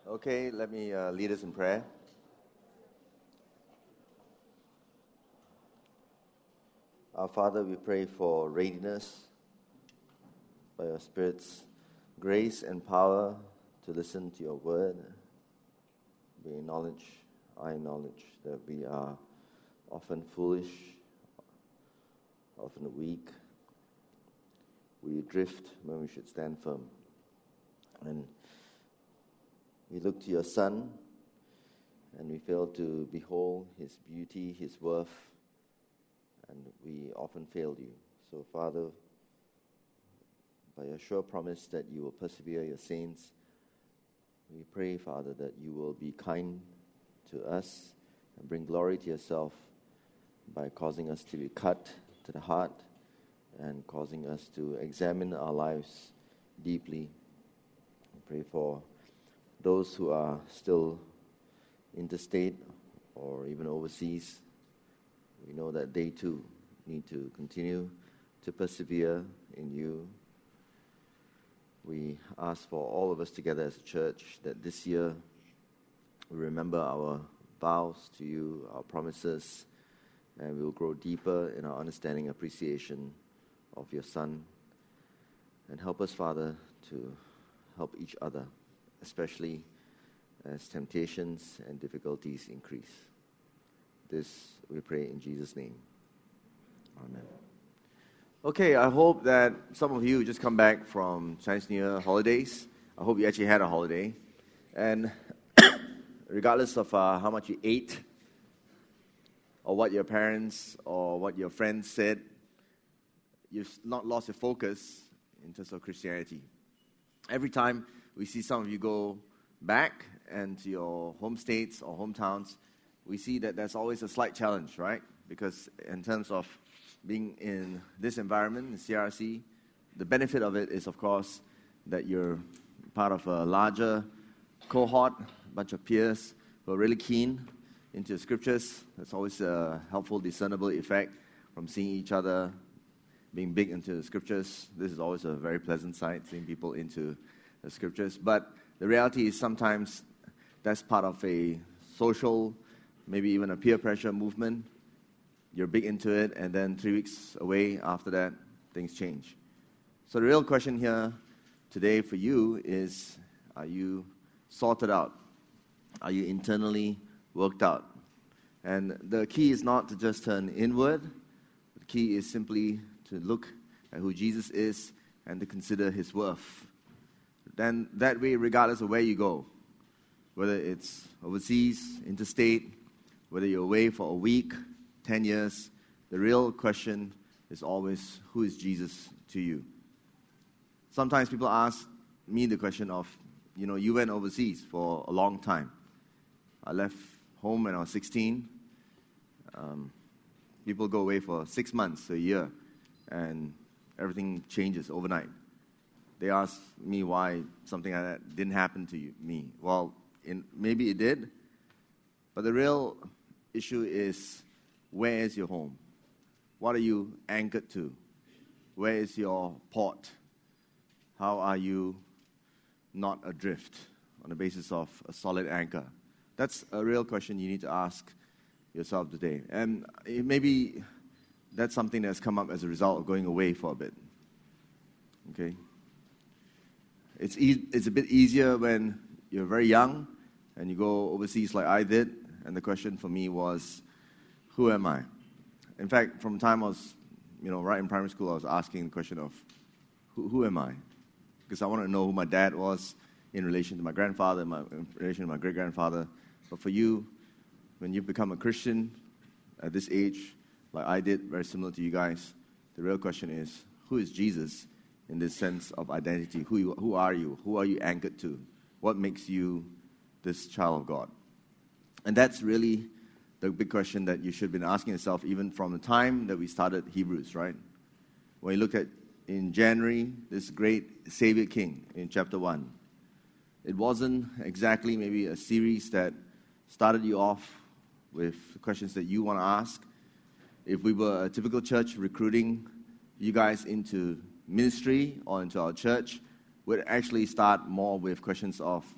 Okay, let me lead us in prayer. Our Father, we pray for readiness by your Spirit's grace and power to listen to your word. I acknowledge that we are often foolish, often weak. We drift when we should stand firm. And we look to your Son, and we fail to behold his beauty, his worth, and we often fail you. So, Father, by your sure promise that you will persevere your saints, we pray, Father, that you will be kind to us and bring glory to yourself by causing us to be cut to the heart and causing us to examine our lives deeply. We pray for those who are still interstate or even overseas. We know that they too need to continue to persevere in you. We ask for all of us together as a church that this year we remember our vows to you, our promises, and we will grow deeper in our understanding and appreciation of your Son. And help us, Father, to help each other, especially as temptations and difficulties increase. This we pray in Jesus' name. Amen. Okay, I hope that some of you just come back from Chinese New Year holidays. I hope you actually had a holiday. And regardless of how much you ate, or what your parents or what your friends said, you've not lost your focus in terms of Christianity. Every time we see some of you go back and to your home states or hometowns, we see that there's always a slight challenge, right? Because in terms of being in this environment, in CRC, the benefit of it is, of course, that you're part of a larger cohort, a bunch of peers who are really keen into the scriptures. There's always a helpful, discernible effect from seeing each other being big into the scriptures. This is always a very pleasant sight, seeing people into the scriptures. But the reality is sometimes that's part of a social, maybe even a peer pressure movement. You're big into it, and then 3 weeks away after that, things change. So the real question here today for you is, are you sorted out? Are you internally worked out? And the key is not to just turn inward. The key is simply to look at who Jesus is and to consider his worth. Then that way, regardless of where you go, whether it's overseas, interstate, whether you're away for a week, 10 years, the real question is always, who is Jesus to you? Sometimes people ask me the question of, you went overseas for a long time. I left home when I was 16. People go away for 6 months, a year, and everything changes overnight. They ask me why something like that didn't happen to me. Well, maybe it did, but the real issue is, where is your home? What are you anchored to? Where is your port? How are you not adrift on the basis of a solid anchor? That's a real question you need to ask yourself today. And maybe that's something that's come up as a result of going away for a bit. Okay? It's a bit easier when you're very young and you go overseas like I did, and the question for me was, who am I? In fact, from the time I was, right in primary school, I was asking the question of, who am I? Because I wanted to know who my dad was in relation to my grandfather, in relation to my great-grandfather. But for you, when you become a Christian at this age, like I did, very similar to you guys, the real question is, who is Jesus in this sense of identity? Who are you? Who are you anchored to? What makes you this child of God? And that's really the big question that you should have been asking yourself even from the time that we started Hebrews, right? When you look at, in January, this great Savior King in chapter 1, it wasn't exactly maybe a series that started you off with questions that you want to ask. If we were a typical church recruiting you guys into ministry or into our church, we'd actually start more with questions of,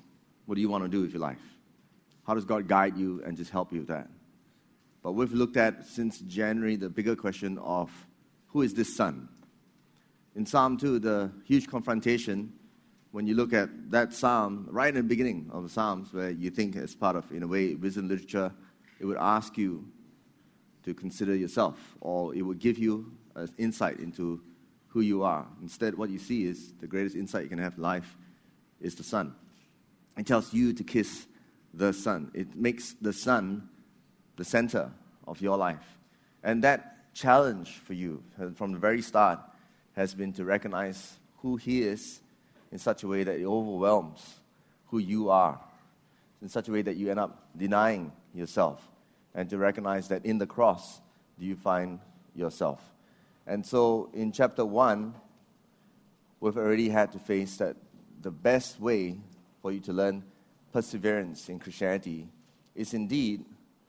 What do you want to do with your life? How does God guide you and just help you with that? But we've looked at, since January, the bigger question of who is this son? In Psalm 2, the huge confrontation, when you look at that psalm, right in the beginning of the Psalms, where you think as part of, in a way, wisdom literature, it would ask you to consider yourself, or it would give you an insight into who you are. Instead, what you see is the greatest insight you can have in life is the Son. It tells you to kiss the Son. It makes the Son the center of your life. And that challenge for you from the very start has been to recognize who He is in such a way that it overwhelms who you are, in such a way that you end up denying yourself, and to recognize that in the cross do you find yourself. And so in chapter 1, we've already had to face that the best way for you to learn perseverance in Christianity is indeed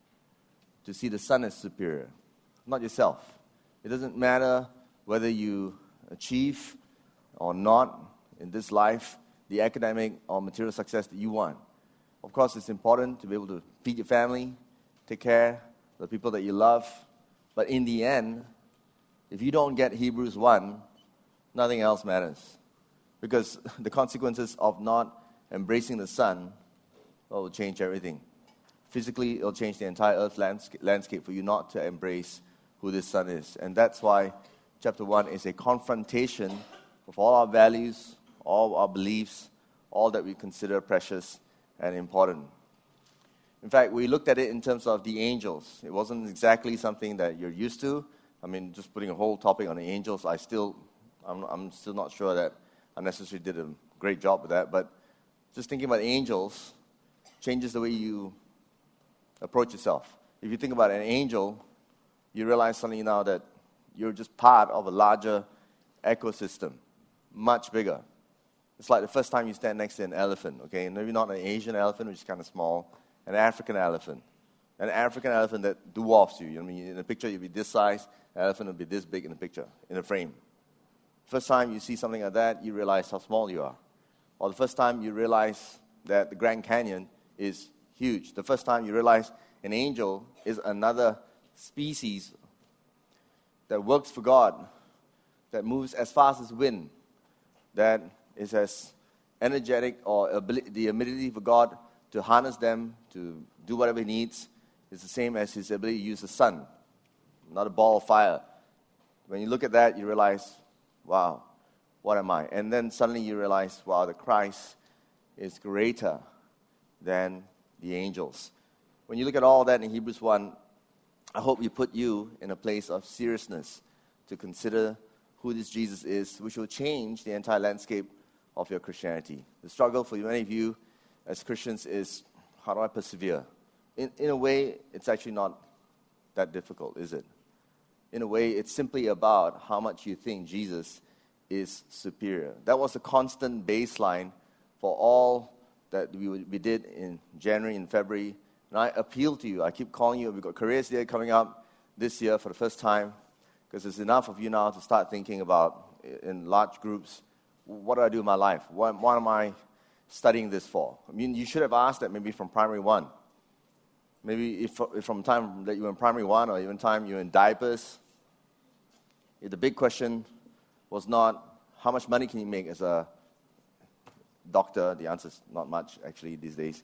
to see the Son as superior, not yourself. It doesn't matter whether you achieve or not in this life the academic or material success that you want. Of course, it's important to be able to feed your family, take care of the people that you love. But in the end, if you don't get Hebrews 1, nothing else matters. Because the consequences of not embracing the Son will change everything. Physically, it'll change the entire earth landscape for you not to embrace who this Son is. And that's why chapter 1 is a confrontation of all our values, all our beliefs, all that we consider precious and important. In fact, we looked at it in terms of the angels. It wasn't exactly something that you're used to. I mean, just putting a whole topic on the angels, I'm still not sure that I necessarily did a great job with that. But just thinking about angels changes the way you approach yourself. If you think about an angel, you realize suddenly now that you're just part of a larger ecosystem, much bigger. It's like the first time you stand next to an elephant, okay? Maybe not an Asian elephant, which is kind of small, an African elephant. An African elephant that dwarfs you. I mean, in a picture, you'll be this size, an elephant will be this big in the picture, in a frame. First time you see something like that, you realize how small you are. Or the first time you realize that the Grand Canyon is huge. The first time you realize an angel is another species that works for God, that moves as fast as wind, that is as energetic, or the ability for God to harness them, to do whatever He needs, is the same as His ability to use the sun, not a ball of fire. When you look at that, you realize, wow, what am I? And then suddenly you realize, wow, the Christ is greater than the angels. When you look at all that in Hebrews 1, I hope you put you in a place of seriousness to consider who this Jesus is, which will change the entire landscape of your Christianity. The struggle for many of you as Christians is, how do I persevere? In a way, it's actually not that difficult, is it? In a way, it's simply about how much you think Jesus is superior. That was a constant baseline for all that we did in January and February. And I appeal to you. I keep calling you. We've got Careers Day coming up this year for the first time, because there's enough of you now to start thinking about, in large groups, what do I do in my life? What am I studying this for? I mean, you should have asked that maybe from primary 1. Maybe if from the time that you were in primary 1, or even time you were in diapers, if the big question was not how much money can you make as a doctor. The answer is not much, actually, these days.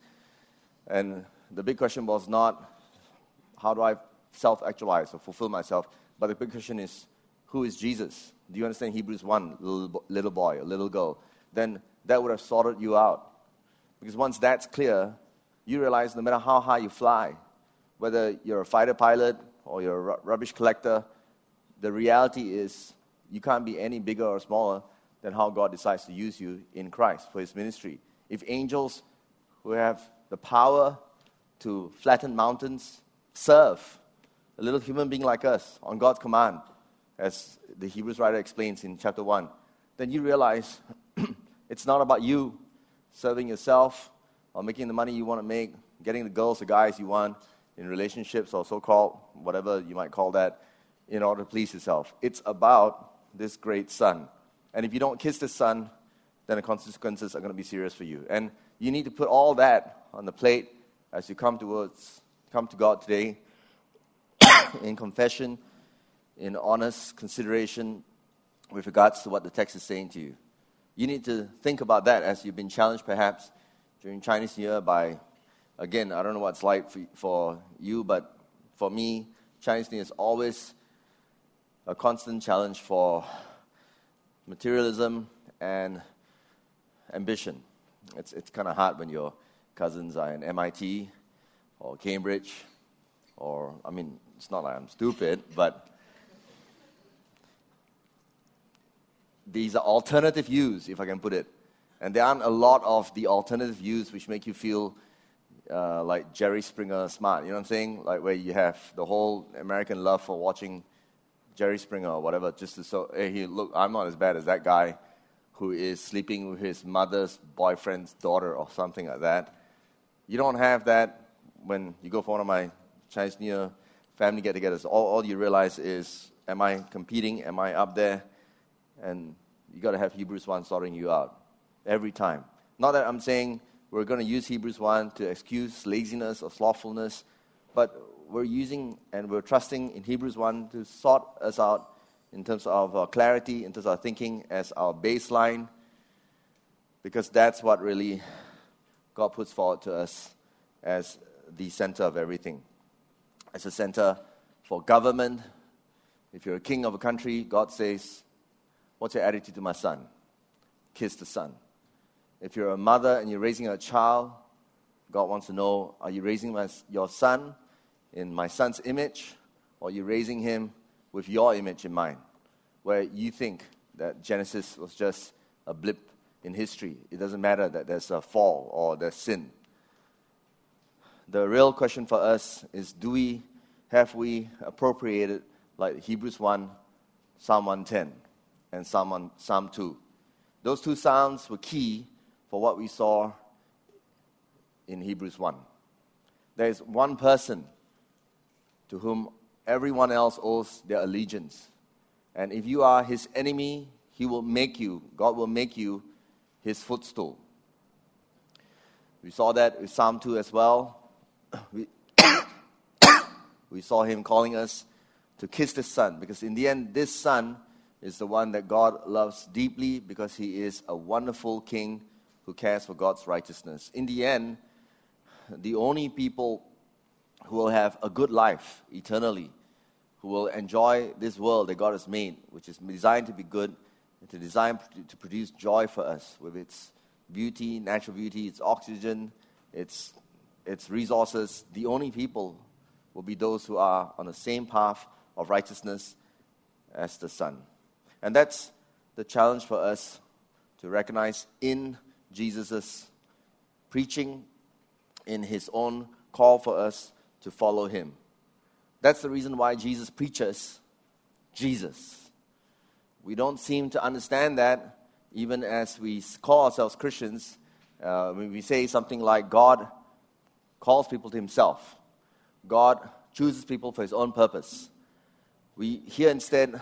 And the big question was not how do I self-actualize or fulfill myself, but the big question is, who is Jesus? Do you understand Hebrews 1, little boy, a little girl? Then that would have sorted you out. Because once that's clear, you realize no matter how high you fly, whether you're a fighter pilot or you're a rubbish collector, the reality is you can't be any bigger or smaller than how God decides to use you in Christ for His ministry. If angels who have the power to flatten mountains serve a little human being like us on God's command, as the Hebrews writer explains in chapter 1, then you realize it's not about you serving yourself or making the money you want to make, getting the girls or guys you want in relationships or so-called, whatever you might call that, in order to please yourself. It's about this great Son. And if you don't kiss the Son, then the consequences are going to be serious for you. And you need to put all that on the plate as you come to God today in confession, in honest consideration with regards to what the text is saying to you. You need to think about that as you've been challenged perhaps during Chinese New Year by, again, I don't know what it's like for you, but for me, Chinese New Year is always a constant challenge for materialism and ambition. It's kind of hard when your cousins are in MIT or Cambridge, or, I mean, it's not like I'm stupid, but these are alternative views, if I can put it. And there aren't a lot of the alternative views which make you feel like Jerry Springer smart. You know what I'm saying? Like where you have the whole American love for watching Jerry Springer or whatever, just to so, hey, look, I'm not as bad as that guy who is sleeping with his mother's boyfriend's daughter or something like that. You don't have that when you go for one of my Chinese New Year family get-togethers. All you realize is, am I competing? Am I up there? And you got to have Hebrews 1 sorting you out every time. Not that I'm saying we're going to use Hebrews 1 to excuse laziness or slothfulness, but we're using and we're trusting in Hebrews 1 to sort us out in terms of our clarity, in terms of our thinking as our baseline, because that's what really God puts forward to us as the center of everything. As a center for government. If you're a king of a country, God says, what's your attitude to my son? Kiss the son. If you're a mother and you're raising a child, God wants to know, are you raising your son in my son's image, or are you raising him with your image in mind, where you think that Genesis was just a blip in history? It doesn't matter that there's a fall or there's sin. The real question for us is, have we appropriated, like Hebrews 1, Psalm 110, and Psalm 2? Those two psalms were key for what we saw in Hebrews 1. There is one person to whom everyone else owes their allegiance. And if you are his enemy, God will make you his footstool. We saw that with Psalm 2 as well. We saw him calling us to kiss the son, because in the end, this son is the one that God loves deeply, because he is a wonderful king who cares for God's righteousness. In the end, the only people who will have a good life eternally, who will enjoy this world that God has made, which is designed to be good, and designed to produce joy for us with its beauty, natural beauty, its oxygen, its resources. The only people will be those who are on the same path of righteousness as the Son. And that's the challenge for us to recognize in Jesus' preaching, in his own call for us to follow him. That's the reason why Jesus preaches Jesus. We don't seem to understand that even as we call ourselves Christians. When we say something like God calls people to himself, God chooses people for his own purpose. We hear instead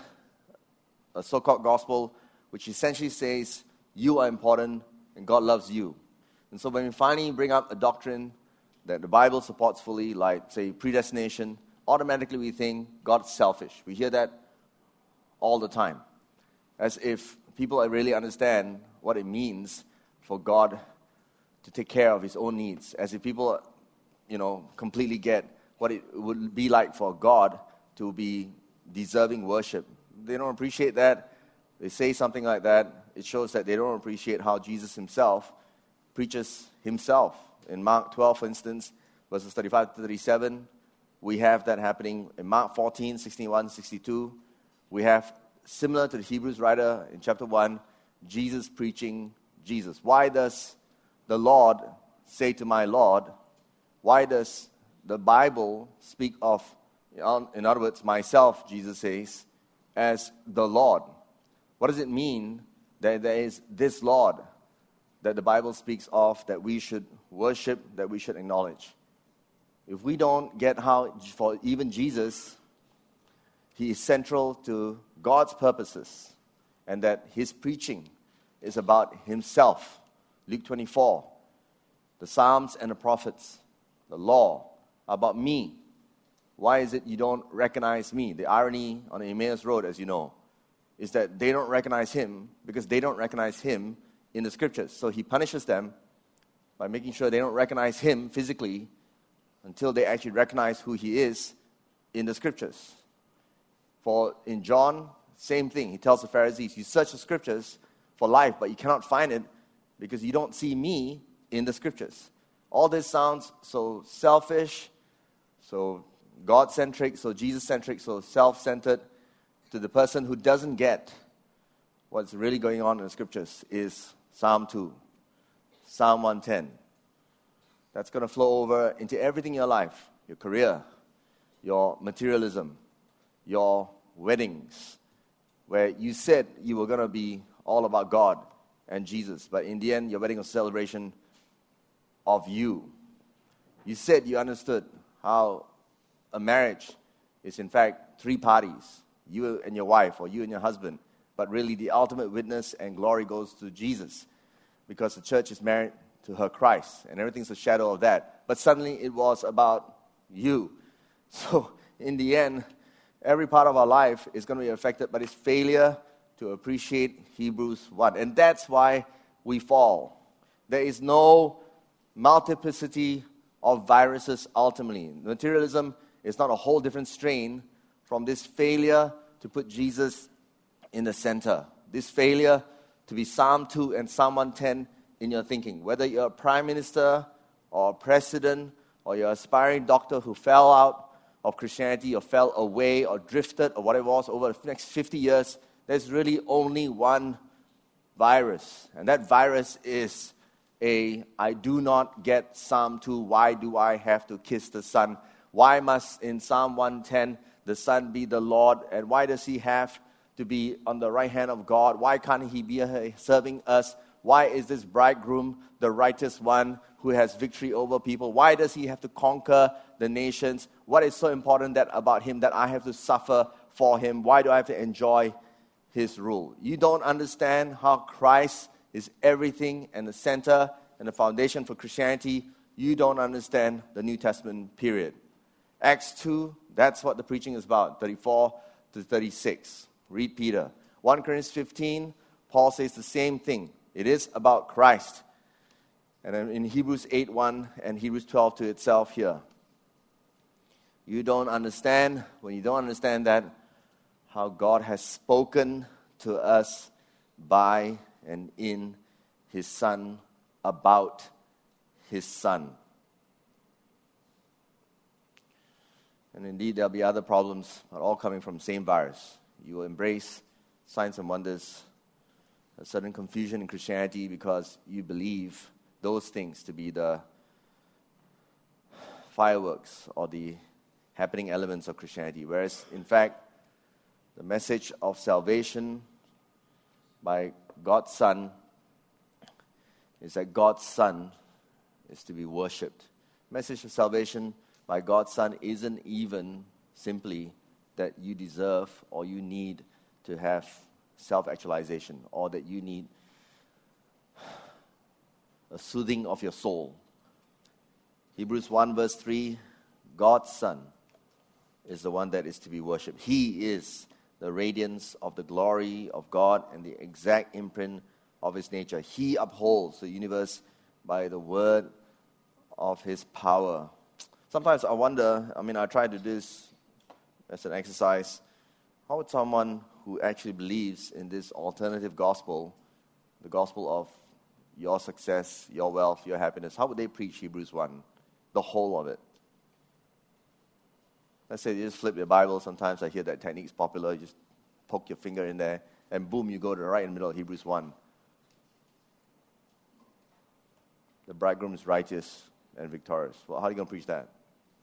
a so-called gospel which essentially says you are important and God loves you. And so when we finally bring up a doctrine that the Bible supports fully, like, say, predestination, automatically we think God's selfish. We hear that all the time, as if people really understand what it means for God to take care of his own needs, as if people, completely get what it would be like for God to be deserving worship. They don't appreciate that. They say something like that. It shows that they don't appreciate how Jesus himself preaches himself. In Mark 12, for instance, verses 35 to 37, we have that happening. In Mark 14, 61, 62, we have, similar to the Hebrews writer in chapter 1, Jesus preaching Jesus. Why does the Lord say to my Lord? Why does the Bible speak of, in other words, myself, Jesus says, as the Lord? What does it mean that there is this Lord that the Bible speaks of, that we should worship, that we should acknowledge? If we don't get how, for even Jesus, he is central to God's purposes, and that his preaching is about himself. Luke 24, the Psalms and the prophets, the law, about me. Why is it you don't recognize me? The irony on the Emmaus Road, as you know, is that they don't recognize him because they don't recognize him in the scriptures. So he punishes them by making sure they don't recognize him physically until they actually recognize who he is in the scriptures. For in John, same thing. He tells the Pharisees, you search the scriptures for life, but you cannot find it because you don't see me in the scriptures. All this sounds so selfish, so God-centric, so Jesus-centric, so self-centered. To the person who doesn't get what's really going on in the scriptures is Psalm 2, Psalm 110. That's going to flow over into everything in your life, your career, your materialism, your weddings, where you said you were going to be all about God and Jesus, but in the end, your wedding was a celebration of you. You said you understood how a marriage is in fact three parties, you and your wife or you and your husband, but really the ultimate witness and glory goes to Jesus because the church is married to her Christ and everything's a shadow of that. But suddenly it was about you. So in the end, every part of our life is going to be affected by this failure to appreciate Hebrews 1. And that's why we fall. There is no multiplicity of viruses ultimately. Materialism is not a whole different strain from this failure to put Jesus in the center. This failure to be Psalm 2 and Psalm 110 in your thinking. Whether you're a prime minister or a president or you're an aspiring doctor who fell out of Christianity or fell away or drifted or whatever it was over the next 50 years, there's really only one virus. And that virus is I do not get Psalm 2. Why do I have to kiss the Son? Why must in Psalm 110 the Son be the Lord? And why does he have to be on the right hand of God? Why can't he be serving us? Why is this bridegroom the righteous one who has victory over people? Why does he have to conquer the nations? What is so important about him that I have to suffer for him? Why do I have to enjoy his rule? You don't understand how Christ is everything and the center and the foundation for Christianity. You don't understand the New Testament period. Acts 2, that's what the preaching is about, 34 to 36. Read Peter. 1 Corinthians 15, Paul says the same thing. It is about Christ. And then in Hebrews 8:1 and Hebrews 12 to itself here. You don't understand, when you don't understand that, how God has spoken to us by and in his Son, about his Son. And indeed, there'll be other problems, but all coming from the same virus. You will embrace signs and wonders, a certain confusion in Christianity because you believe those things to be the fireworks or the happening elements of Christianity. Whereas, in fact, the message of salvation by God's Son is that God's Son is to be worshipped. The message of salvation by God's Son isn't even simply that you deserve or you need to have self-actualization or that you need a soothing of your soul. Hebrews 1 verse 3, God's Son is the one that is to be worshipped. He is the radiance of the glory of God and the exact imprint of his nature. He upholds the universe by the word of his power. Sometimes I wonder, I try to do this as an exercise, how would someone who actually believes in this alternative gospel, the gospel of your success, your wealth, your happiness, how would they preach Hebrews 1, the whole of it? Let's say you just flip your Bible. Sometimes I hear that technique is popular. You just poke your finger in there, and boom, you go to right in the middle of Hebrews 1. The bridegroom is righteous and victorious. Well, how are you going to preach that?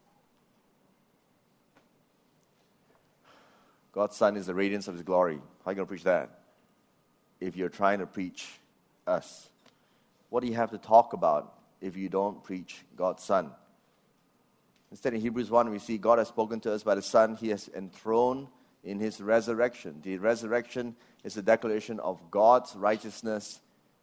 God's Son is the radiance of his glory. How are you going to preach that? If you're trying to preach us. What do you have to talk about if you don't preach God's Son? Instead, in Hebrews 1, we see God has spoken to us by the Son he has enthroned in his resurrection. The resurrection is a declaration of God's righteousness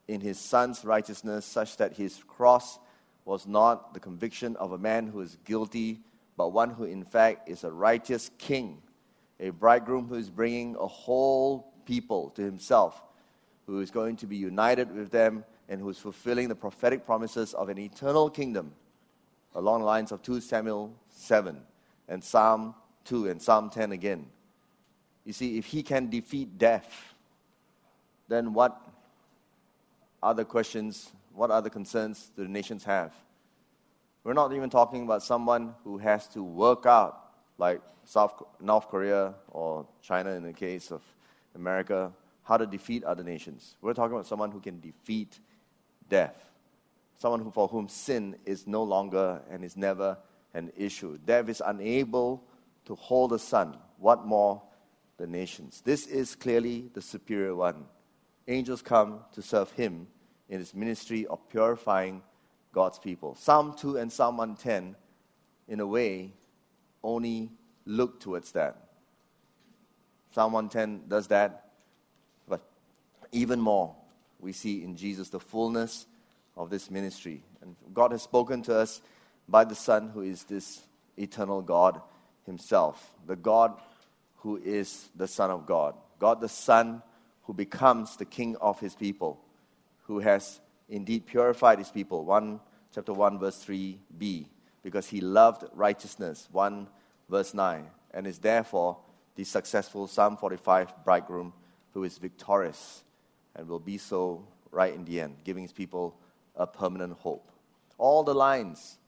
in his Son's righteousness, such that his cross was not the conviction of a man who is guilty, but one who in fact is a righteous king, a bridegroom who is bringing a whole people to himself, who is going to be united with them and who is fulfilling the prophetic promises of an eternal kingdom along the lines of 2 Samuel 7 and Psalm 2 and Psalm 10 again. You see, if he can defeat death, then what other questions, what other concerns do the nations have? We're not even talking about someone who has to work out, like North Korea or China in the case of America, how to defeat other nations. We're talking about someone who can defeat death. Someone for whom sin is no longer and is never an issue. Death is unable to hold the Son. What more the nations? This is clearly the superior one. Angels come to serve him in his ministry of purifying God's people. Psalm 2 and Psalm 110, in a way, only look towards that. Psalm 110 does that, but even more, we see in Jesus the fullness of this ministry. And God has spoken to us by the Son, who is this eternal God himself, the God who is the Son of God, God the Son who becomes the King of his people, who has indeed purified his people. Chapter 1, verse 3b, because he loved righteousness, 1 verse 9, and is therefore the successful Psalm 45 bridegroom who is victorious and will be so right in the end, giving his people a permanent hope. All the lines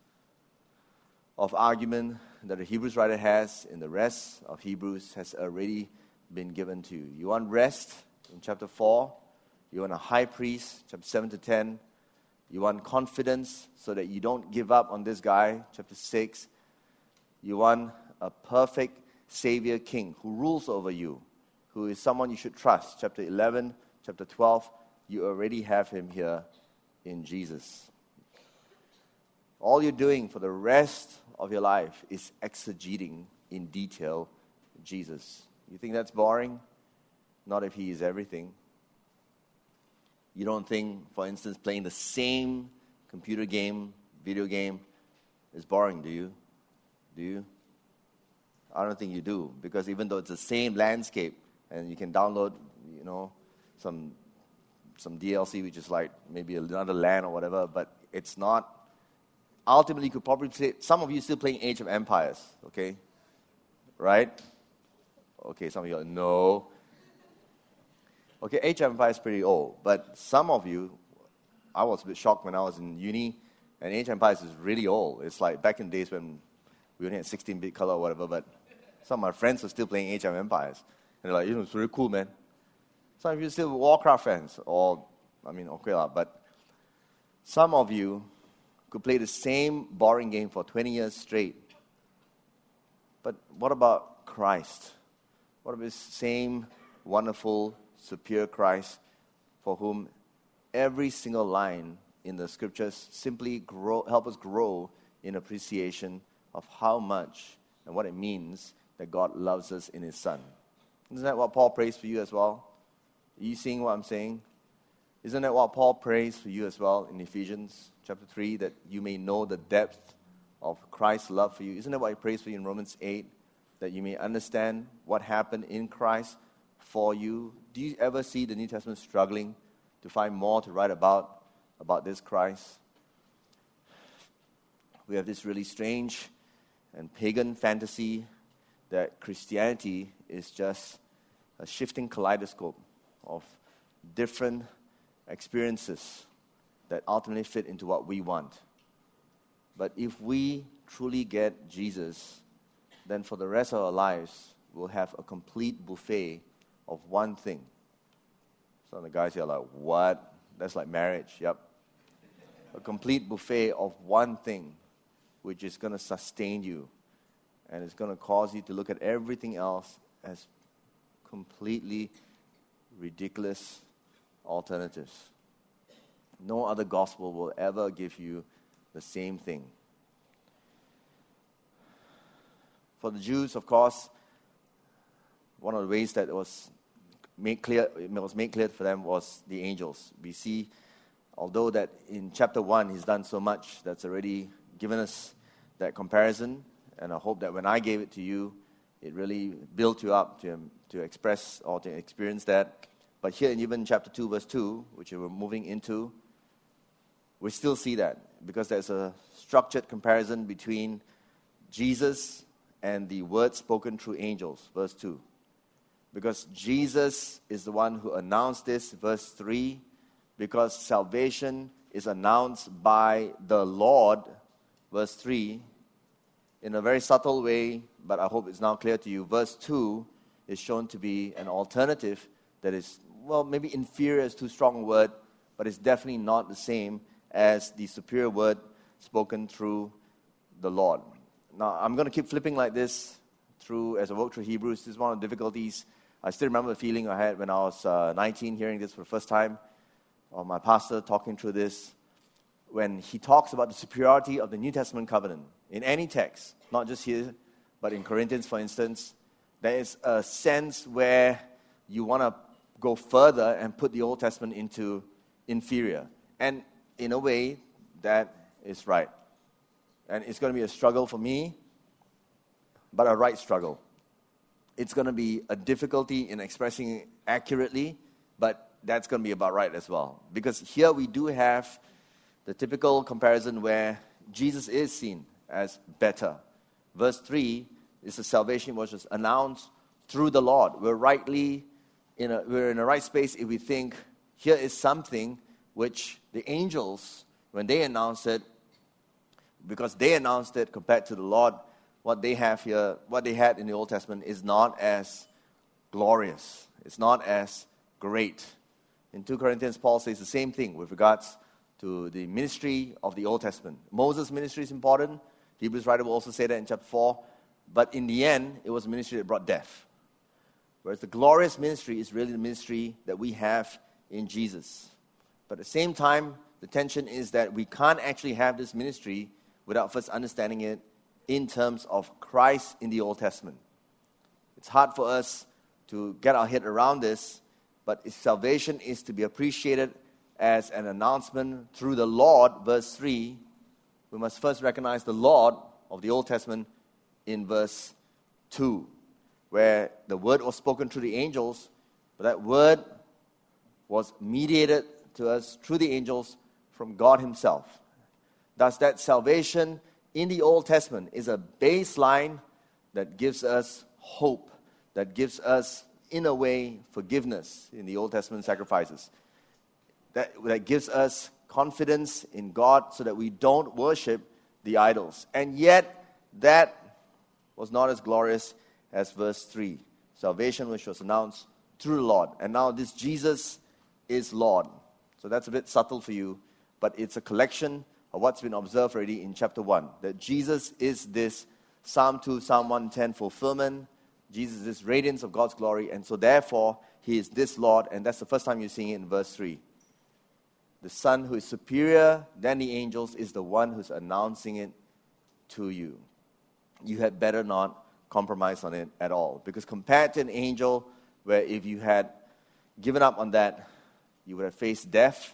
of argument that the Hebrews writer has in the rest of Hebrews has already been given to you. You want rest in chapter 4. You want a high priest, chapter 7 to 10. You want confidence so that you don't give up on this guy, chapter 6. You want a perfect Savior King who rules over you, who is someone you should trust, chapter 11, chapter 12. You already have him here in Jesus. All you're doing for the rest of your life is exegeting in detail Jesus. You think that's boring? Not if he is everything. You don't think, for instance, playing the same computer game, video game, is boring, do you? Do you? I don't think you do, because even though it's the same landscape, and you can download, some DLC, which is like maybe another land or whatever, but it's not. Ultimately, you could probably say, some of you still playing Age of Empires, okay? Right? Okay, some of you are, no. Okay, Age of Empires is pretty old, but some of you, I was a bit shocked when I was in uni, and Age of Empires is really old. It's like back in the days when we only had 16-bit color or whatever, but some of my friends are still playing Age of Empires. And they're like, it's really cool, man. Some of you are still Warcraft fans, but some of you could play the same boring game for 20 years straight. But what about Christ? What about this same wonderful, superior Christ for whom every single line in the scriptures simply help us grow in appreciation of how much and what it means that God loves us in his Son? Isn't that what Paul prays for you as well? Are you seeing what I'm saying? Isn't that what Paul prays for you as well in Ephesians chapter 3, that you may know the depth of Christ's love for you? Isn't that what he prays for you in Romans 8, that you may understand what happened in Christ for you? Do you ever see the New Testament struggling to find more to write about this Christ? We have this really strange and pagan fantasy that Christianity is just a shifting kaleidoscope of different experiences that ultimately fit into what we want. But if we truly get Jesus, then for the rest of our lives, we'll have a complete buffet of one thing. Some of the guys here are like, what? That's like marriage, yep. A complete buffet of one thing, which is going to sustain you, and it's going to cause you to look at everything else as completely ridiculous alternatives. No other gospel will ever give you the same thing. For the Jews, of course, one of the ways that was made clear for them was the angels. We see although that in chapter 1 he's done so much that's already given us that comparison, and I hope that when I gave it to you, it really built you up to express or to experience that. But here in even chapter 2, verse 2, which we're moving into, we still see that, because there's a structured comparison between Jesus and the word spoken through angels, verse 2. Because Jesus is the one who announced this, verse 3, because salvation is announced by the Lord, verse 3, in a very subtle way, but I hope it's now clear to you. Verse 2 is shown to be an alternative that is, well, maybe inferior is too strong a word, but it's definitely not the same as the superior word spoken through the Lord. Now, I'm going to keep flipping like this as I work through Hebrews. This is one of the difficulties. I still remember the feeling I had when I was 19, hearing this for the first time, of my pastor talking through this, when he talks about the superiority of the New Testament covenant. In any text, not just here, but in Corinthians, for instance, there is a sense where you want to go further and put the Old Testament into inferior. And in a way, that is right. And it's going to be a struggle for me, but a right struggle. It's going to be a difficulty in expressing it accurately, but that's going to be about right as well. Because here we do have the typical comparison where Jesus is seen as better. Verse 3 is a salvation which was announced through the Lord. We're in a right space if we think here is something which the angels, when they announced it, because they announced it compared to the Lord, what they have here, what they had in the Old Testament is not as glorious. It's not as great. In 2 Corinthians, Paul says the same thing with regards to the ministry of the Old Testament. Moses' ministry is important. Hebrews writer will also say that in chapter 4. But in the end, it was a ministry that brought death. Whereas the glorious ministry is really the ministry that we have in Jesus. But at the same time, the tension is that we can't actually have this ministry without first understanding it in terms of Christ in the Old Testament. It's hard for us to get our head around this, but if salvation is to be appreciated as an announcement through the Lord, verse 3, we must first recognize the Lord of the Old Testament in verse 2, where the word was spoken through the angels, but that word was mediated to us through the angels from God himself. Thus, that salvation in the Old Testament is a baseline that gives us hope, that gives us, in a way, forgiveness in the Old Testament sacrifices. That gives us confidence in God so that we don't worship the idols. And yet, that was not as glorious as verse 3. Salvation which was announced through the Lord. And now this Jesus is Lord. So that's a bit subtle for you, but it's a collection of what's been observed already in chapter 1. That Jesus is this Psalm 2, Psalm 110 fulfillment. Jesus is this radiance of God's glory. And so therefore, he is this Lord. And that's the first time you're seeing it in verse 3. The Son who is superior than the angels is the one who's announcing it to you. You had better not compromise on it at all. Because compared to an angel, where if you had given up on that, you would have faced death,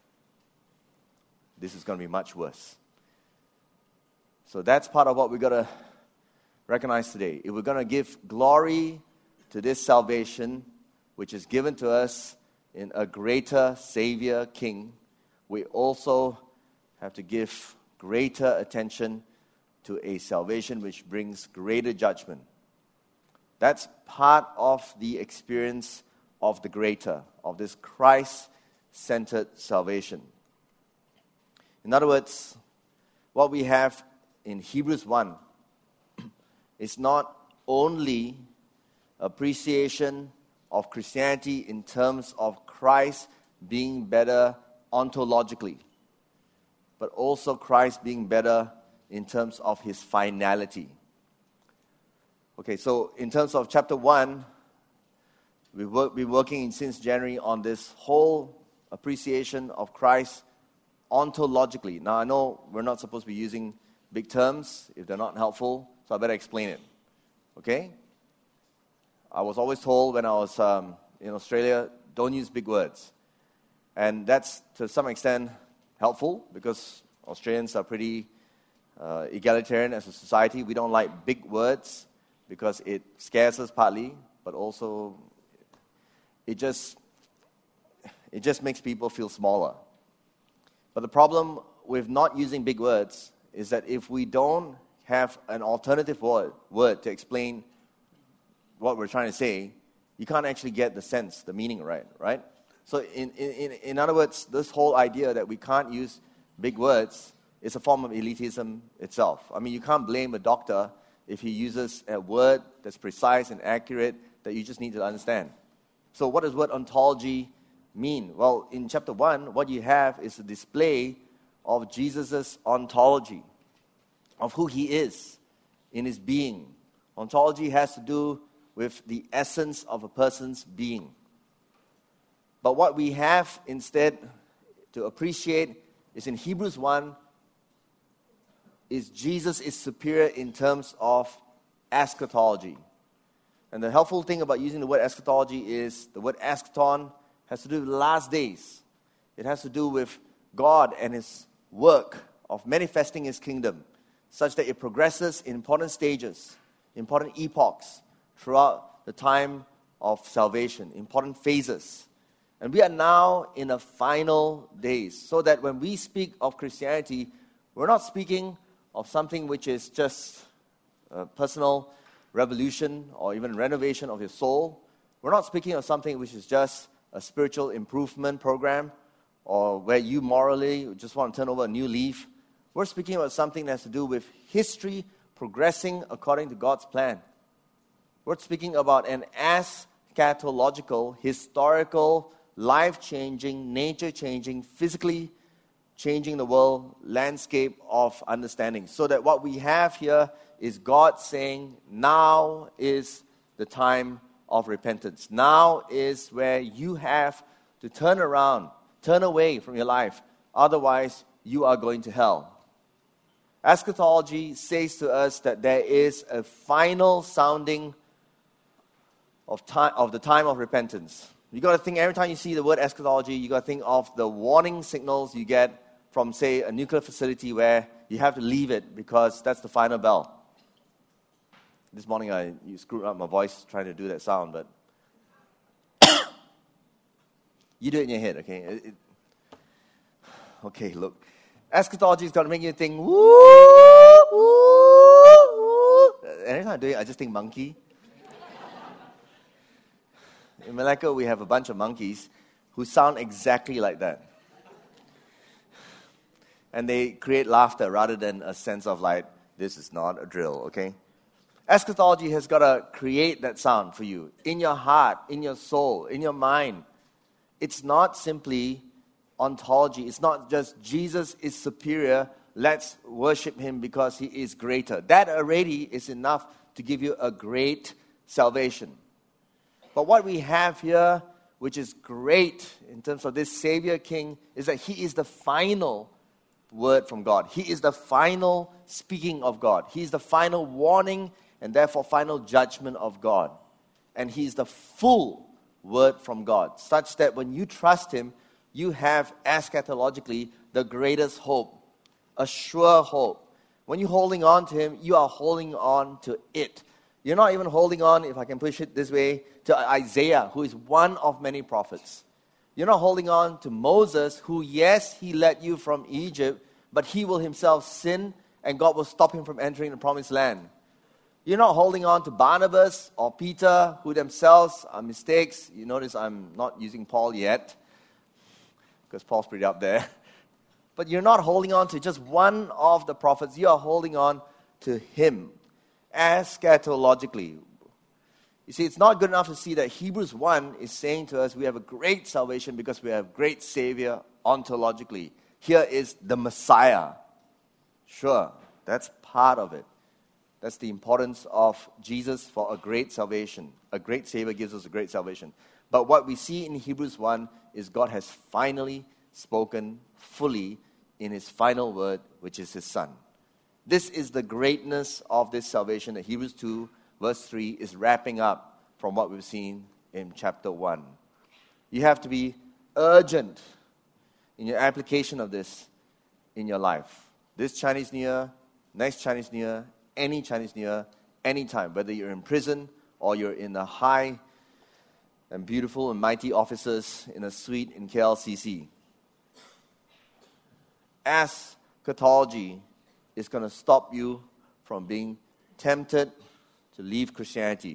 this is going to be much worse. So that's part of what we've got to recognize today. If we're going to give glory to this salvation, which is given to us in a greater Savior King, we also have to give greater attention to a salvation which brings greater judgment. That's part of the experience of the greater, of this Christ-centered salvation. In other words, what we have in Hebrews 1 is not only appreciation of Christianity in terms of Christ being better ontologically, but also Christ being better in terms of his finality. Okay, so in terms of chapter 1, we've been working since January on this whole appreciation of Christ ontologically. Now, I know we're not supposed to be using big terms if they're not helpful, so I better explain it. Okay? I was always told when I was in Australia, don't use big words. And that's, to some extent, helpful because Australians are pretty egalitarian as a society. We don't like big words because it scares us partly, but also it just makes people feel smaller. But the problem with not using big words is that if we don't have an alternative word to explain what we're trying to say, you can't actually get the sense, the meaning right? So in other words, this whole idea that we can't use big words is a form of elitism itself. I mean, you can't blame a doctor if he uses a word that's precise and accurate that you just need to understand. So what does word ontology mean? Well, in chapter 1, what you have is a display of Jesus' ontology, of who he is in his being. Ontology has to do with the essence of a person's being. But what we have instead to appreciate is in Hebrews 1, is Jesus is superior in terms of eschatology. And the helpful thing about using the word eschatology is the word eschaton has to do with the last days. It has to do with God and his work of manifesting his kingdom, such that it progresses in important stages, important epochs throughout the time of salvation, important phases. And we are now in the final days, so that when we speak of Christianity, we're not speaking of something which is just a personal revolution or even renovation of your soul. We're not speaking of something which is just a spiritual improvement program or where you morally just want to turn over a new leaf. We're speaking about something that has to do with history progressing according to God's plan. We're speaking about an eschatological, historical, life-changing, nature-changing, physically changing the world landscape of understanding. So that what we have here is God saying, now is the time of repentance. Now is where you have to turn around, turn away from your life. Otherwise, you are going to hell. Eschatology says to us that there is a final sounding of the time of repentance. You got to think, every time you see the word eschatology, you got to think of the warning signals you get from, say, a nuclear facility where you have to leave it because that's the final bell. This morning you screwed up my voice trying to do that sound, but you do it in your head, okay? Okay, look. Eschatology is going to make you think, woo, woo, woo. Every time I do it, I just think monkey. In Malacca, we have a bunch of monkeys who sound exactly like that. And they create laughter rather than a sense of like, this is not a drill, okay? Eschatology has got to create that sound for you. In your heart, in your soul, in your mind. It's not simply ontology. It's not just Jesus is superior, let's worship him because he is greater. That already is enough to give you a great salvation. But what we have here, which is great in terms of this Savior King, is that he is the final word from God. He is the final speaking of God. He is the final warning and therefore final judgment of God. And he is the full word from God, such that when you trust him, you have eschatologically the greatest hope, a sure hope. When you're holding on to him, you are holding on to it. You're not even holding on, if I can push it this way, to Isaiah, who is one of many prophets. You're not holding on to Moses, who, yes, he led you from Egypt, but he will himself sin, and God will stop him from entering the promised land. You're not holding on to Barnabas or Peter, who themselves are mistakes. You notice I'm not using Paul yet, because Paul's pretty up there. But you're not holding on to just one of the prophets. You are holding on to him, eschatologically. You see, it's not good enough to see that Hebrews 1 is saying to us we have a great salvation because we have a great Savior ontologically. Here is the Messiah. Sure, that's part of it. That's the importance of Jesus for a great salvation. A great Savior gives us a great salvation. But what we see in Hebrews 1 is God has finally spoken fully in his final word, which is his Son. This is the greatness of this salvation that Hebrews 2, verse 3 is wrapping up from what we've seen in chapter 1. You have to be urgent in your application of this in your life. This Chinese New Year, next Chinese New Year, any Chinese New Year, anytime, whether you're in prison or you're in the high and beautiful and mighty offices in a suite in KLCC. Eschatology is going to stop you from being tempted to leave Christianity.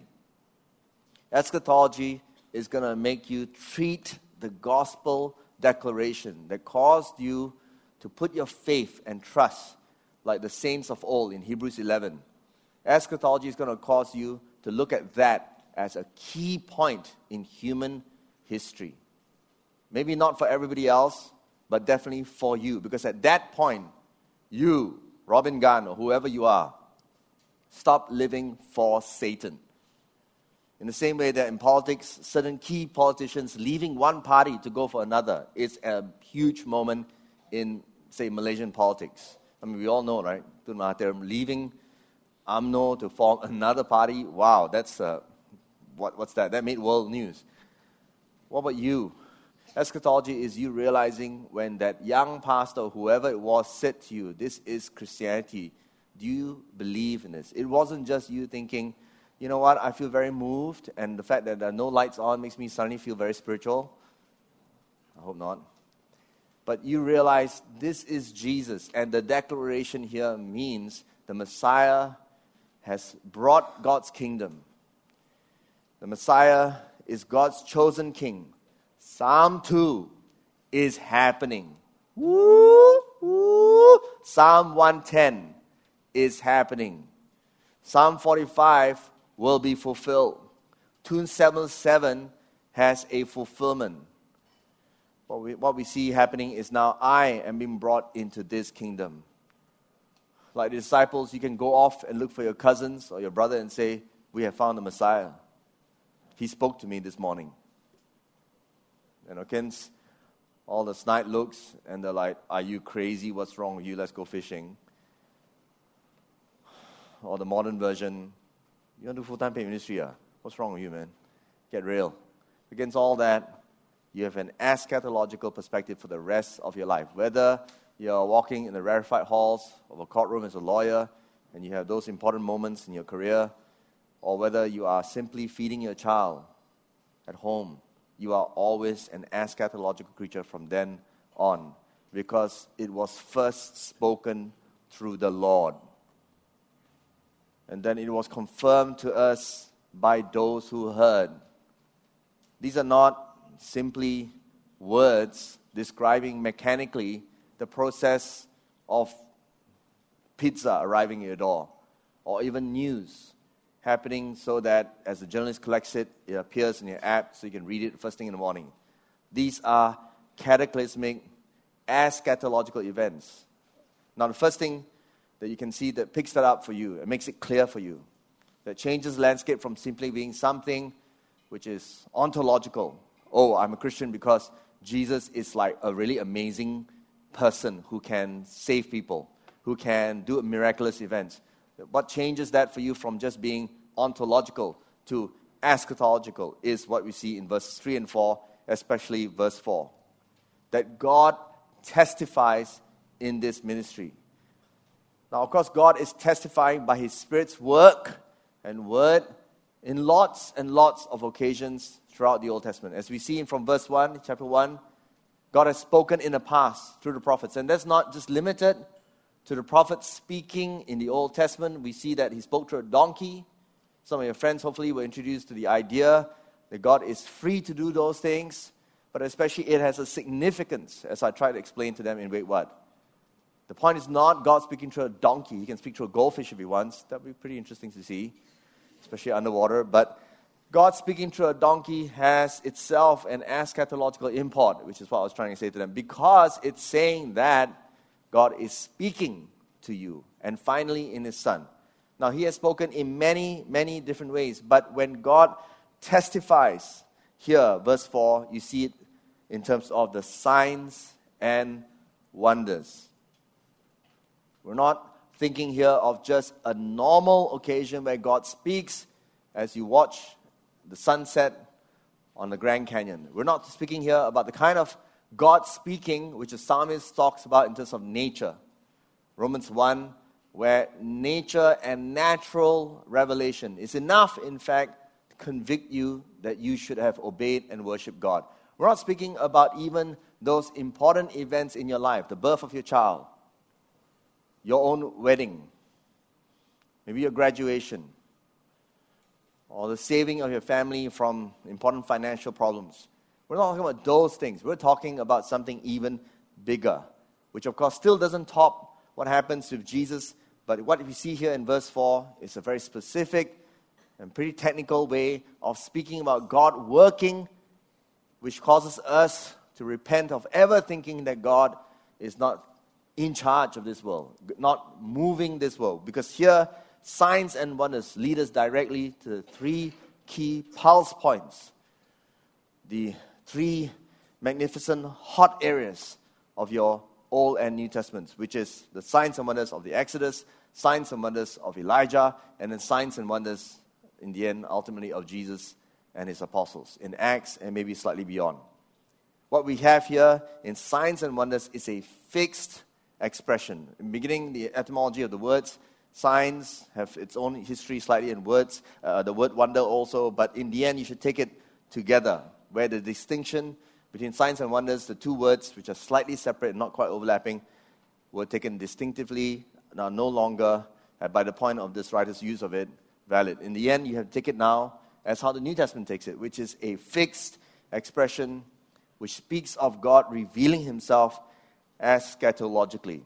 Eschatology is going to make you treat the gospel declaration that caused you to put your faith and trust like the saints of old in Hebrews 11. Eschatology is going to cause you to look at that as a key point in human history. Maybe not for everybody else, but definitely for you. Because at that point, you, Robin Gunn, or whoever you are, stop living for Satan. In the same way that in politics, certain key politicians leaving one party to go for another is a huge moment in, say, Malaysian politics. I mean, we all know, right? Tun Mahathir leaving UMNO to form another party. Wow, that's what's that? That made world news. What about you? Eschatology is you realizing when that young pastor, whoever it was, said to you, this is Christianity. Do you believe in this? It wasn't just you thinking, you know what, I feel very moved, and the fact that there are no lights on makes me suddenly feel very spiritual. I hope not. But you realize this is Jesus, and the declaration here means the Messiah has brought God's kingdom. The Messiah is God's chosen king. Psalm 2 is happening. Woo, woo. Psalm 110 is happening. Psalm 45 will be fulfilled. Tune 77 has a fulfillment. What we see happening is now I am being brought into this kingdom. Like the disciples, you can go off and look for your cousins or your brother and say, we have found the Messiah. He spoke to me this morning. And Okins, all the snide looks, and they're like, are you crazy? What's wrong with you? Let's go fishing. Or the modern version, you want to do full-time paid ministry? What's wrong with you, man? Get real. Against all that, you have an eschatological perspective for the rest of your life. Whether you're walking in the rarefied halls of a courtroom as a lawyer, and you have those important moments in your career, or whether you are simply feeding your child at home, you are always an eschatological creature from then on, because it was first spoken through the Lord. And then it was confirmed to us by those who heard. These are not simply words describing mechanically the process of pizza arriving at your door, or even news happening so that as the journalist collects it, it appears in your app so you can read it first thing in the morning. These are cataclysmic, eschatological events. Now, the first thing that you can see that picks that up for you and makes it clear for you, that changes the landscape from simply being something which is ontological. Oh, I'm a Christian because Jesus is like a really amazing person who can save people, who can do miraculous events. What changes that for you from just being ontological to eschatological is what we see in verses 3 and 4, especially verse 4. That God testifies in this ministry. Now, of course, God is testifying by His Spirit's work and word in lots and lots of occasions throughout the Old Testament. As we see from verse 1, chapter 1, God has spoken in the past through the prophets. And that's not just limited to the prophets speaking in the Old Testament. We see that He spoke through a donkey. Some of your friends hopefully were introduced to the idea that God is free to do those things, but especially it has a significance, as I try to explain to them in Wait What. The point is not God speaking through a donkey. He can speak through a goldfish if He wants. That would be pretty interesting to see, especially underwater. But God speaking through a donkey has itself an eschatological import, which is what I was trying to say to them, because it's saying that God is speaking to you, and finally in His Son. Now, He has spoken in many, many different ways, but when God testifies here, verse 4, you see it in terms of the signs and wonders. We're not thinking here of just a normal occasion where God speaks as you watch the sunset on the Grand Canyon. We're not speaking here about the kind of God speaking, which the psalmist talks about in terms of nature. Romans 1, where nature and natural revelation is enough, in fact, to convict you that you should have obeyed and worshiped God. We're not speaking about even those important events in your life, the birth of your child, your own wedding, maybe your graduation, or the saving of your family from important financial problems. We're not talking about those things. We're talking about something even bigger, which of course still doesn't top what happens with Jesus. But what we see here in verse 4 is a very specific and pretty technical way of speaking about God working, which causes us to repent of ever thinking that God is not in charge of this world, not moving this world. Because here, signs and wonders lead us directly to the three key pulse points, the three magnificent hot areas of your Old and New Testaments, which is the signs and wonders of the Exodus, signs and wonders of Elijah, and then signs and wonders, in the end, ultimately, of Jesus and his apostles in Acts and maybe slightly beyond. What we have here in signs and wonders is a fixed expression. In the beginning, the etymology of the words, signs have its own history slightly in words, the word wonder also, but in the end, you should take it together, where the distinction between signs and wonders, the two words, which are slightly separate and not quite overlapping, were taken distinctively, now no longer, by the point of this writer's use of it, valid. In the end, you have to take it now as how the New Testament takes it, which is a fixed expression which speaks of God revealing himself eschatologically.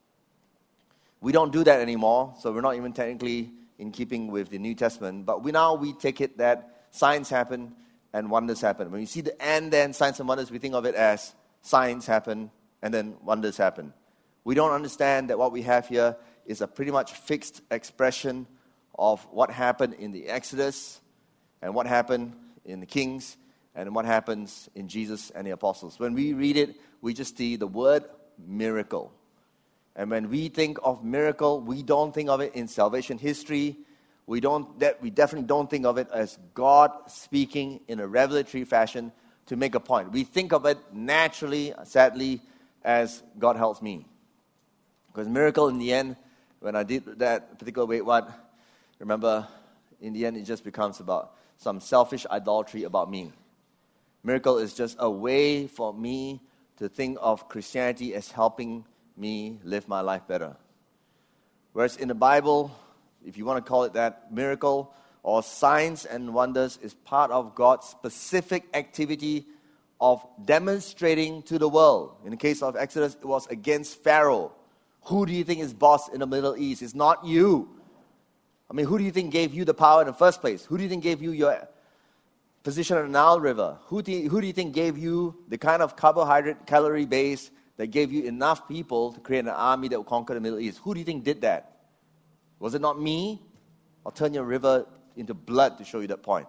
We don't do that anymore, so we're not even technically in keeping with the New Testament, but we take it that signs happen and wonders happen. When we see the and then signs and wonders, we think of it as signs happen and then wonders happen. We don't understand that what we have here is a pretty much fixed expression of what happened in the Exodus and what happened in the Kings and what happens in Jesus and the apostles. When we read it, we just see the word miracle. And when we think of miracle, we don't think of it in salvation history. We definitely don't think of it as God speaking in a revelatory fashion to make a point. We think of it naturally, sadly, as God helps me. Because miracle in the end, when I did that particular way, remember, in the end, it just becomes about some selfish idolatry about me. Miracle is just a way for me to think of Christianity as helping me live my life better. Whereas in the Bible, if you want to call it that, miracle or signs and wonders is part of God's specific activity of demonstrating to the world. In the case of Exodus, it was against Pharaoh. Who do you think is boss in the Middle East? It's not you. I mean, who do you think gave you the power in the first place? Who do you think gave you your position on the Nile River? Who do you think gave you the kind of carbohydrate, calorie base that gave you enough people to create an army that would conquer the Middle East? Who do you think did that? Was it not me? I'll turn your river into blood to show you that point.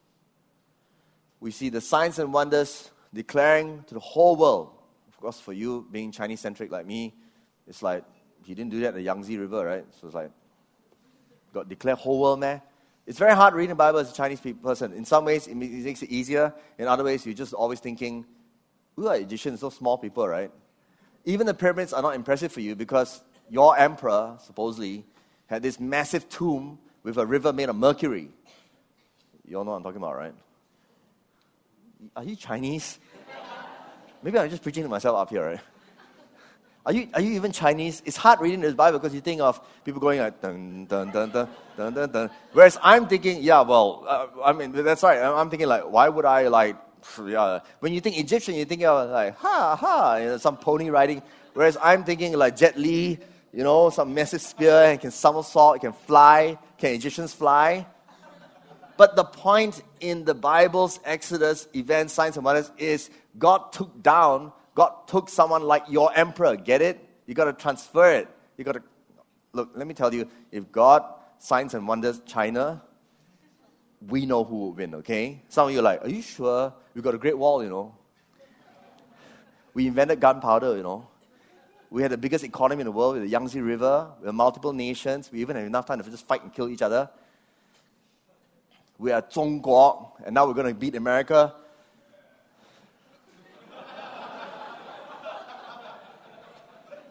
We see the signs and wonders declaring to the whole world. Of course, for you, being Chinese-centric like me, it's like, he didn't do that at the Yangtze River, right? So it's like, God declare whole world, man. It's very hard reading the Bible as a Chinese person. In some ways, it makes it easier. In other ways, you're just always thinking, who are Egyptians, those small people, right? Even the pyramids are not impressive for you because your emperor, supposedly, had this massive tomb with a river made of mercury. You all know what I'm talking about, right? Are you Chinese? Maybe I'm just preaching to myself up here, right? Are you even Chinese? It's hard reading this Bible because you think of people going like dun dun dun dun dun dun dun. Whereas I'm thinking, that's right. I'm thinking like, why would I like? When you think Egyptian, you think of like some pony riding. Whereas I'm thinking like Jet Li, some massive spear and can somersault, it can fly. Can Egyptians fly? But the point in the Bible's Exodus events, signs and wonders is God took someone like your emperor. Get it? You got to transfer it. You got to look. Let me tell you, if God signs and wonders China, we know who will win. Okay? Some of you are like, are you sure? We got a Great Wall. We invented gunpowder. We had the biggest economy in the world with the Yangtze River. We have multiple nations. We even have enough time to just fight and kill each other. We are Zhongguo, and now we're going to beat America.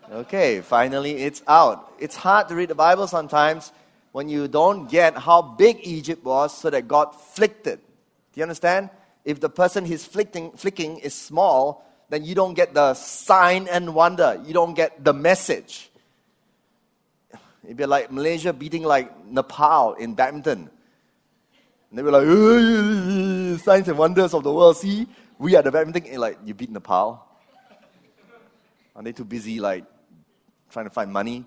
Okay, finally it's out. It's hard to read the Bible sometimes when you don't get how big Egypt was so that God flicked it. Do you understand? If the person he's flicking is small, then you don't get the sign and wonder. You don't get the message. It'd be like Malaysia beating like Nepal in badminton. And they were like, signs and wonders of the world. See, we are the badminton. Like, you beat Nepal. Are they too busy like trying to find money?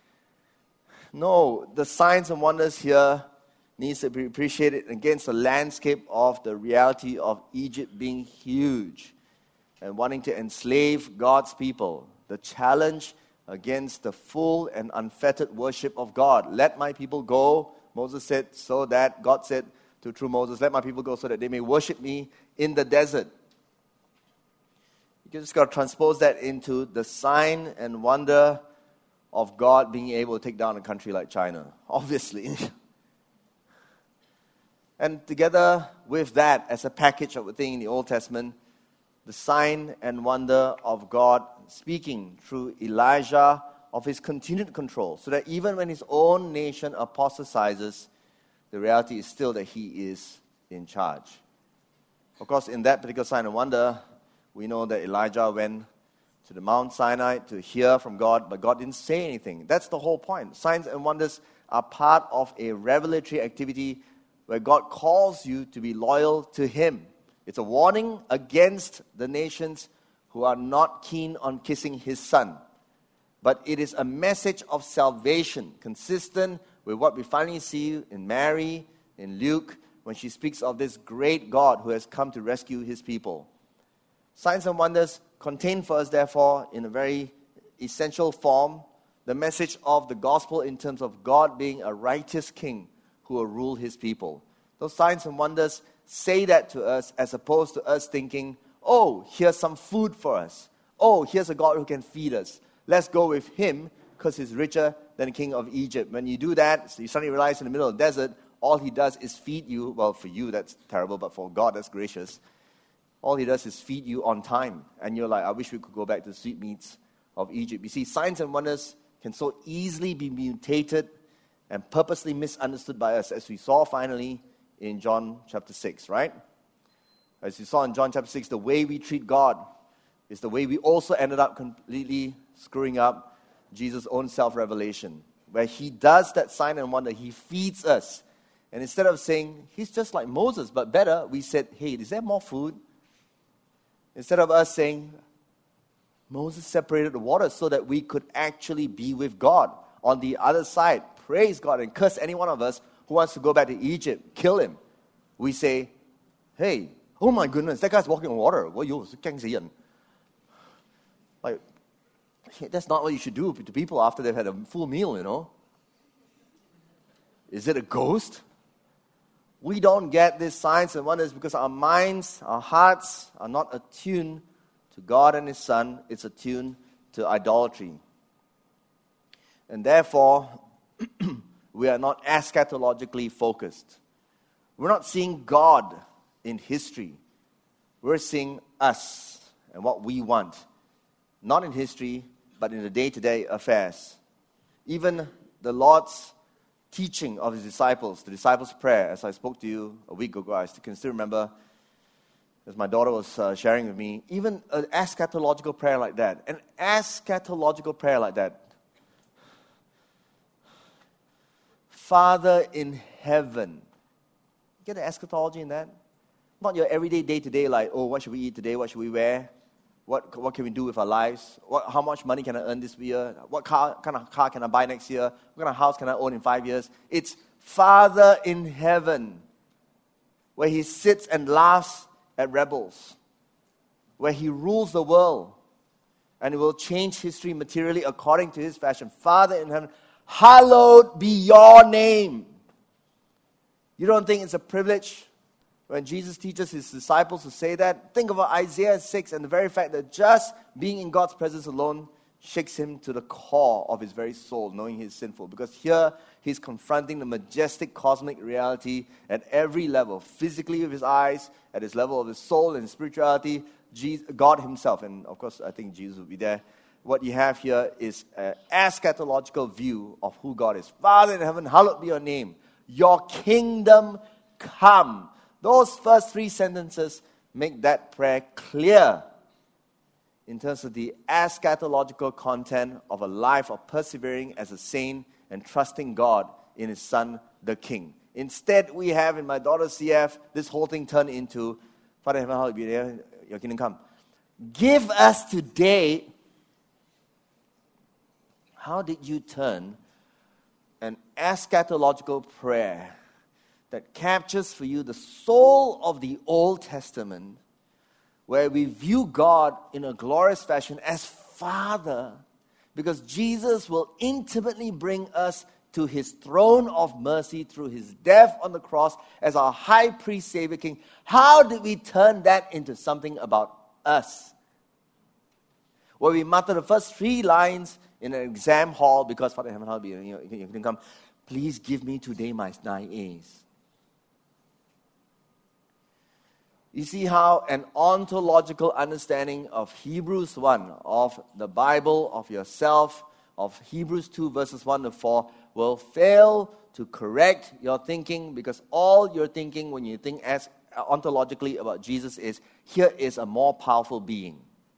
No, the signs and wonders here needs to be appreciated against the landscape of the reality of Egypt being huge and wanting to enslave God's people. The challenge against the full and unfettered worship of God. Let my people go, Moses said, so that God said through Moses, let my people go so that they may worship me in the desert. You just got to transpose that into the sign and wonder of God being able to take down a country like China, obviously. And together with that, as a package of a thing in the Old Testament, the sign and wonder of God speaking through Elijah of his continued control, so that even when his own nation apostatizes, the reality is still that he is in charge. Of course, in that particular sign and wonder, we know that Elijah went to the Mount Sinai to hear from God, but God didn't say anything. That's the whole point. Signs and wonders are part of a revelatory activity where God calls you to be loyal to Him. It's a warning against the nations who are not keen on kissing His Son. But it is a message of salvation, consistent with what we finally see in Mary, in Luke, when she speaks of this great God who has come to rescue His people. Signs and wonders contain for us, therefore, in a very essential form, the message of the gospel in terms of God being a righteous king who will rule His people. Those signs and wonders say that to us as opposed to us thinking, oh, here's some food for us. Oh, here's a God who can feed us. Let's go with Him because He's richer than the king of Egypt. When you do that, so you suddenly realize in the middle of the desert, all He does is feed you. Well, for you, that's terrible, but for God, that's gracious. All He does is feed you on time. And you're like, I wish we could go back to the sweetmeats of Egypt. You see, signs and wonders can so easily be mutated and purposely misunderstood by us, as we saw finally in John chapter 6, right? As you saw in John chapter 6, the way we treat God is the way we also ended up completely screwing up Jesus' own self-revelation, where He does that sign and wonder. He feeds us. And instead of saying, He's just like Moses, but better, we said, hey, is there more food? Instead of us saying, Moses separated the waters so that we could actually be with God on the other side. Praise God and curse any one of us who wants to go back to Egypt, kill him. We say, hey, oh my goodness, that guy's walking on water. Like, that's not what you should do to people after they've had a full meal, you know. Is it a ghost? We don't get these signs and wonders because our minds, our hearts are not attuned to God and His Son. It's attuned to idolatry. And therefore, we are not eschatologically focused. We're not seeing God in history. We're seeing us and what we want. Not in history, but in the day-to-day affairs. Even the Lord's teaching of His disciples, the disciples' prayer, as I spoke to you a week ago, I can still remember, as my daughter was sharing with me, even an eschatological prayer like that. An eschatological prayer like that. Father in heaven. Get the eschatology in that? Not your everyday, day-to-day, like, oh, what should we eat today? What should we wear? What can we do with our lives? How much money can I earn this year? What kind of car can I buy next year? What kind of house can I own in 5 years? It's Father in heaven, where He sits and laughs at rebels, where He rules the world, and He will change history materially according to His fashion. Father in heaven, hallowed be Your name. You don't think it's a privilege when Jesus teaches His disciples to say that? Think about Isaiah 6 and the very fact that just being in God's presence alone shakes him to the core of his very soul, knowing he's sinful. Because here, he's confronting the majestic cosmic reality at every level, physically with his eyes, at his level of his soul and spirituality, God Himself. And of course, I think Jesus will be there what you have here is an eschatological view of who God is. Father in heaven, hallowed be your name. Your kingdom come. Those first three sentences make that prayer clear in terms of the eschatological content of a life of persevering as a saint and trusting God in His Son, the King. Instead, we have in my daughter CF, this whole thing turned into, Father in heaven, hallowed be your kingdom come. Give us today. How did you turn an eschatological prayer that captures for you the soul of the Old Testament, where we view God in a glorious fashion as Father, because Jesus will intimately bring us to His throne of mercy through His death on the cross as our high priest, Savior, King. How did we turn that into something about us? Where we mutter the first three lines in an exam hall because Father in heaven, hallowed be your kingdom come. Please give me today my 9 A's. You see how an ontological understanding of Hebrews 1, of the Bible, of yourself, of Hebrews 2 verses 1 to 4 will fail to correct your thinking, because all you're thinking when you think as ontologically about Jesus is, here is a more powerful being.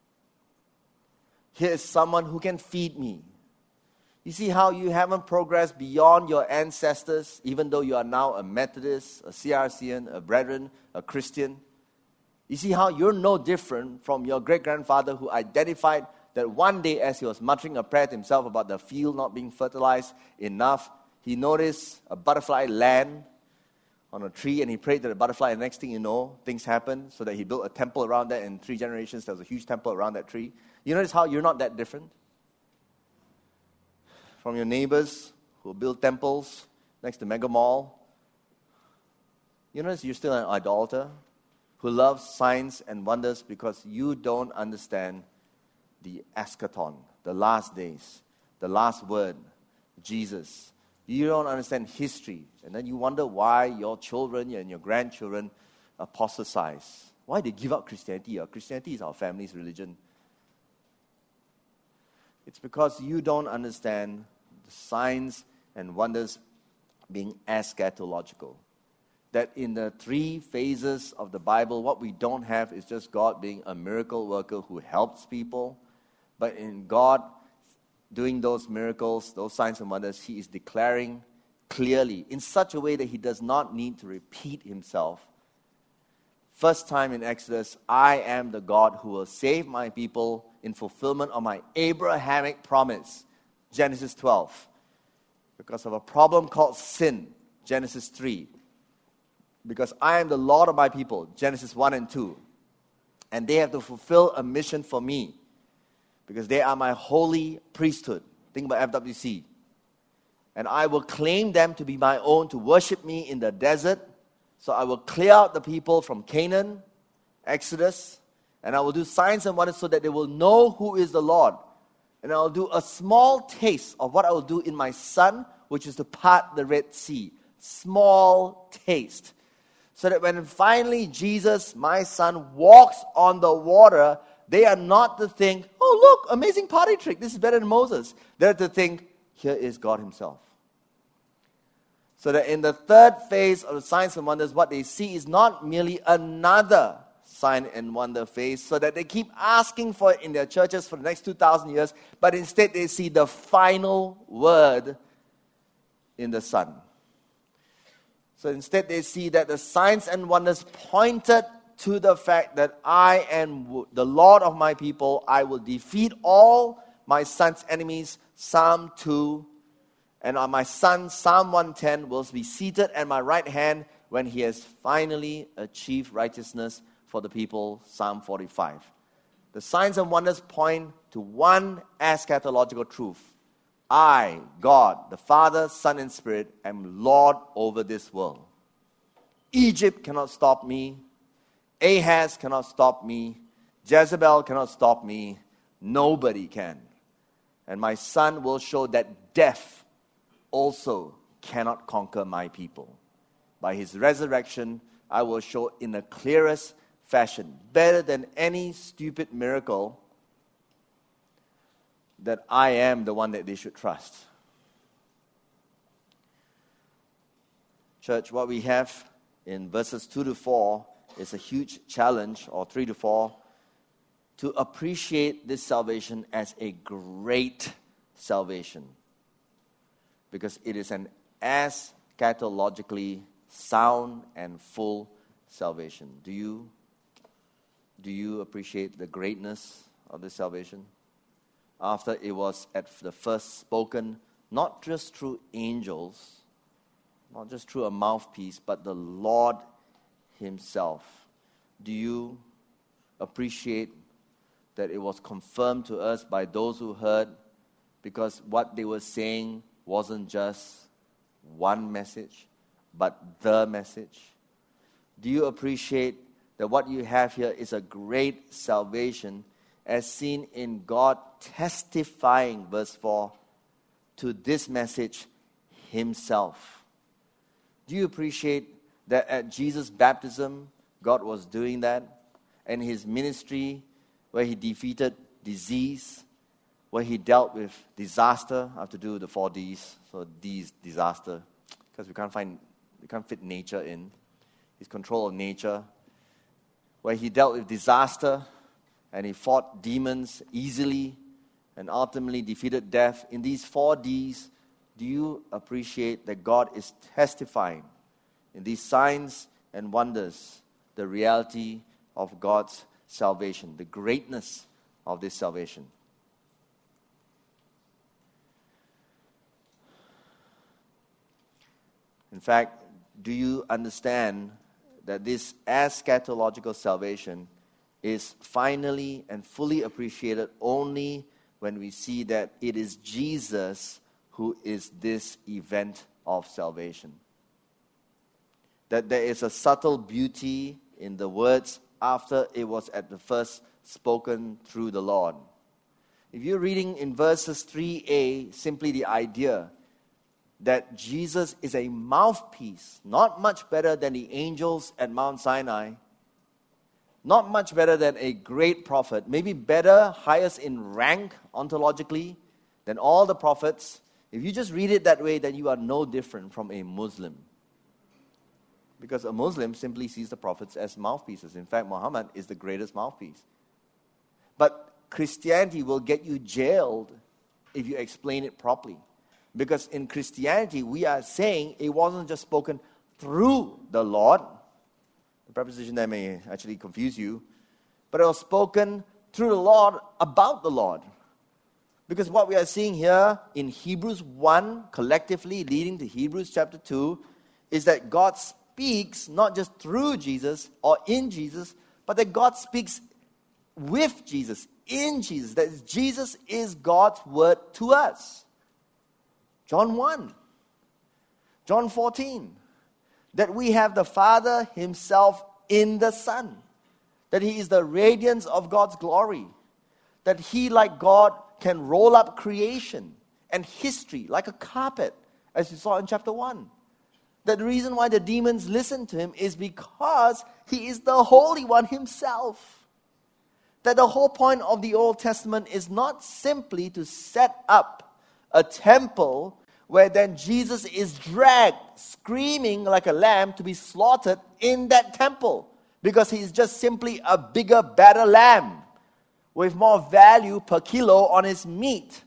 Here is someone who can feed me. You see how you haven't progressed beyond your ancestors, even though you are now a Methodist, a CRCN, a Brethren, a Christian. You see how you're no different from your great-grandfather who identified that one day as he was muttering a prayer to himself about the field not being fertilized enough, he noticed a butterfly land on a tree and he prayed to the butterfly, and the next thing you know, things happened, so that he built a temple around that. In 3 generations, there was a huge temple around that tree. You notice how you're not that different from your neighbors who build temples next to Mega Mall. You notice you're still an idolater who loves signs and wonders because you don't understand the eschaton, the last days, the last word, Jesus. You don't understand history. And then you wonder why your children and your grandchildren apostatize. Why they give up Christianity? Christianity is our family's religion. It's because you don't understand the signs and wonders being eschatological. That in the 3 phases of the Bible, what we don't have is just God being a miracle worker who helps people. But in God doing those miracles, those signs and wonders, He is declaring clearly, in such a way that He does not need to repeat Himself. First time in Exodus, I am the God who will save my people in fulfillment of my Abrahamic promise. Genesis 12. Because of a problem called sin. Genesis 3. Because I am the Lord of my people, Genesis 1 and 2. And they have to fulfill a mission for me, because they are my holy priesthood. Think about FWC. And I will claim them to be my own, to worship me in the desert. So I will clear out the people from Canaan, Exodus, and I will do signs and wonders so that they will know who is the Lord. And I will do a small taste of what I will do in my Son, which is to part the Red Sea. Small taste. So that when finally Jesus, my Son, walks on the water, they are not to think, oh look, amazing party trick, this is better than Moses. They're to think, here is God Himself. So that in the 3rd phase of the signs and wonders, what they see is not merely another sign and wonder phase, so that they keep asking for it in their churches for the next 2,000 years, but instead they see the final word in the Son. So instead they see that the signs and wonders pointed to the fact that I am the Lord of my people. I will defeat all my Son's enemies, Psalm 2. And on my Son, Psalm 110, will be seated at my right hand when He has finally achieved righteousness for the people, Psalm 45. The signs and wonders point to one eschatological truth. I, God, the Father, Son, and Spirit, am Lord over this world. Egypt cannot stop me. Ahaz cannot stop me. Jezebel cannot stop me. Nobody can. And my Son will show that death also cannot conquer my people. By His resurrection, I will show in the clearest fashion, better than any stupid miracle, that I am the one that they should trust. Church, what we have in verses 2 to 4 is a huge challenge, or 3 to 4, to appreciate this salvation as a great salvation. Because it is an eschatologically sound and full salvation. Do you appreciate the greatness of this salvation? After it was at the first spoken, not just through angels, not just through a mouthpiece, but the Lord Himself. Do you appreciate that it was confirmed to us by those who heard, because what they were saying wasn't just one message, but the message? Do you appreciate that what you have here is a great salvation, as seen in God testifying, verse 4, to this message Himself? Do you appreciate that at Jesus' baptism, God was doing that, and His ministry, where He defeated disease, where He dealt with disaster? I have to do the 4 Ds. So D is disaster, because we can't fit nature in. His control of nature, where He dealt with disaster, and He fought demons easily, and ultimately defeated death. In these 4 Ds, do you appreciate that God is testifying in these signs and wonders the reality of God's salvation, the greatness of this salvation? In fact, do you understand that this eschatological salvation is finally and fully appreciated only when we see that it is Jesus who is this event of salvation? That there is a subtle beauty in the words after it was at the first spoken through the Lord. If you're reading in verses 3a, simply the idea that Jesus is a mouthpiece, not much better than the angels at Mount Sinai, not much better than a great prophet, maybe better, highest in rank ontologically than all the prophets. If you just read it that way, then you are no different from a Muslim. Because a Muslim simply sees the prophets as mouthpieces. In fact, Muhammad is the greatest mouthpiece. But Christianity will get you jailed if you explain it properly. Because in Christianity, we are saying it wasn't just spoken through the Lord. The preposition there may actually confuse you. But it was spoken through the Lord about the Lord. Because what we are seeing here in Hebrews 1, collectively leading to Hebrews chapter 2, is that God speaks not just through Jesus or in Jesus, but that God speaks with Jesus, in Jesus. That is, Jesus is God's word to us. John 1, John 14, that we have the Father Himself in the Son, that He is the radiance of God's glory, that He, like God, can roll up creation and history like a carpet, as you saw in chapter 1. That the reason why the demons listen to Him is because He is the Holy One Himself. That the whole point of the Old Testament is not simply to set up a temple where then Jesus is dragged, screaming like a lamb, to be slaughtered in that temple, because He is just simply a bigger, better lamb with more value per kilo on His meat.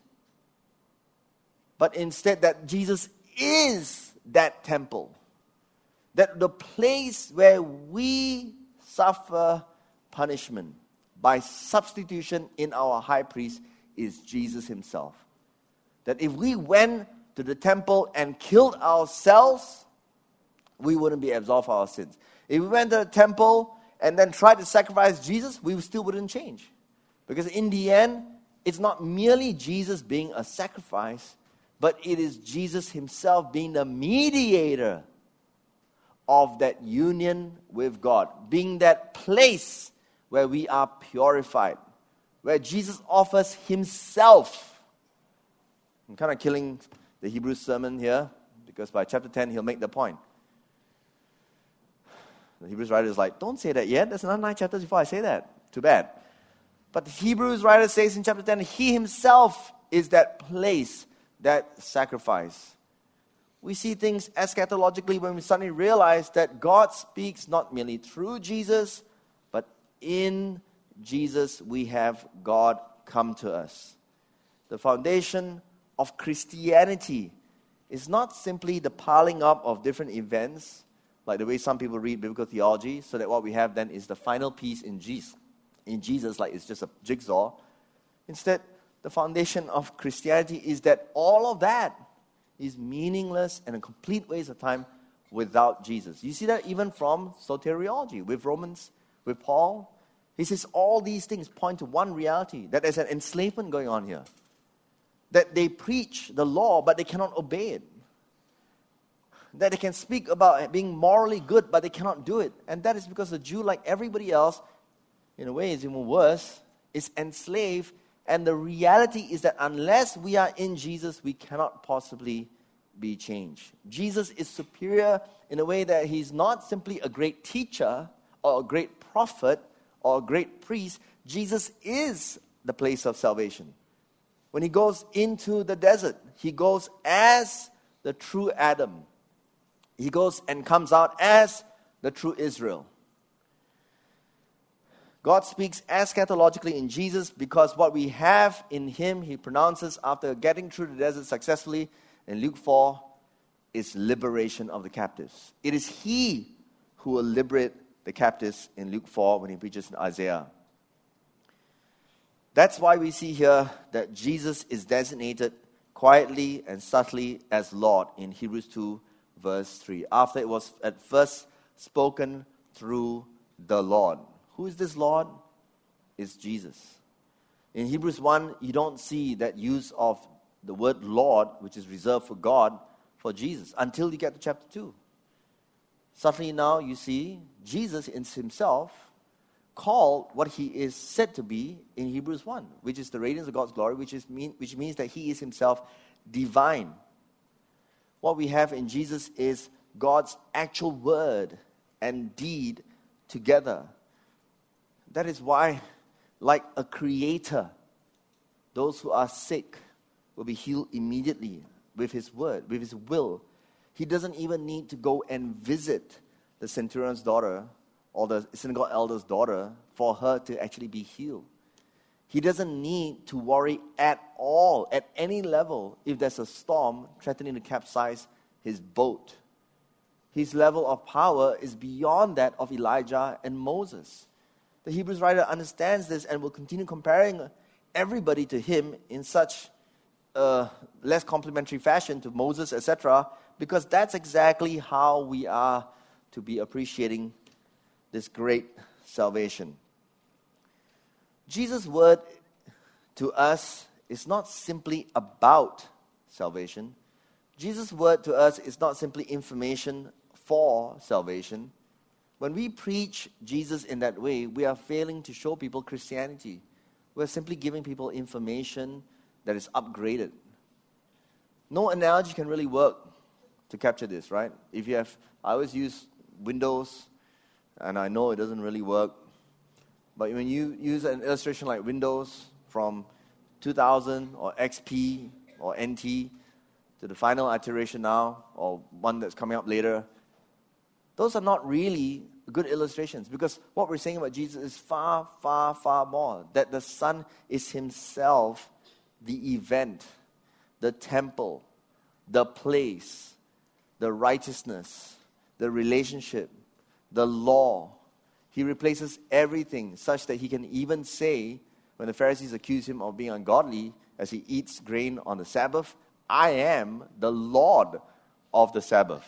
But instead that Jesus is that temple, that the place where we suffer punishment by substitution in our high priest is Jesus Himself. That if we went to the temple and killed ourselves, we wouldn't be absolved of our sins. If we went to the temple and then tried to sacrifice Jesus, we still wouldn't change. Because in the end, it's not merely Jesus being a sacrifice, but it is Jesus Himself being the mediator of that union with God, being that place where we are purified, where Jesus offers Himself. I'm kind of killing the Hebrew sermon here, because by chapter 10, he'll make the point. The Hebrews writer is like, don't say that yet. There's another 9 chapters before I say that. Too bad. But the Hebrews writer says in chapter 10, He Himself is that place, that sacrifice. We see things eschatologically when we suddenly realize that God speaks not merely through Jesus, but in Jesus we have God come to us. The foundation of Christianity is not simply the piling up of different events, like the way some people read biblical theology, so that what we have then is the final piece in Jesus, like it's just a jigsaw. Instead, the foundation of Christianity is that all of that is meaningless and a complete waste of time without Jesus. You see that even from soteriology, with Romans, with Paul. He says all these things point to one reality, that there's an enslavement going on here. That they preach the law, but they cannot obey it. That they can speak about being morally good, but they cannot do it. And that is because the Jew, like everybody else, in a way is even worse, is enslaved. And the reality is that unless we are in Jesus, we cannot possibly be changed. Jesus is superior in a way that he's not simply a great teacher or a great prophet or a great priest. Jesus is the place of salvation. When he goes into the desert, he goes as the true Adam. He goes and comes out as the true Israel. God speaks eschatologically in Jesus because what we have in him, he pronounces after getting through the desert successfully in Luke 4, is liberation of the captives. It is he who will liberate the captives in Luke 4 when he preaches in Isaiah. That's why we see here that Jesus is designated quietly and subtly as Lord in Hebrews 2 verse 3. After it was at first spoken through the Lord. Who is this Lord? It's Jesus. In Hebrews 1, you don't see that use of the word Lord, which is reserved for God, for Jesus, until you get to chapter 2. Suddenly now you see Jesus in himself called what he is said to be in Hebrews 1, which is the radiance of God's glory, which means that he is himself divine. What we have in Jesus is God's actual word and deed together. That is why, like a creator, those who are sick will be healed immediately with his word, with his will. He doesn't even need to go and visit the centurion's daughter or the synagogue elder's daughter for her to actually be healed. He doesn't need to worry at all, at any level, if there's a storm threatening to capsize his boat. His level of power is beyond that of Elijah and Moses. The Hebrews writer understands this and will continue comparing everybody to him in such less complimentary fashion to Moses, etc., because that's exactly how we are to be appreciating this great salvation. Jesus' word to us is not simply about salvation. Jesus' word to us is not simply information for salvation. When we preach Jesus in that way, we are failing to show people Christianity. We're simply giving people information that is upgraded. No analogy can really work to capture this, right? I always use Windows, and I know it doesn't really work. But when you use an illustration like Windows from 2000 or XP or NT to the final iteration now, or one that's coming up later, those are not really good illustrations, because what we're saying about Jesus is far, far, far more. That the Son is himself the event, the temple, the place, the righteousness, the relationship, the law. He replaces everything such that he can even say, when the Pharisees accuse him of being ungodly as he eats grain on the Sabbath, I am the Lord of the Sabbath.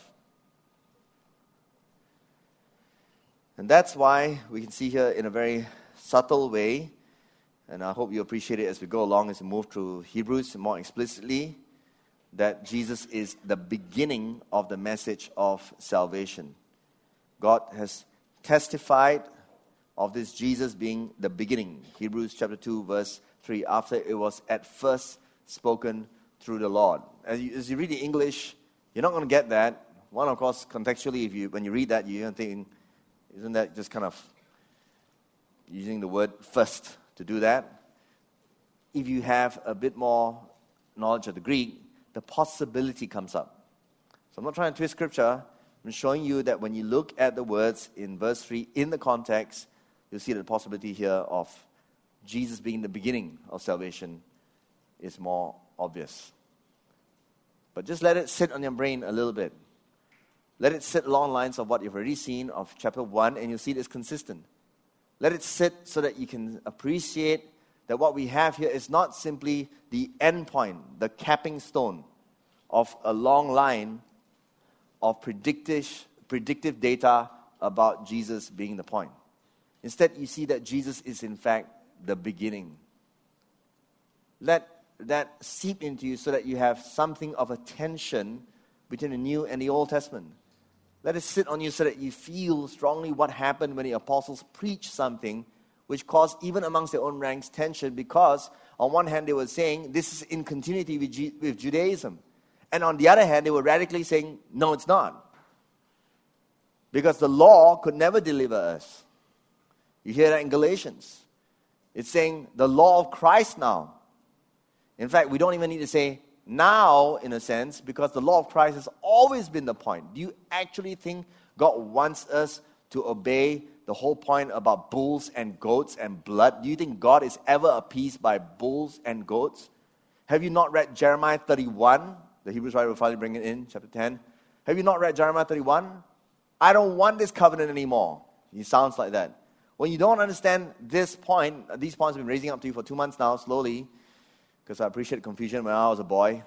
And that's why we can see here in a very subtle way, and I hope you appreciate it as we go along, as we move through Hebrews more explicitly, that Jesus is the beginning of the message of salvation. God has testified of this Jesus being the beginning. Hebrews chapter 2 verse 3, after it was at first spoken through the Lord. As you read the English, you're not going to get that. One, of course, contextually, when you read that, you're thinking, isn't that just kind of using the word first to do that? If you have a bit more knowledge of the Greek, the possibility comes up. So I'm not trying to twist scripture. I'm showing you that when you look at the words in verse 3 in the context, you'll see that the possibility here of Jesus being the beginning of salvation is more obvious. But just let it sit on your brain a little bit. Let it sit along the lines of what you've already seen of chapter 1, and you'll see it is consistent. Let it sit so that you can appreciate that what we have here is not simply the end point, the capping stone of a long line of predictive data about Jesus being the point. Instead, you see that Jesus is in fact the beginning. Let that seep into you so that you have something of a tension between the New and the Old Testament. Let it sit on you so that you feel strongly what happened when the apostles preached something which caused, even amongst their own ranks, tension, because on one hand they were saying this is in continuity with Judaism. And on the other hand, they were radically saying, no, it's not. Because the law could never deliver us. You hear that in Galatians. It's saying the law of Christ now. In fact, we don't even need to say now, in a sense, because the law of Christ has always been the point. Do you actually think God wants us to obey the whole point about bulls and goats and blood? Do you think God is ever appeased by bulls and goats? Have you not read Jeremiah 31? The Hebrews writer will finally bring it in, chapter 10. Have you not read Jeremiah 31? I don't want this covenant anymore. He sounds like that. When you don't understand this point, these points have been raising up to you for 2 months now, slowly, because I appreciate confusion when I was a boy.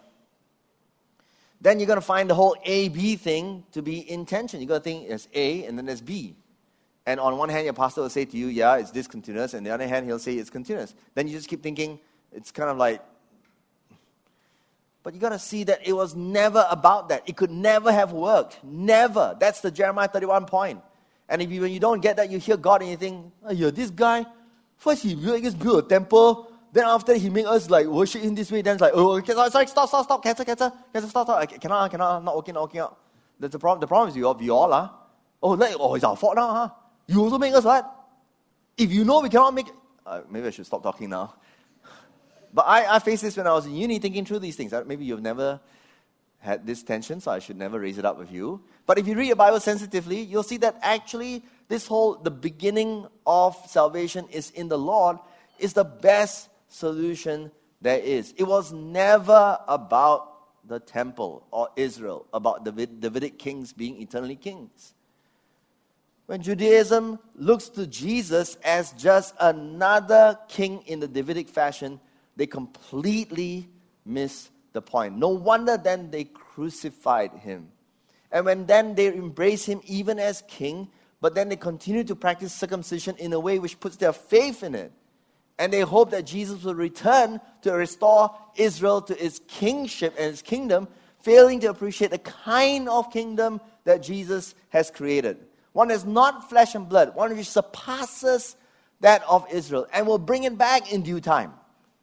Then you're going to find the whole A-B thing to be in tension. You're going to think there's A and then there's B. And on one hand, your pastor will say to you, yeah, it's discontinuous. And on the other hand, he'll say it's continuous. Then you just keep thinking, it's kind of like, but you got to see that it was never about that. It could never have worked. Never. That's the Jeremiah 31 point. And when you don't get that, you hear God and you think, oh, yeah, this guy, first he built a temple. Then after he make us like worship in this way. Then it's like, oh, sorry, stop, cancel, stop. I cannot, not working out. That's the problem. The problem is you all. It's our fault now, huh? You also make us what? If you know we cannot make it. Maybe I should stop talking now. But I faced this when I was in uni thinking through these things. Maybe you've never had this tension, so I should never raise it up with you. But if you read your Bible sensitively, you'll see that actually the beginning of salvation is in the Lord, is the best solution there is. It was never about the temple or Israel, about the Davidic kings being eternally kings. When Judaism looks to Jesus as just another king in the Davidic fashion, they completely miss the point. No wonder then they crucified him. And when then they embrace him even as king, but then they continue to practice circumcision in a way which puts their faith in it. And they hope that Jesus will return to restore Israel to its kingship and its kingdom, failing to appreciate the kind of kingdom that Jesus has created. One that's not flesh and blood, one which surpasses that of Israel and will bring it back in due time.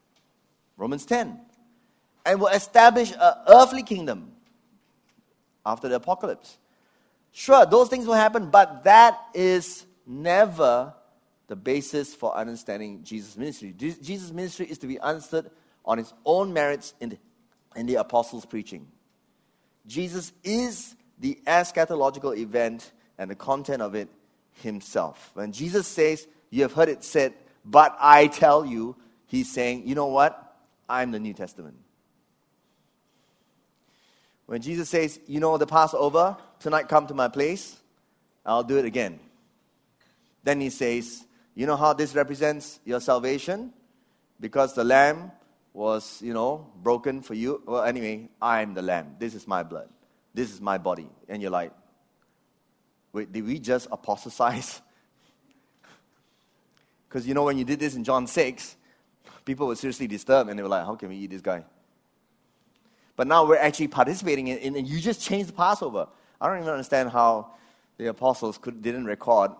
Romans 10. And will establish an earthly kingdom after the apocalypse. Sure, those things will happen, but that is never the basis for understanding Jesus' ministry. Jesus' ministry is to be understood on its own merits in the apostles' preaching. Jesus is the eschatological event and the content of it himself. When Jesus says, you have heard it said, but I tell you, he's saying, you know what? I'm the New Testament. When Jesus says, you know the Passover, tonight come to my place, I'll do it again. Then he says, you know how this represents your salvation? Because the lamb was, broken for you. Well, anyway, I'm the lamb. This is my blood. This is my body. And you're like, wait, did we just apostatize? Because when you did this in John 6, people were seriously disturbed and they were like, how can we eat this guy? But now we're actually participating in and you just changed the Passover. I don't even understand how the apostles didn't record.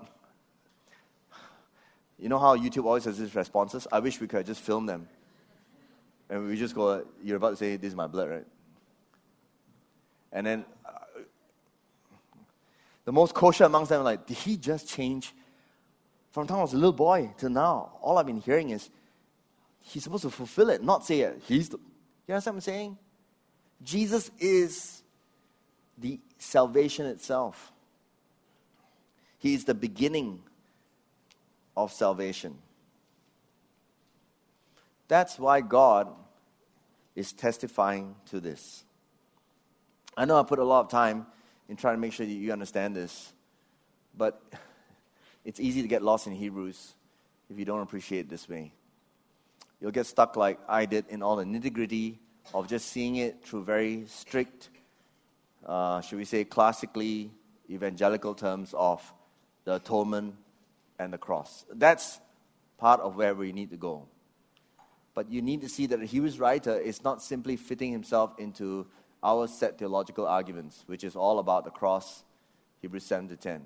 You know how YouTube always has these responses? I wish we could just film them. And we just go, you're about to say, this is my blood, right? And then the most kosher amongst them are like, did he just change from the time I was a little boy to now? All I've been hearing is, he's supposed to fulfill it, not say it. He's You understand what I'm saying? Jesus is the salvation itself. He is the beginning of salvation. That's why God is testifying to this. I know I put a lot of time in trying to make sure that you understand this, but it's easy to get lost in Hebrews if you don't appreciate it this way. You'll get stuck like I did in all the nitty-gritty of just seeing it through very strict, should we say classically evangelical terms of the atonement and the cross. That's part of where we need to go. But you need to see that the Hebrews writer is not simply fitting himself into our set theological arguments, which is all about the cross, Hebrews 7-10.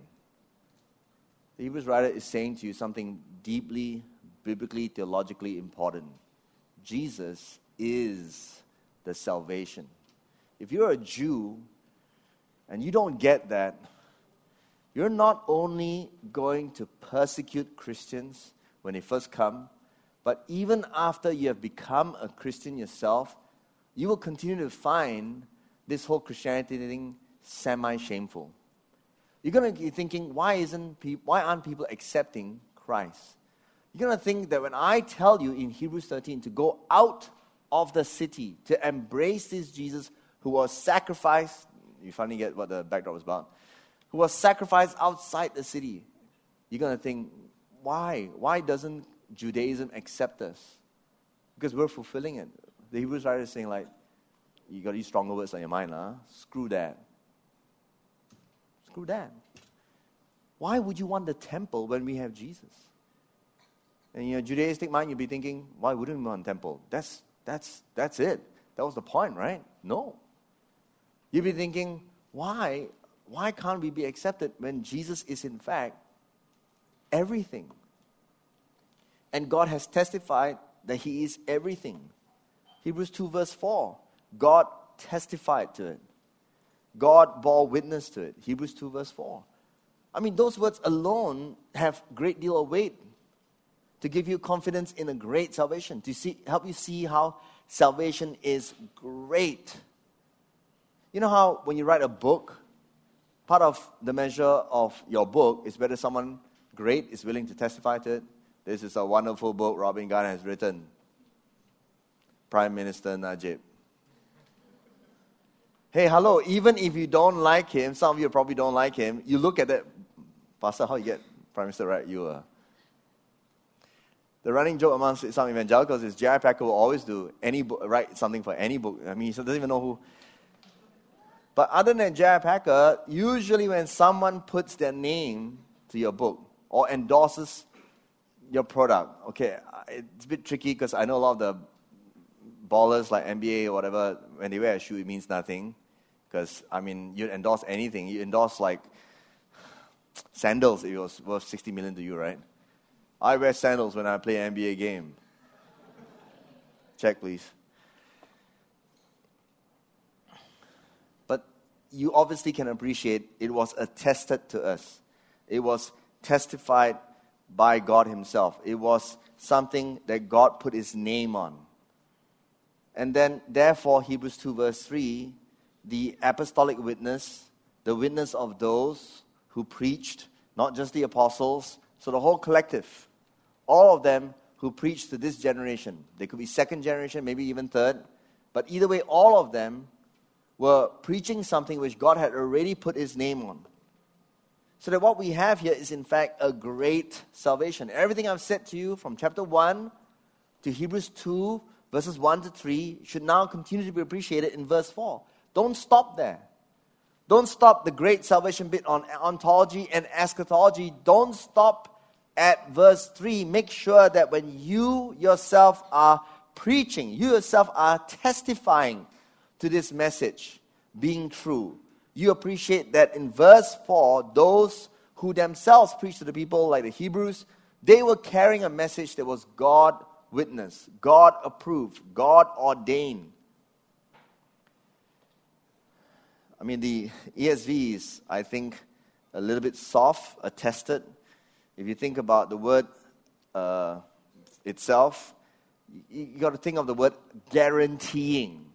The Hebrews writer is saying to you something deeply, biblically, theologically important. Jesus is the salvation. If you're a Jew and you don't get that, you're not only going to persecute Christians when they first come, but even after you have become a Christian yourself, you will continue to find this whole Christianity thing semi-shameful. You're going to be thinking, why aren't people accepting Christ? You're going to think that when I tell you in Hebrews 13 to go out of the city, to embrace this Jesus who was sacrificed, you finally get what the backdrop was about, who was sacrificed outside the city, you're going to think, why? Why doesn't Judaism accept us? Because we're fulfilling it. The Hebrews writer is saying like, you got to use stronger words on your mind, huh? Screw that. Screw that. Why would you want the temple when we have Jesus? And in your Judaistic mind, you'll be thinking, why wouldn't we want a temple? That's it. That was the point, right? No. You'll be thinking, why can't we be accepted when Jesus is in fact everything? And God has testified that He is everything. Hebrews 2 verse 4, God testified to it. God bore witness to it. Hebrews 2 verse 4. I mean, those words alone have a great deal of weight to give you confidence in a great salvation, to help you see how salvation is great. You know how when you write a book, part of the measure of your book is whether someone great is willing to testify to it. This is a wonderful book Robin Garner has written. Prime Minister Najib. Hey, hello, even if you don't like him, some of you probably don't like him, you look at that. Pastor, how you get Prime Minister right? You are. The running joke amongst some evangelicals is J.I. Packer will always write something for any book. I mean, he doesn't even know who. But other than J.I. Packer, usually when someone puts their name to your book or endorses your product, okay, it's a bit tricky because I know a lot of the ballers like NBA or whatever, when they wear a shoe, it means nothing. Because, I mean, you endorse anything. You endorse like sandals, it was worth $60 million to you, right? I wear sandals when I play an NBA game. Check, please. But you obviously can appreciate it was attested to us. It was testified by God Himself. It was something that God put His name on. And then, therefore, Hebrews 2 verse 3, the apostolic witness, the witness of those who preached, not just the apostles, so the whole collective, all of them who preached to this generation. They could be second generation, maybe even third. But either way, all of them were preaching something which God had already put His name on. So that what we have here is in fact a great salvation. Everything I've said to you from chapter 1 to Hebrews 2, verses 1 to 3, should now continue to be appreciated in verse 4. Don't stop there. Don't stop the great salvation bit on ontology and eschatology. Don't stop at verse 3. Make sure that when you yourself are preaching, you yourself are testifying to this message being true, you appreciate that in verse 4, those who themselves preached to the people, like the Hebrews, they were carrying a message that was God witnessed, God approved, God ordained. I mean, the ESV is, I think, a little bit soft, attested. If you think about the word itself, You got to think of the word guaranteeing.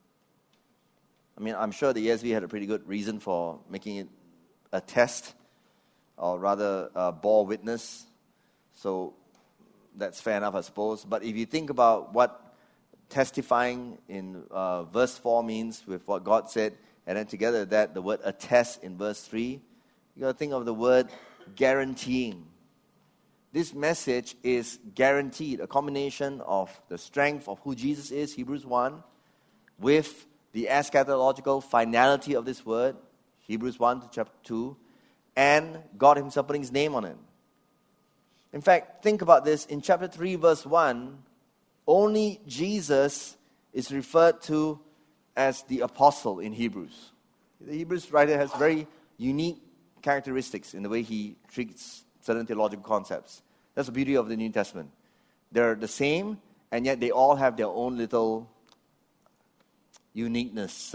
I mean, I'm sure the ESV had a pretty good reason for making it a test, or rather bore witness. So that's fair enough, I suppose. But if you think about what testifying in verse 4 means with what God said, and then together that, the word attest in verse 3, you got to think of the word guaranteeing. This message is guaranteed, a combination of the strength of who Jesus is, Hebrews 1, with the eschatological finality of this word, Hebrews 1 to chapter 2, and God himself putting his name on it. In fact, think about this. In chapter 3, verse 1, only Jesus is referred to as the apostle in Hebrews. The Hebrews writer has very unique characteristics in the way he treats certain theological concepts. That's the beauty of the New Testament. They're the same, and yet they all have their own little unique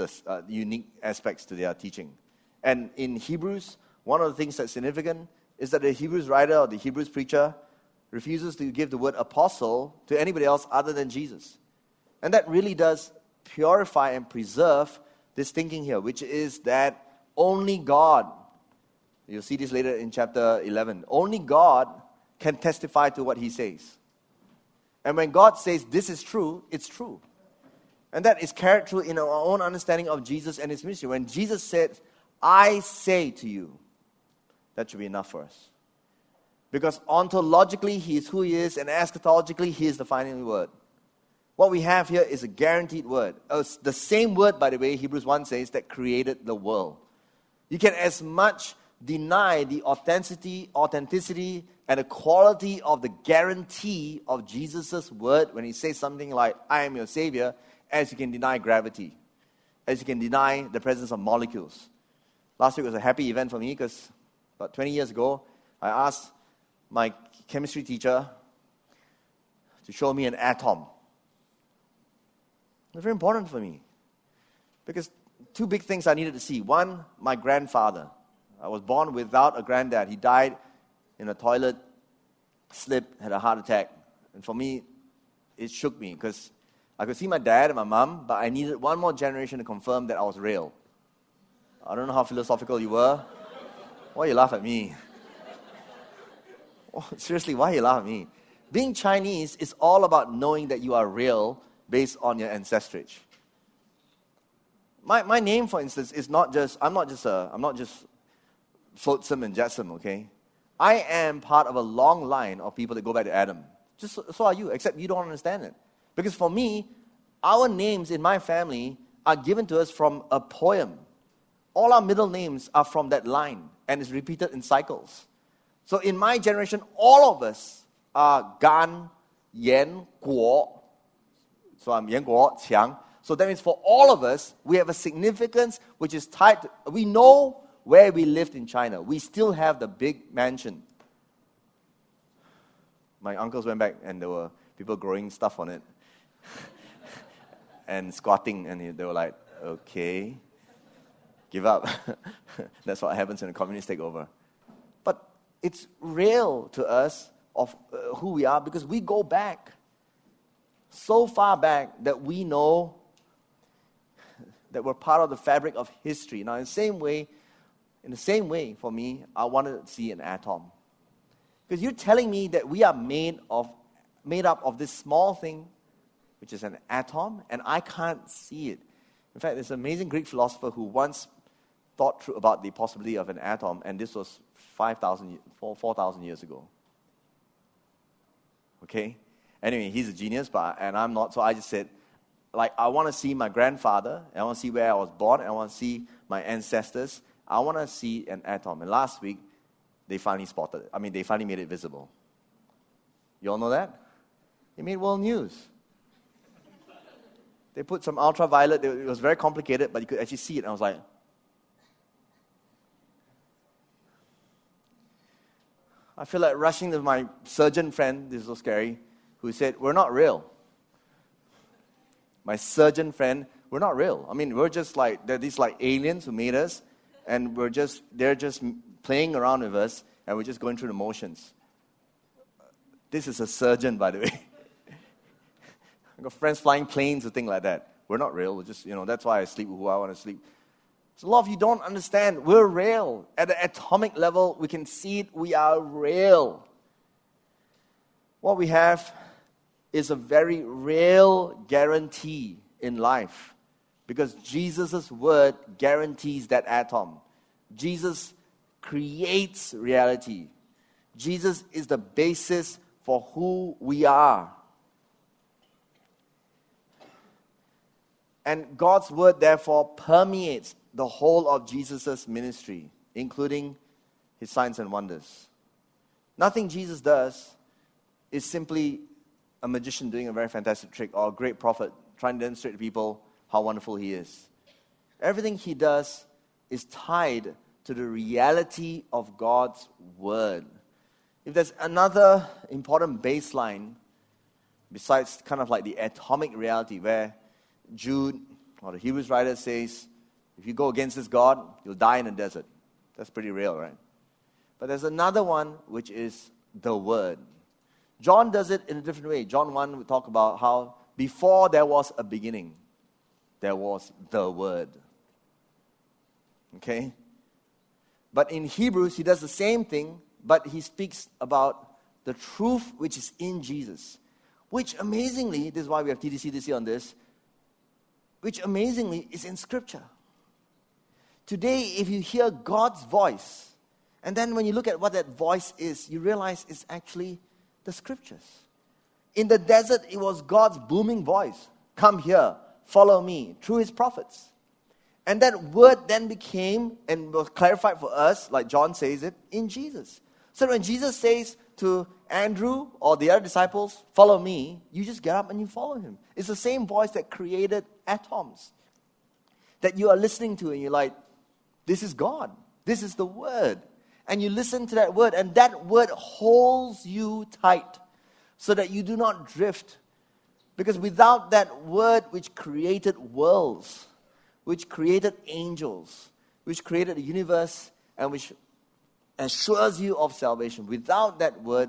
aspects to their teaching. And in Hebrews, one of the things that's significant is that the Hebrews writer or the Hebrews preacher refuses to give the word apostle to anybody else other than Jesus. And that really does purify and preserve this thinking here, which is that only God, you'll see this later in chapter 11, only God can testify to what he says. And when God says this is true, it's true. And that is carried through in our own understanding of Jesus and his ministry. When Jesus said, I say to you, that should be enough for us. Because ontologically, he is who he is, and eschatologically, he is the final word. What we have here is a guaranteed word. The same word, by the way, Hebrews 1 says, that created the world. You can as much deny the authenticity, and the quality of the guarantee of Jesus' word when he says something like, I am your Savior, as you can deny gravity, as you can deny the presence of molecules. Last week was a happy event for me because about 20 years ago, I asked my chemistry teacher to show me an atom. It was very important for me because two big things I needed to see. One, my grandfather. I was born without a granddad. He died in a toilet, slipped, had a heart attack. And for me, it shook me because I could see my dad and my mom, but I needed one more generation to confirm that I was real. I don't know how philosophical you were. Why you laugh at me? Oh, seriously, why you laugh at me? Being Chinese is all about knowing that you are real based on your ancestry. My name, for instance, is not just, I'm not just Flotsam and Jetsam, okay? I am part of a long line of people that go back to Adam. Just so are you, except you don't understand it. Because for me, our names in my family are given to us from a poem. All our middle names are from that line, and it's repeated in cycles. So in my generation, all of us are Gan, Yan, Guo. So I'm Yan, Guo, Qiang. So that means for all of us, we have a significance which is tied to, we know where we lived in China. We still have the big mansion. My uncles went back and there were people growing stuff on it. And squatting, and they were like, okay, give up. That's what happens when a communist take over. But it's real to us of who we are because we go back so far back that we know that we're part of the fabric of history. Now, in the same way, for me, I wanted to see an atom. Because you're telling me that we are made up of this small thing, which is an atom, and I can't see it. In fact, there's an amazing Greek philosopher who once thought through about the possibility of an atom, and this was 4,000 years ago. Okay? Anyway, he's a genius, and I'm not, so I just said, I want to see my grandfather, and I want to see where I was born, and I want to see my ancestors. I want to see an atom. And last week, they finally they finally made it visible. You all know that? It made world news. They put some ultraviolet, it was very complicated, but you could actually see it. And I was like, I feel like rushing to my surgeon friend, this is so scary, who said, we're not real. My surgeon friend, we're not real. We're just they're these aliens who made us, and they're just playing around with us, and we're just going through the motions. This is a surgeon, by the way. got friends flying planes or things like that. We're not real. We're just, that's why I sleep with who I want to sleep. So a lot of you don't understand. We're real. At the atomic level, we can see it. We are real. What we have is a very real guarantee in life. Because Jesus' word guarantees that atom. Jesus creates reality. Jesus is the basis for who we are. And God's word, therefore, permeates the whole of Jesus' ministry, including his signs and wonders. Nothing Jesus does is simply a magician doing a very fantastic trick or a great prophet trying to demonstrate to people how wonderful he is. Everything he does is tied to the reality of God's word. If there's another important baseline, besides kind of like the atomic reality where Jude or the Hebrews writer says, if you go against this God, you'll die in the desert. That's pretty real, right? But there's another one which is the word. John does it in a different way. John 1 will talk about how before there was a beginning, there was the word. Okay? But in Hebrews, he does the same thing, but he speaks about the truth which is in Jesus. Which amazingly, this is why we have TDC this year on this, which amazingly is in Scripture. Today, if you hear God's voice, and then when you look at what that voice is, you realize it's actually the Scriptures. In the desert, it was God's booming voice. Come here, follow me, through his prophets. And that word then became and was clarified for us, like John says it, in Jesus. So when Jesus says to Andrew or the other disciples, follow me, you just get up and you follow him. It's the same voice that created atoms that you are listening to and you're like, this is God. This is the word. And you listen to that word and that word holds you tight so that you do not drift. Because without that word which created worlds, which created angels, which created the universe, and which assures you of salvation, without that word,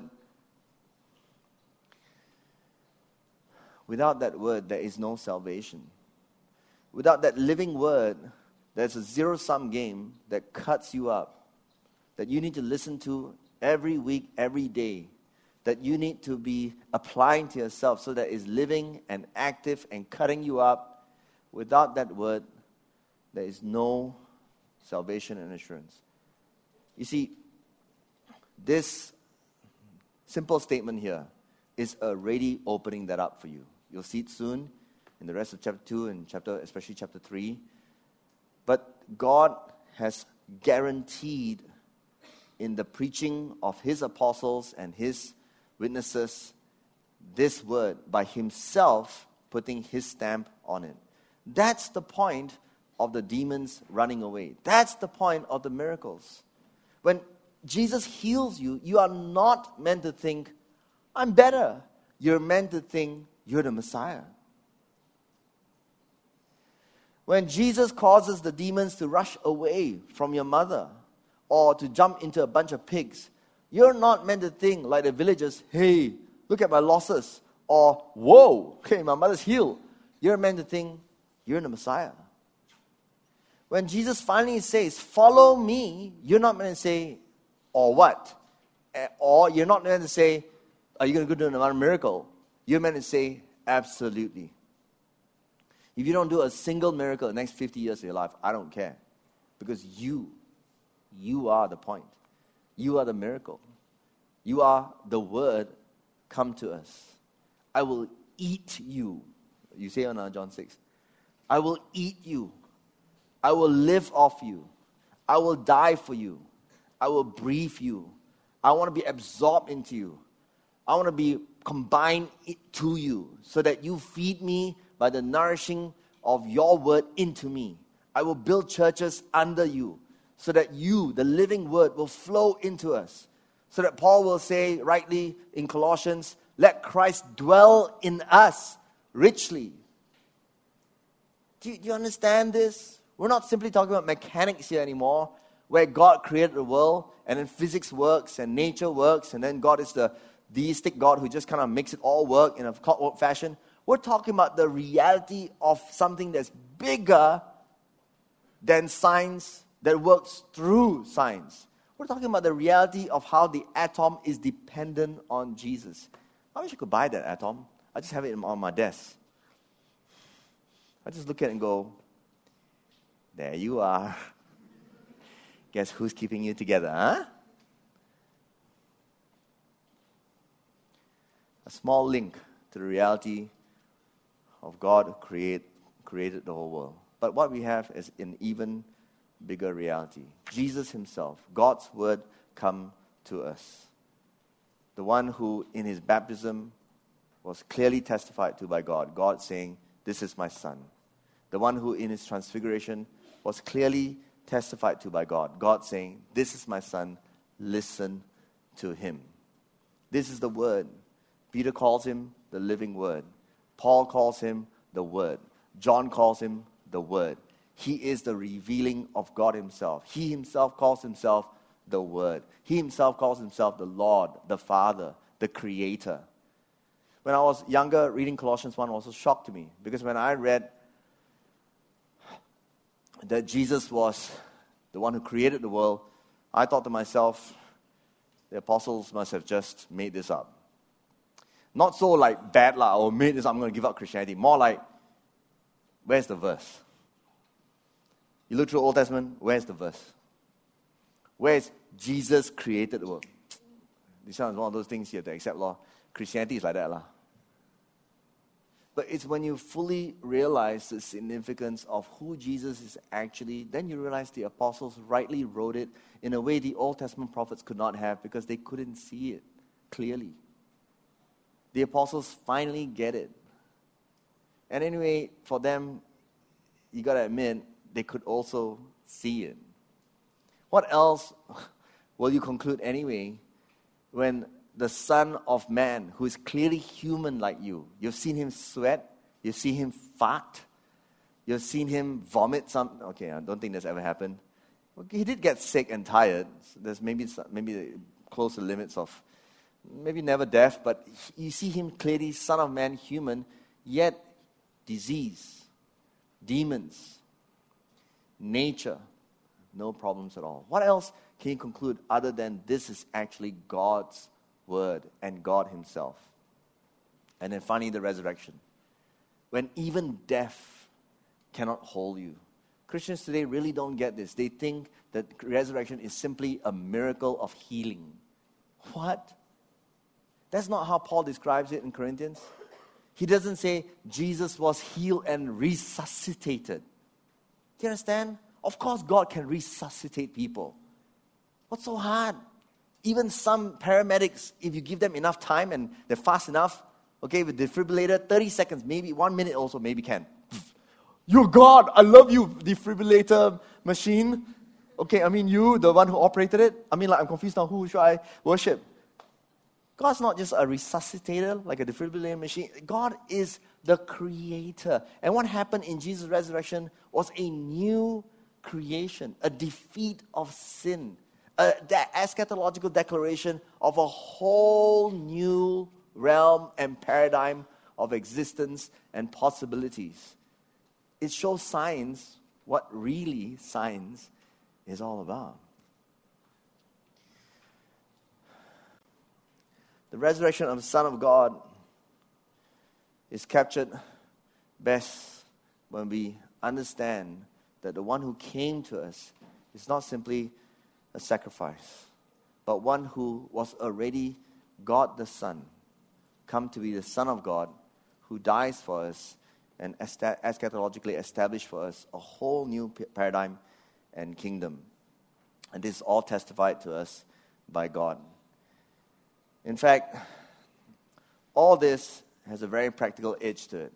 there is no salvation. Without that living word, there's a zero-sum game that cuts you up, that you need to listen to every week, every day, that you need to be applying to yourself so that it's living and active and cutting you up. Without that word, there is no salvation and assurance. You see, this simple statement here is already opening that up for you. You'll see it soon in the rest of chapter 2 and especially chapter 3. But God has guaranteed in the preaching of his apostles and his witnesses this word by himself putting his stamp on it. That's the point of the demons running away. That's the point of the miracles. When Jesus heals you, you are not meant to think, I'm better. You're meant to think, you're the Messiah. When Jesus causes the demons to rush away from your mother or to jump into a bunch of pigs, you're not meant to think like the villagers, hey, look at my losses, or whoa, okay, my mother's healed. You're meant to think, you're the Messiah. When Jesus finally says, follow me, you're not meant to say, or what? Or you're not meant to say, are you going to go do another miracle? You're meant to say, absolutely. If you don't do a single miracle in the next 50 years of your life, I don't care. Because you are the point. You are the miracle. You are the word come to us. I will eat you. You say on John 6. I will eat you. I will live off you. I will die for you. I will breathe you. I want to be absorbed into you. I want to be combined to you so that you feed me by the nourishing of your word into me. I will build churches under you so that you, the living word, will flow into us. So that Paul will say rightly in Colossians, let Christ dwell in us richly. Do you understand this? We're not simply talking about mechanics here anymore, where God created the world, and then physics works, and nature works, and then God is the deistic God who just kind of makes it all work in a clockwork fashion. We're talking about the reality of something that's bigger than science, that works through science. We're talking about the reality of how the atom is dependent on Jesus. I wish I could buy that atom. I just have it on my desk. I just look at it and go, there you are. Guess who's keeping you together, huh? A small link to the reality of God who created the whole world. But what we have is an even bigger reality. Jesus himself, God's word come to us. The one who in his baptism was clearly testified to by God. God saying, this is my son. The one who in his transfiguration was clearly testified to by God. God saying, this is my son, listen to him. This is the word. Peter calls him the living word. Paul calls him the word. John calls him the word. He is the revealing of God himself. He himself calls himself the word. He himself calls himself the Lord, the Father, the Creator. When I was younger, reading Colossians 1 was a shock to me. Because when I read that Jesus was the one who created the world, I thought to myself, the apostles must have just made this up. Not so like bad or made this up, I'm going to give up Christianity. More like, where's the verse? You look through the Old Testament, where's the verse? Where is Jesus created the world? This one is one of those things you have to accept, Lord. Christianity is like that, lah. But it's when you fully realize the significance of who Jesus is actually, then you realize the apostles rightly wrote it in a way the Old Testament prophets could not have because they couldn't see it clearly. The apostles finally get it. And anyway, for them, you got to admit, they could also see it. What else will you conclude anyway when the Son of Man, who is clearly human like you, you've seen him sweat, you've seen him fart, you've seen him vomit some. Okay, I don't think that's ever happened. Okay, he did get sick and tired. So there's maybe close to limits of maybe never death, but you see him clearly, Son of Man, human, yet disease, demons, nature, no problems at all. What else can you conclude other than this is actually God's word and God himself? And then finally, the resurrection. When even death cannot hold you. Christians today really don't get this. They think that resurrection is simply a miracle of healing. What? That's not how Paul describes it in Corinthians. He doesn't say Jesus was healed and resuscitated. Do you understand? Of course God can resuscitate people. What's so hard? Even some paramedics, if you give them enough time and they're fast enough, okay, with defibrillator, 30 seconds, maybe 1 minute also, maybe can. You're God, I love you, defibrillator machine. Okay, I mean you, the one who operated it. I mean, like, I'm confused now, who should I worship? God's not just a resuscitator, like a defibrillator machine. God is the creator. And what happened in Jesus' resurrection was a new creation, a defeat of sin, the eschatological declaration of a whole new realm and paradigm of existence and possibilities. It shows science what really science is all about. The resurrection of the Son of God is captured best when we understand that the one who came to us is not simply a sacrifice, but one who was already God the Son, come to be the Son of God, who dies for us and eschatologically established for us a whole new paradigm and kingdom. And this is all testified to us by God. In fact, all this has a very practical edge to it.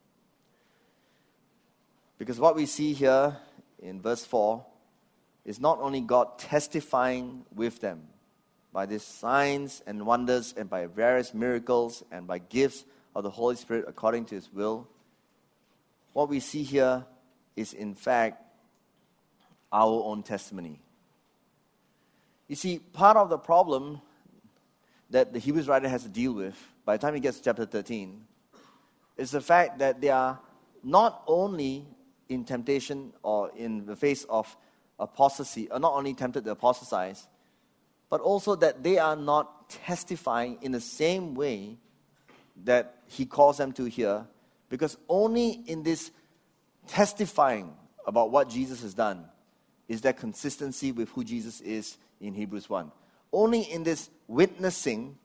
Because what we see here in verse 4 is not only God testifying with them by these signs and wonders and by various miracles and by gifts of the Holy Spirit according to His will. What we see here is in fact our own testimony. You see, part of the problem that the Hebrews writer has to deal with by the time he gets to chapter 13 is the fact that they are not only in temptation or in the face of apostasy, or not only tempted to apostatize, but also that they are not testifying in the same way that he calls them to here, because only in this testifying about what Jesus has done is there consistency with who Jesus is in Hebrews 1. Only in this witnessing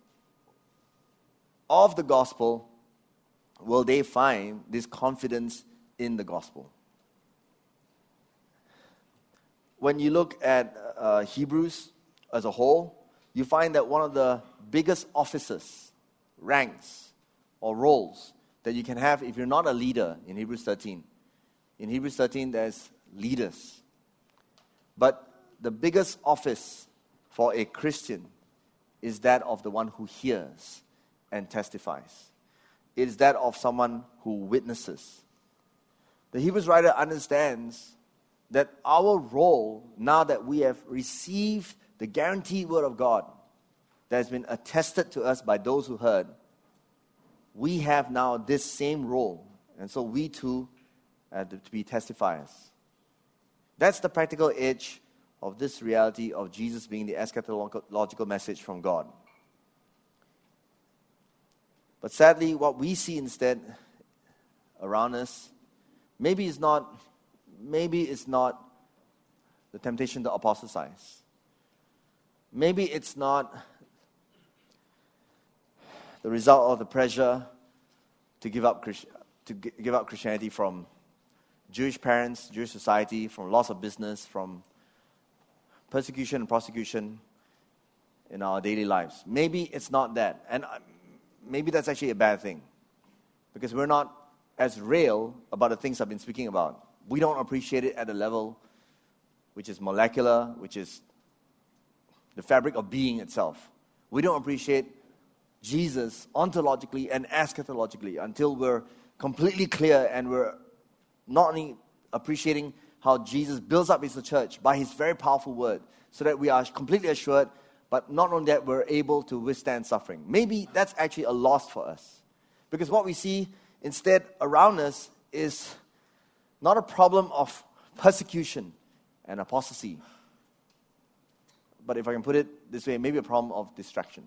of the gospel will they find this confidence in the gospel. When you look at Hebrews as a whole, you find that one of the biggest offices, ranks, or roles that you can have if you're not a leader in Hebrews 13. In Hebrews 13, there's leaders. But the biggest office for a Christian is that of the one who hears and testifies. It is that of someone who witnesses. The Hebrews writer understands that our role, now that we have received the guaranteed word of God that has been attested to us by those who heard, we have now this same role. And so we too to be testifiers. That's the practical edge of this reality of Jesus being the eschatological message from God. But sadly, what we see instead around us, maybe it's not the temptation to apostatize. Maybe it's not the result of the pressure to give up Christianity from Jewish parents, Jewish society, from loss of business, from persecution and prosecution in our daily lives. Maybe it's not that. And maybe that's actually a bad thing, because we're not as real about the things I've been speaking about. We don't appreciate it at a level which is molecular, which is the fabric of being itself. We don't appreciate Jesus ontologically and eschatologically until we're completely clear and we're not only appreciating how Jesus builds up his church by his very powerful word, so that we are completely assured, but not only that, we're able to withstand suffering. Maybe that's actually a loss for us. Because what we see instead around us is not a problem of persecution and apostasy, but if I can put it this way, maybe a problem of distraction.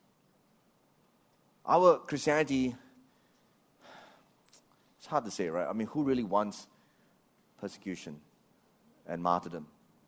Our Christianity, it's hard to say, right? I mean, who really wants persecution and martyrdom?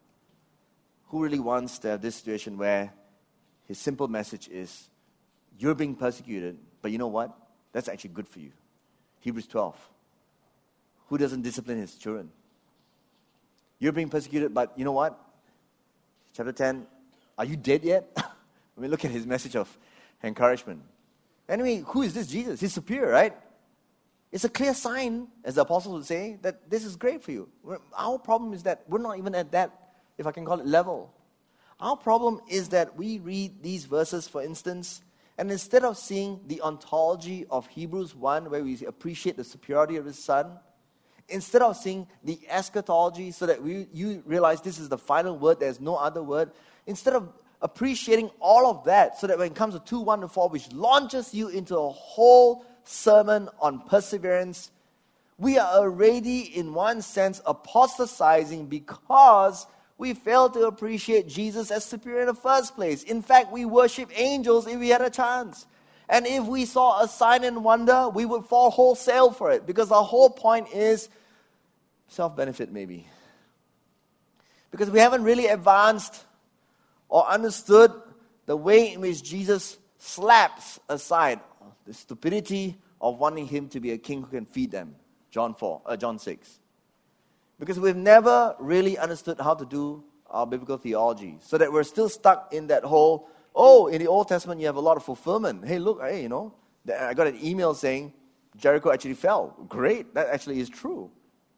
Who really wants to have this situation where his simple message is, you're being persecuted, but you know what? That's actually good for you. Hebrews 12. Who doesn't discipline his children? You're being persecuted, but you know what? Chapter 10, are you dead yet? I mean, look at his message of encouragement. Anyway, who is this Jesus? He's superior, right? It's a clear sign, as the apostles would say, that this is great for you. Our problem is that we're not even at that, if I can call it, level. Our problem is that we read these verses, for instance, and instead of seeing the ontology of Hebrews 1, where we appreciate the superiority of his Son, instead of seeing the eschatology, so that you realize this is the final word, there's no other word, instead of appreciating all of that, so that when it comes to 2:1-4, which launches you into a whole sermon on perseverance, we are already, in one sense, apostatizing because we fail to appreciate Jesus as superior in the first place. In fact, we worship angels if we had a chance. And if we saw a sign and wonder, we would fall wholesale for it, because our whole point is self-benefit, maybe. Because we haven't really advanced or understood the way in which Jesus slaps aside the stupidity of wanting him to be a king who can feed them. John 6. Because we've never really understood how to do our biblical theology, so that we're still stuck in that whole, in the Old Testament you have a lot of fulfillment. Hey, look, I got an email saying Jericho actually fell. Great, that actually is true.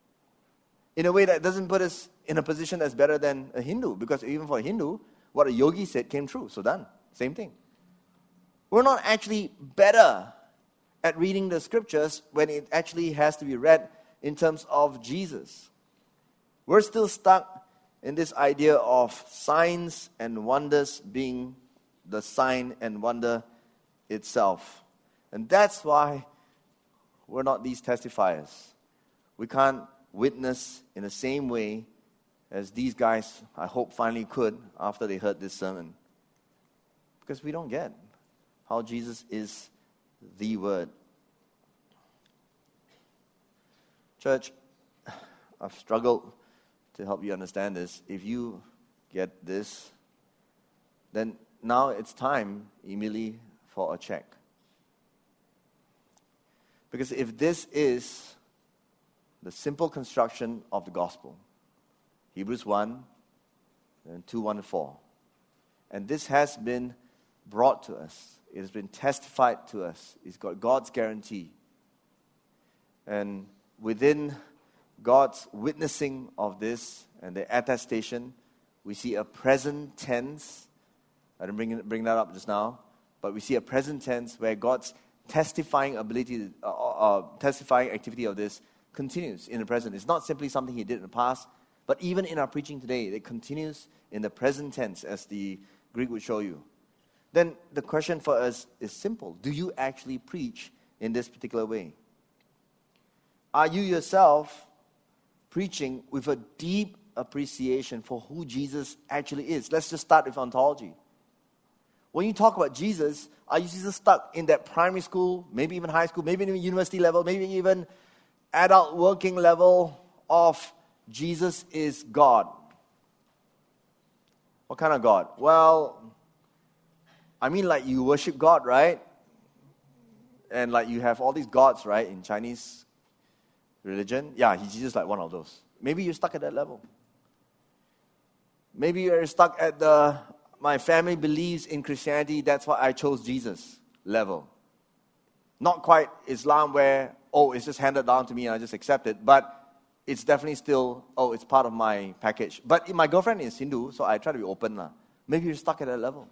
In a way that doesn't put us in a position that's better than a Hindu, because even for a Hindu, what a yogi said came true. So done. Same thing. We're not actually better at reading the scriptures when it actually has to be read in terms of Jesus. We're still stuck in this idea of signs and wonders being the sign and wonder itself. And that's why we're not these testifiers. We can't witness in the same way as these guys, I hope, finally could after they heard this sermon. Because we don't get how Jesus is the Word. Church, I've struggled to help you understand this. If you get this, then now it's time immediately for a check. Because if this is the simple construction of the gospel, Hebrews 1, and 2, 1 to 4, and this has been brought to us, it has been testified to us, it's got God's guarantee. And within God's witnessing of this and the attestation, we see a present tense. I didn't bring that up just now, but we see a present tense where God's testifying ability, testifying activity of this continues in the present. It's not simply something He did in the past, but even in our preaching today, it continues in the present tense, as the Greek would show you. Then the question for us is simple: do you actually preach in this particular way? Are you yourself preaching with a deep appreciation for who Jesus actually is? Let's just start with ontology. When you talk about Jesus, are you just stuck in that primary school, maybe even high school, maybe even university level, maybe even adult working level of Jesus is God? What kind of God? Well, I mean, like, you worship God, right? And like you have all these gods, right, in Chinese religion. Yeah, He's just like one of those. Maybe you're stuck at that level. Maybe you're stuck at the my family believes in Christianity, that's why I chose Jesus level. Not quite Islam where, it's just handed down to me and I just accept it, but it's definitely still, it's part of my package. But my girlfriend is Hindu, so I try to be open. Maybe you're stuck at that level.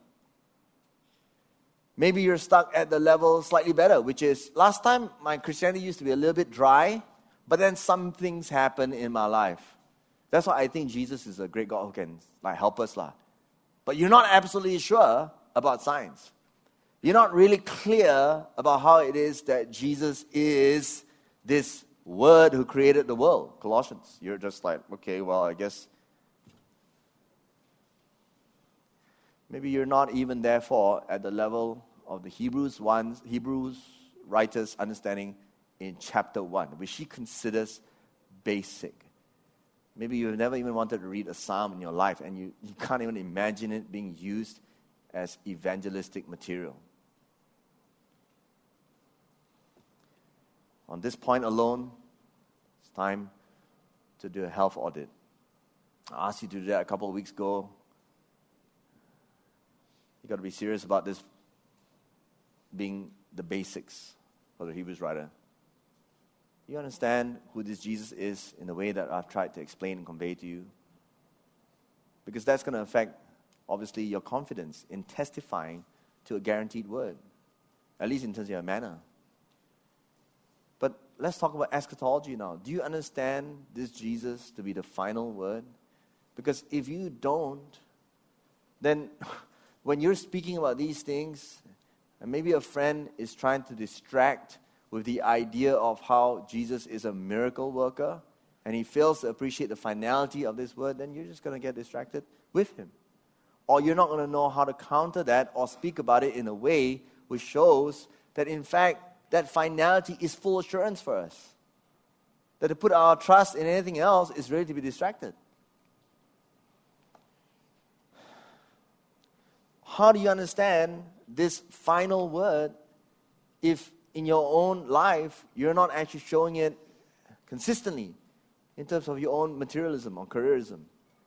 Maybe you're stuck at the level slightly better, which is, last time my Christianity used to be a little bit dry, but then some things happen in my life. That's why I think Jesus is a great God who can help us. But you're not absolutely sure about science. You're not really clear about how it is that Jesus is this Word who created the world. Colossians. You're just like, okay, well, I guess. Maybe you're not even therefore at the level of the Hebrews writer's understanding in chapter 1, which he considers basic. Maybe you've never even wanted to read a psalm in your life, and you can't even imagine it being used as evangelistic material. On this point alone, it's time to do a health audit. I asked you to do that a couple of weeks ago. You got to be serious about this being the basics for the Hebrews writer. You understand who this Jesus is in the way that I've tried to explain and convey to you? Because that's going to affect, obviously, your confidence in testifying to a guaranteed word, at least in terms of your manner. But let's talk about eschatology now. Do you understand this Jesus to be the final word? Because if you don't, then when you're speaking about these things, and maybe a friend is trying to distract with the idea of how Jesus is a miracle worker, and he fails to appreciate the finality of this word, then you're just going to get distracted with him. Or you're not going to know how to counter that or speak about it in a way which shows that, in fact, that finality is full assurance for us. That to put our trust in anything else is really to be distracted. How do you understand this final word if in your own life you're not actually showing it consistently in terms of your own materialism or careerism?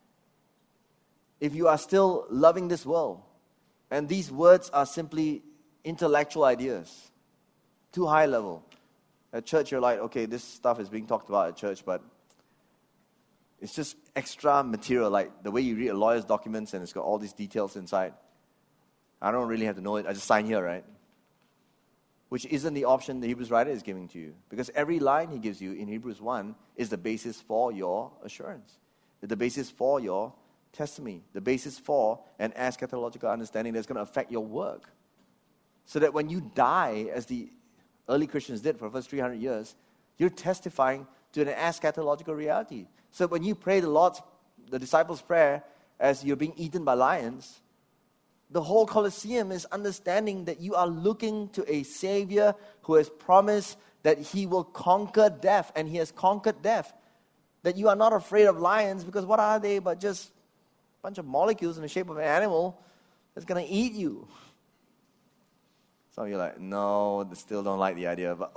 If you are still loving this world and these words are simply intellectual ideas, too high level. At church you're like, okay, this stuff is being talked about at church, but it's just extra material, like the way you read a lawyer's documents and it's got all these details inside. I don't really have to know it. I just sign here, right? Which isn't the option the Hebrews writer is giving to you. Because every line he gives you in Hebrews 1 is the basis for your assurance. The basis for your testimony. The basis for an eschatological understanding that's going to affect your work. So that when you die, as the early Christians did for the first 300 years, you're testifying to an eschatological reality. So when you pray the disciples' prayer as you're being eaten by lions, the whole Colosseum is understanding that you are looking to a Savior who has promised that He will conquer death, and He has conquered death. That you are not afraid of lions, because what are they but just a bunch of molecules in the shape of an animal that's going to eat you? Some of you are like, no, they still don't like the idea. But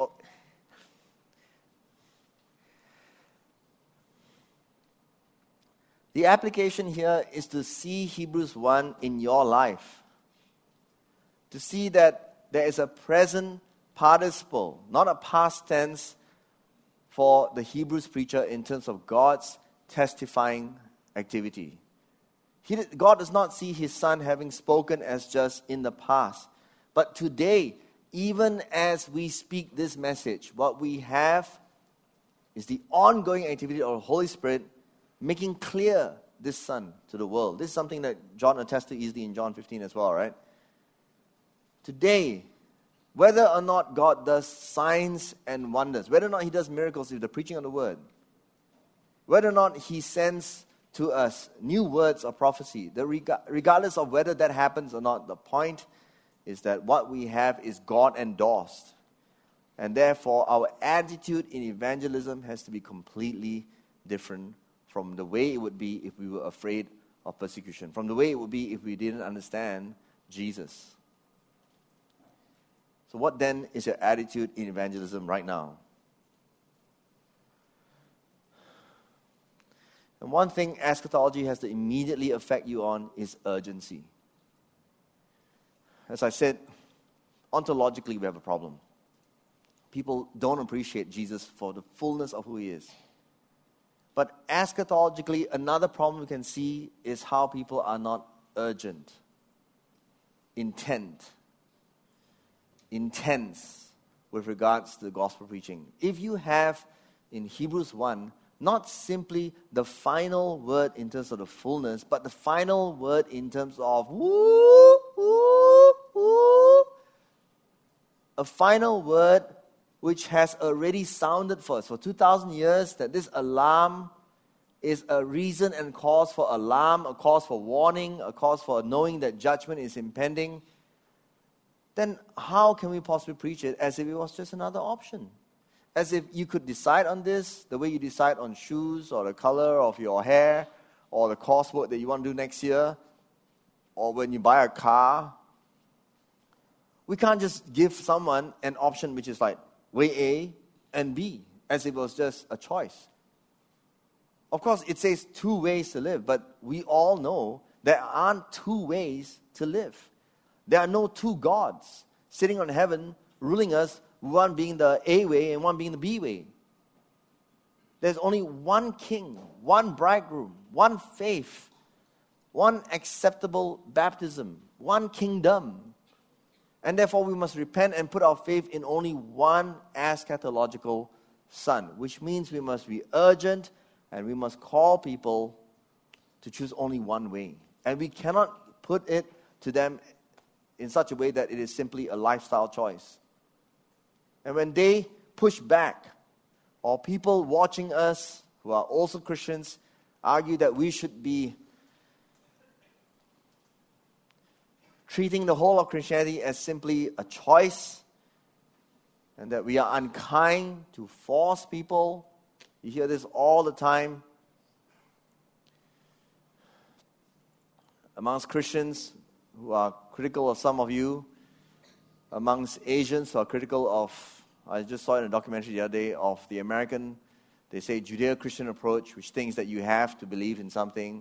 the application here is to see Hebrews 1 in your life. To see that there is a present participle, not a past tense, for the Hebrews preacher in terms of God's testifying activity. God does not see His Son having spoken as just in the past. But today, even as we speak this message, what we have is the ongoing activity of the Holy Spirit making clear this Son to the world. This is something that John attests to easily in John 15 as well, right? Today, whether or not God does signs and wonders, whether or not He does miracles with the preaching of the Word, whether or not He sends to us new words of prophecy, regardless of whether that happens or not, the point is that what we have is God endorsed. And therefore, our attitude in evangelism has to be completely different from the way it would be if we were afraid of persecution, from the way it would be if we didn't understand Jesus. So what then is your attitude in evangelism right now? And one thing eschatology has to immediately affect you on is urgency. As I said, ontologically we have a problem. People don't appreciate Jesus for the fullness of who He is. But eschatologically, another problem we can see is how people are not urgent, intense with regards to the gospel preaching. If you have in Hebrews 1 not simply the final word in terms of the fullness, but the final word in terms of a final word which has already sounded for us for 2,000 years, that this alarm is a reason and cause for alarm, a cause for warning, a cause for knowing that judgment is impending, then how can we possibly preach it as if it was just another option? As if you could decide on this the way you decide on shoes or the color of your hair or the coursework that you want to do next year, or when you buy a car. We can't just give someone an option which is like way A and B, as if it was just a choice. Of course, it says 2 ways to live, but we all know there aren't 2 ways to live. There are no 2 gods sitting on heaven ruling us, one being the A way and one being the B way. There's only one king, one bridegroom, one faith, one acceptable baptism, one kingdom. And therefore we must repent and put our faith in only one eschatological Son, which means we must be urgent and we must call people to choose only one way. And we cannot put it to them in such a way that it is simply a lifestyle choice. And when they push back, or people watching us who are also Christians argue that we should be treating the whole of Christianity as simply a choice, and that we are unkind to force people. You hear this all the time amongst Christians who are critical of some of you, amongst Asians who are critical of, I just saw in a documentary the other day, of the American, they say, Judeo-Christian approach, which thinks that you have to believe in something.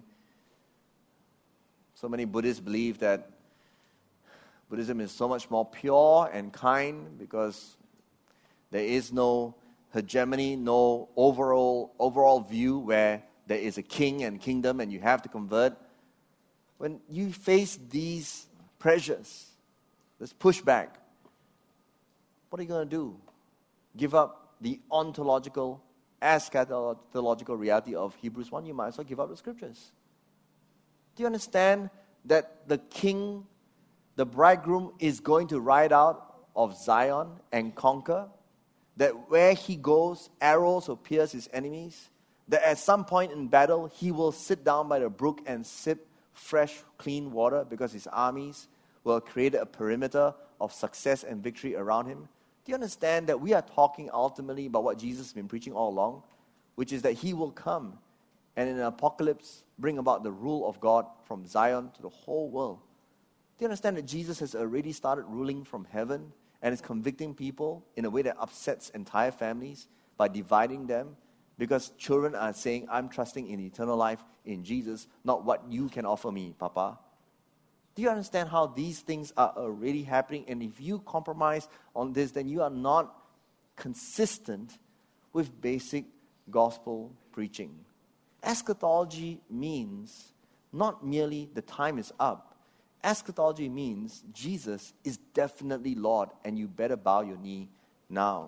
So many Buddhists believe that Buddhism is so much more pure and kind because there is no hegemony, no overall view where there is a king and kingdom and you have to convert. When you face these pressures, this pushback, what are you going to do? Give up the ontological, eschatological reality of Hebrews 1? You might as well give up the scriptures. Do you understand that the king, the bridegroom, is going to ride out of Zion and conquer, that where he goes, arrows will pierce his enemies, that at some point in battle, he will sit down by the brook and sip fresh, clean water because his armies will create a perimeter of success and victory around him. Do you understand that we are talking ultimately about what Jesus has been preaching all along, which is that he will come and in an apocalypse bring about the rule of God from Zion to the whole world? Do you understand that Jesus has already started ruling from heaven and is convicting people in a way that upsets entire families by dividing them? Because children are saying, I'm trusting in eternal life in Jesus, not what you can offer me, Papa. Do you understand how these things are already happening? And if you compromise on this, then you are not consistent with basic gospel preaching. Eschatology means not merely the time is up. Eschatology means Jesus is definitely Lord, and you better bow your knee now.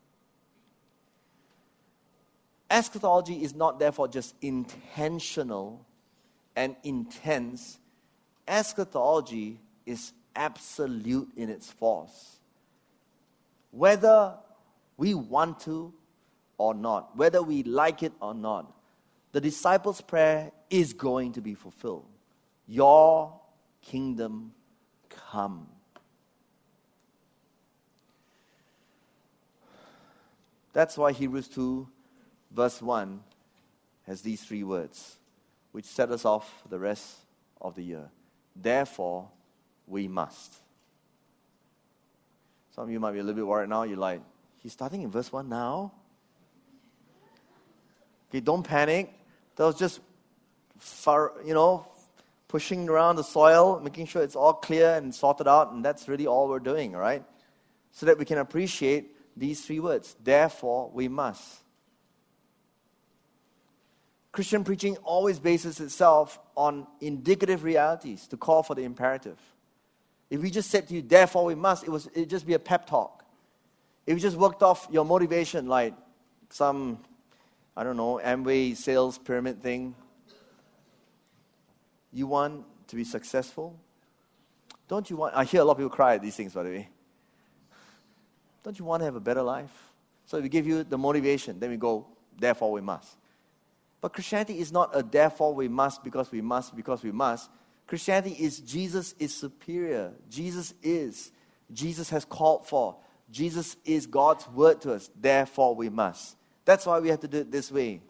Eschatology is not therefore just intentional and intense. Eschatology is absolute in its force. Whether we want to or not, whether we like it or not, the disciples' prayer is going to be fulfilled. Your kingdom come. That's why Hebrews 2 verse 1 has these three words, which set us off for the rest of the year. Therefore, we must. Some of you might be a little bit worried now. You're like, he's starting in verse 1 now? Okay, don't panic. That was just, pushing around the soil, making sure it's all clear and sorted out, and that's really all we're doing, all right? So that we can appreciate these three words. Therefore, we must. Christian preaching always bases itself on indicative realities to call for the imperative. If we just said to you, therefore we must, it'd just be a pep talk. If you just worked off your motivation like some, Amway sales pyramid thing, you want to be successful? Don't you want, I hear a lot of people cry at these things, by the way. Don't you want to have a better life? So if we give you the motivation, then we go, therefore we must. But Christianity is not a therefore we must because we must because we must. Christianity is Jesus is superior. Jesus has called for. Jesus is God's word to us. Therefore we must. That's why we have to do it this way.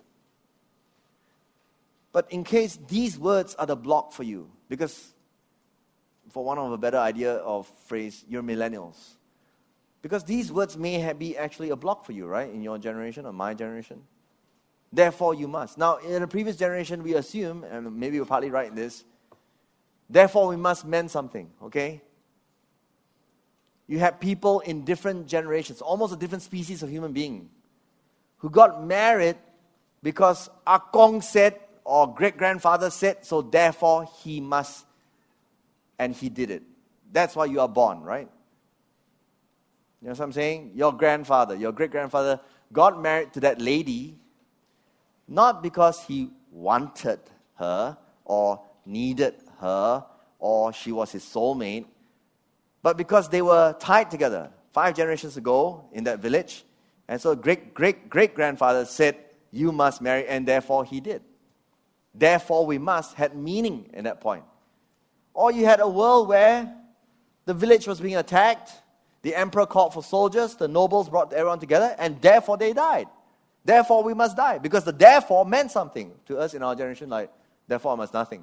But in case these words are the block for you, because for want of a better idea of phrase, you're millennials. Because these words may be actually a block for you, right? In your generation or my generation. Therefore, you must. Now, in the previous generation, we assume, and maybe we're partly right in this, therefore, we must meant something, okay? You had people in different generations, almost a different species of human being, who got married because Akong said, or great-grandfather said, so therefore, he must, and he did it. That's why you are born, right? You know what I'm saying? Your grandfather, your great-grandfather got married to that lady, not because he wanted her or needed her or she was his soulmate, but because they were tied together 5 generations ago in that village. And so great-grandfather said, you must marry, and therefore he did. Therefore we must had meaning in that point. Or you had a world where the village was being attacked, the emperor called for soldiers, the nobles brought everyone together, and therefore they died. Therefore, we must die. Because the therefore meant something to us in our generation, like, therefore, I must nothing.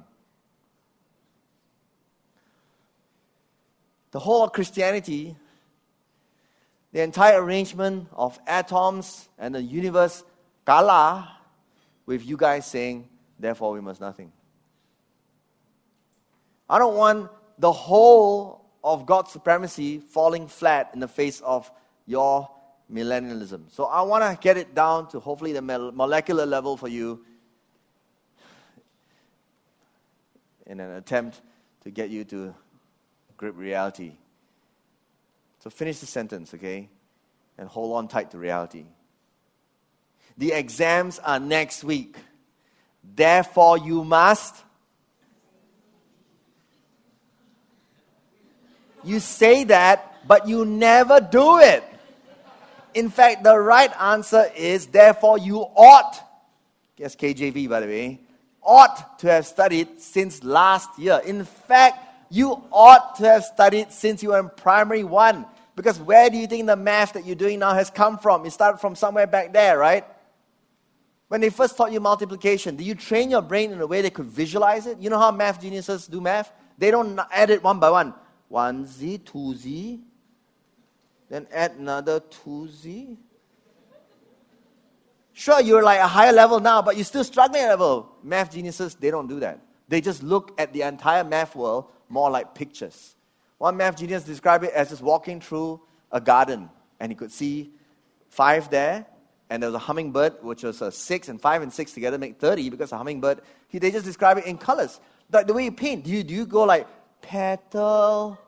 The whole of Christianity, the entire arrangement of atoms and the universe, kala, with you guys saying, therefore, we must nothing. I don't want the whole of God's supremacy falling flat in the face of your millennialism. So I want to get it down to hopefully the molecular level for you in an attempt to get you to grip reality. So finish the sentence, okay? And hold on tight to reality. The exams are next week. Therefore you must. You say that, but you never do it. In fact, the right answer is, therefore you ought, yes, KJV by the way, ought to have studied since last year. In fact, you ought to have studied since you were in primary 1. Because where do you think the math that you're doing now has come from? It started from somewhere back there, right? When they first taught you multiplication, did you train your brain in a way they could visualize it? You know how math geniuses do math? They don't add it one by one. 1z, 2z, then add another 2z. Sure, you're like a higher level now, but you're still struggling at level. Math geniuses, they don't do that. They just look at the entire math world more like pictures. One math genius described it as just walking through a garden, and he could see 5 there, and there was a hummingbird, which was a 6, and 5 and 6 together make 30, because a hummingbird, they just describe it in colors. Like the way you paint, do you go like petal,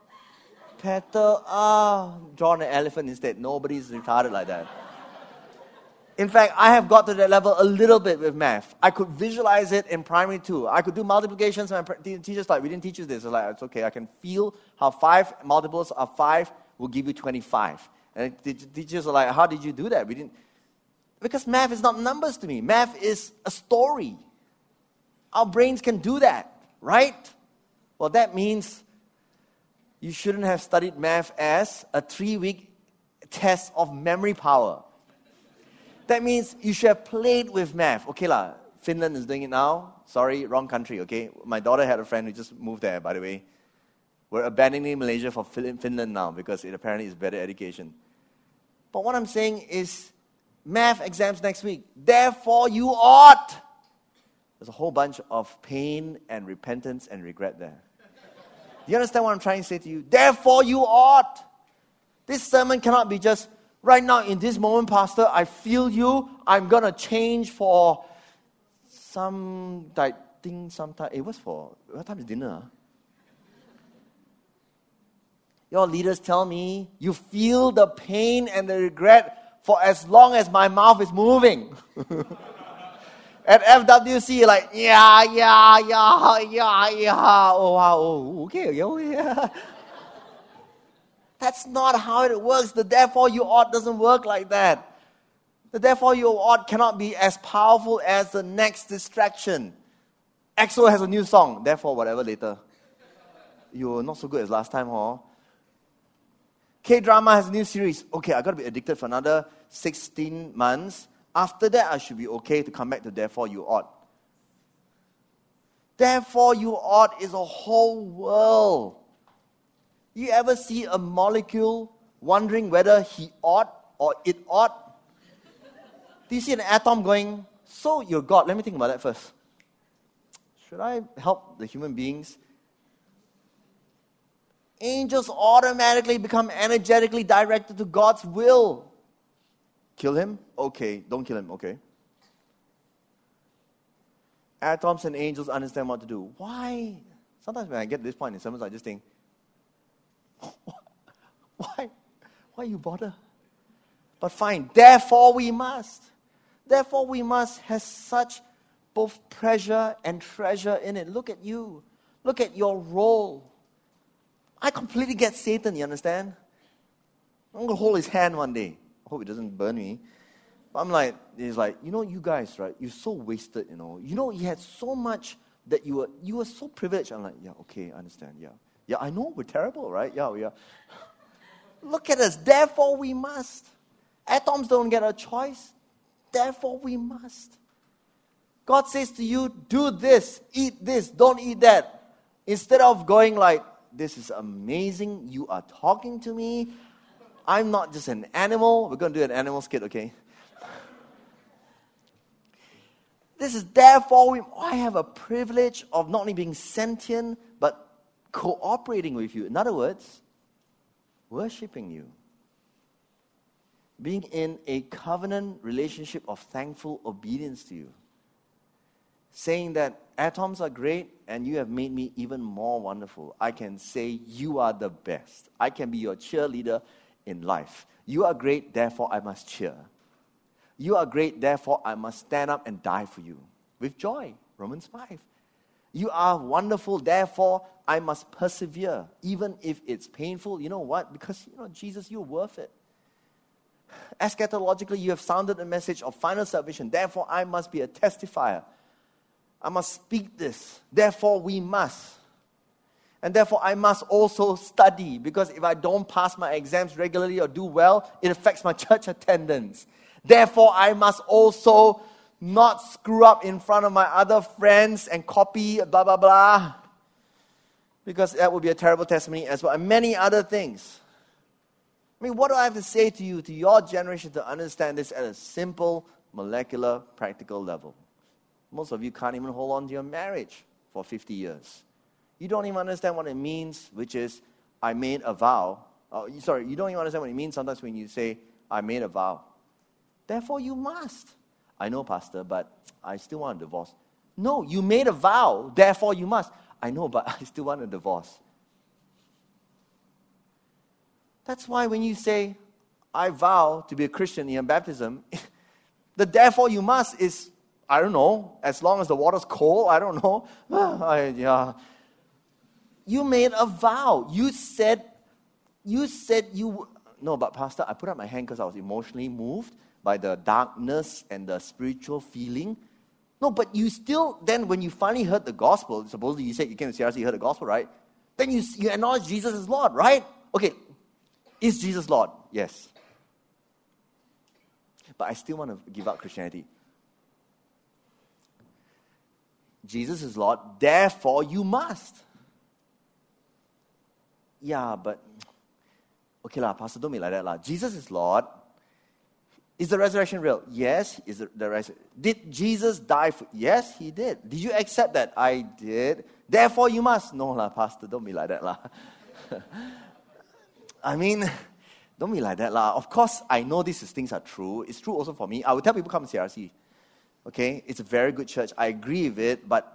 draw an elephant instead? Nobody's retarded like that. In fact, I have got to that level a little bit with math. I could visualize it in primary 2. I could do multiplications, and my teacher's like, we didn't teach you this. I was like, it's okay, I can feel how 5 multiples of 5 will give you 25. And the teachers are like, how did you do that? We didn't. Because math is not numbers to me. Math is a story. Our brains can do that, right? Well, that means you shouldn't have studied math as a 3-week test of memory power. That means you should have played with math. Okay lah, Finland is doing it now. Sorry, wrong country, okay? My daughter had a friend who just moved there, by the way. We're abandoning Malaysia for Finland now because it apparently is better education. But what I'm saying is, math exams next week. Therefore, you ought. There's a whole bunch of pain and repentance and regret there. Do you understand what I'm trying to say to you? Therefore, you ought. This sermon cannot be just, right now, in this moment, Pastor, I feel you. I'm going to change for some thing sometime. What time is dinner? Your leaders tell me you feel the pain and the regret for as long as my mouth is moving. At FWC, you're like, yeah. Oh, wow, okay, yeah. That's not how it works. The therefore you ought doesn't work like that. The therefore you ought cannot be as powerful as the next distraction. EXO has a new song, therefore whatever later. You're not so good as last time, huh? K-drama has a new series. Okay, I got to be addicted for another 16 months. After that, I should be okay to come back to therefore you ought. Therefore you ought is a whole world. You ever see a molecule wondering whether he ought or it ought? Do you see an atom going, so you're God? Let me think about that first. Should I help the human beings? Angels automatically become energetically directed to God's will. Kill him? Okay. Don't kill him. Okay. Atoms and angels understand what to do. Why? Sometimes when I get to this point in sermons, I just think, why you bother? But fine. Therefore we must. Therefore we must has such both pleasure and treasure in it. Look at you. Look at your role. I completely get Satan, you understand? I'm going to hold his hand one day. I hope it doesn't burn me. But he's like, you guys, right? You're so wasted, you had so much that you were so privileged. I'm like, yeah, okay, I understand, yeah. Yeah, I know, we're terrible, right? Yeah, we are. Look at us, therefore we must. Atoms don't get a choice. Therefore we must. God says to you, do this, eat this, don't eat that. Instead of going like, this is amazing, you are talking to me. I'm not just an animal. We're going to do an animal skit, okay? This is therefore, I have a privilege of not only being sentient, but cooperating with you. In other words, worshiping you. Being in a covenant relationship of thankful obedience to you. Saying that atoms are great and you have made me even more wonderful. I can say you are the best. I can be your cheerleader in life. You are great, therefore I must cheer. You are great, therefore I must stand up and die for you. With joy. Romans 5. You are wonderful, therefore I must persevere, even if it's painful. You know what? Because, Jesus, you're worth it. Eschatologically, you have sounded the message of final salvation. Therefore, I must be a testifier. I must speak this. Therefore, we must. And therefore, I must also study. Because if I don't pass my exams regularly or do well, it affects my church attendance. Therefore, I must also not screw up in front of my other friends and copy, blah, blah, blah. Because that would be a terrible testimony as well. And many other things. I mean, what do I have to say to you, to your generation, to understand this at a simple, molecular, practical level? Most of you can't even hold on to your marriage for 50 years. You don't even understand what it means, which is, I made a vow. You don't even understand what it means sometimes when you say, I made a vow. Therefore, you must. I know, Pastor, but I still want a divorce. No, you made a vow, therefore you must. I know, but I still want a divorce. That's why when you say, I vow to be a Christian in baptism, the therefore you must is, I don't know, as long as the water's cold, I don't know. You made a vow. You said no, but Pastor, I put up my hand because I was emotionally moved by the darkness and the spiritual feeling. No, but you still, then when you finally heard the gospel, supposedly you said you came to CRC, you heard the gospel, right? Then you acknowledge Jesus is Lord, right? Okay, is Jesus Lord? Yes. But I still want to give up Christianity. Jesus is Lord, therefore you must. Yeah, but, okay lah, Pastor, don't be like that lah. Jesus is Lord. Is the resurrection real? Yes. Did Jesus die for? Yes, he did. Did you accept that? I did. Therefore you must. No lah, Pastor, don't be like that lah. I mean, don't be like that lah. Of course, I know these things are true. It's true also for me. I would tell people come to CRC. Okay, it's a very good church. I agree with it, but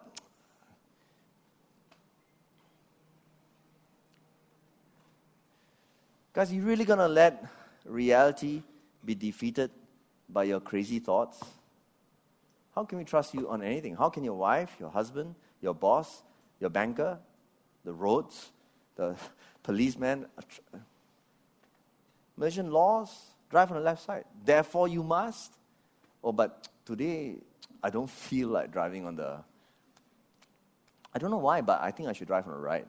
guys, you really gonna let reality be defeated by your crazy thoughts? How can we trust you on anything? How can your wife, your husband, your boss, your banker, the roads, the policeman, Malaysian laws, drive on the left side? Therefore you must. Oh, but today I don't feel like driving on the... I don't know why, but I think I should drive on the right.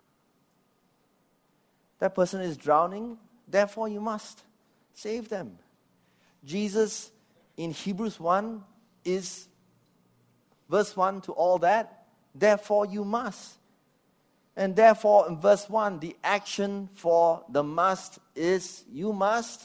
That person is drowning, therefore you must save them. Jesus in Hebrews 1 is verse 1 to all that. Therefore you must. And therefore in verse 1, the action for the must is you must.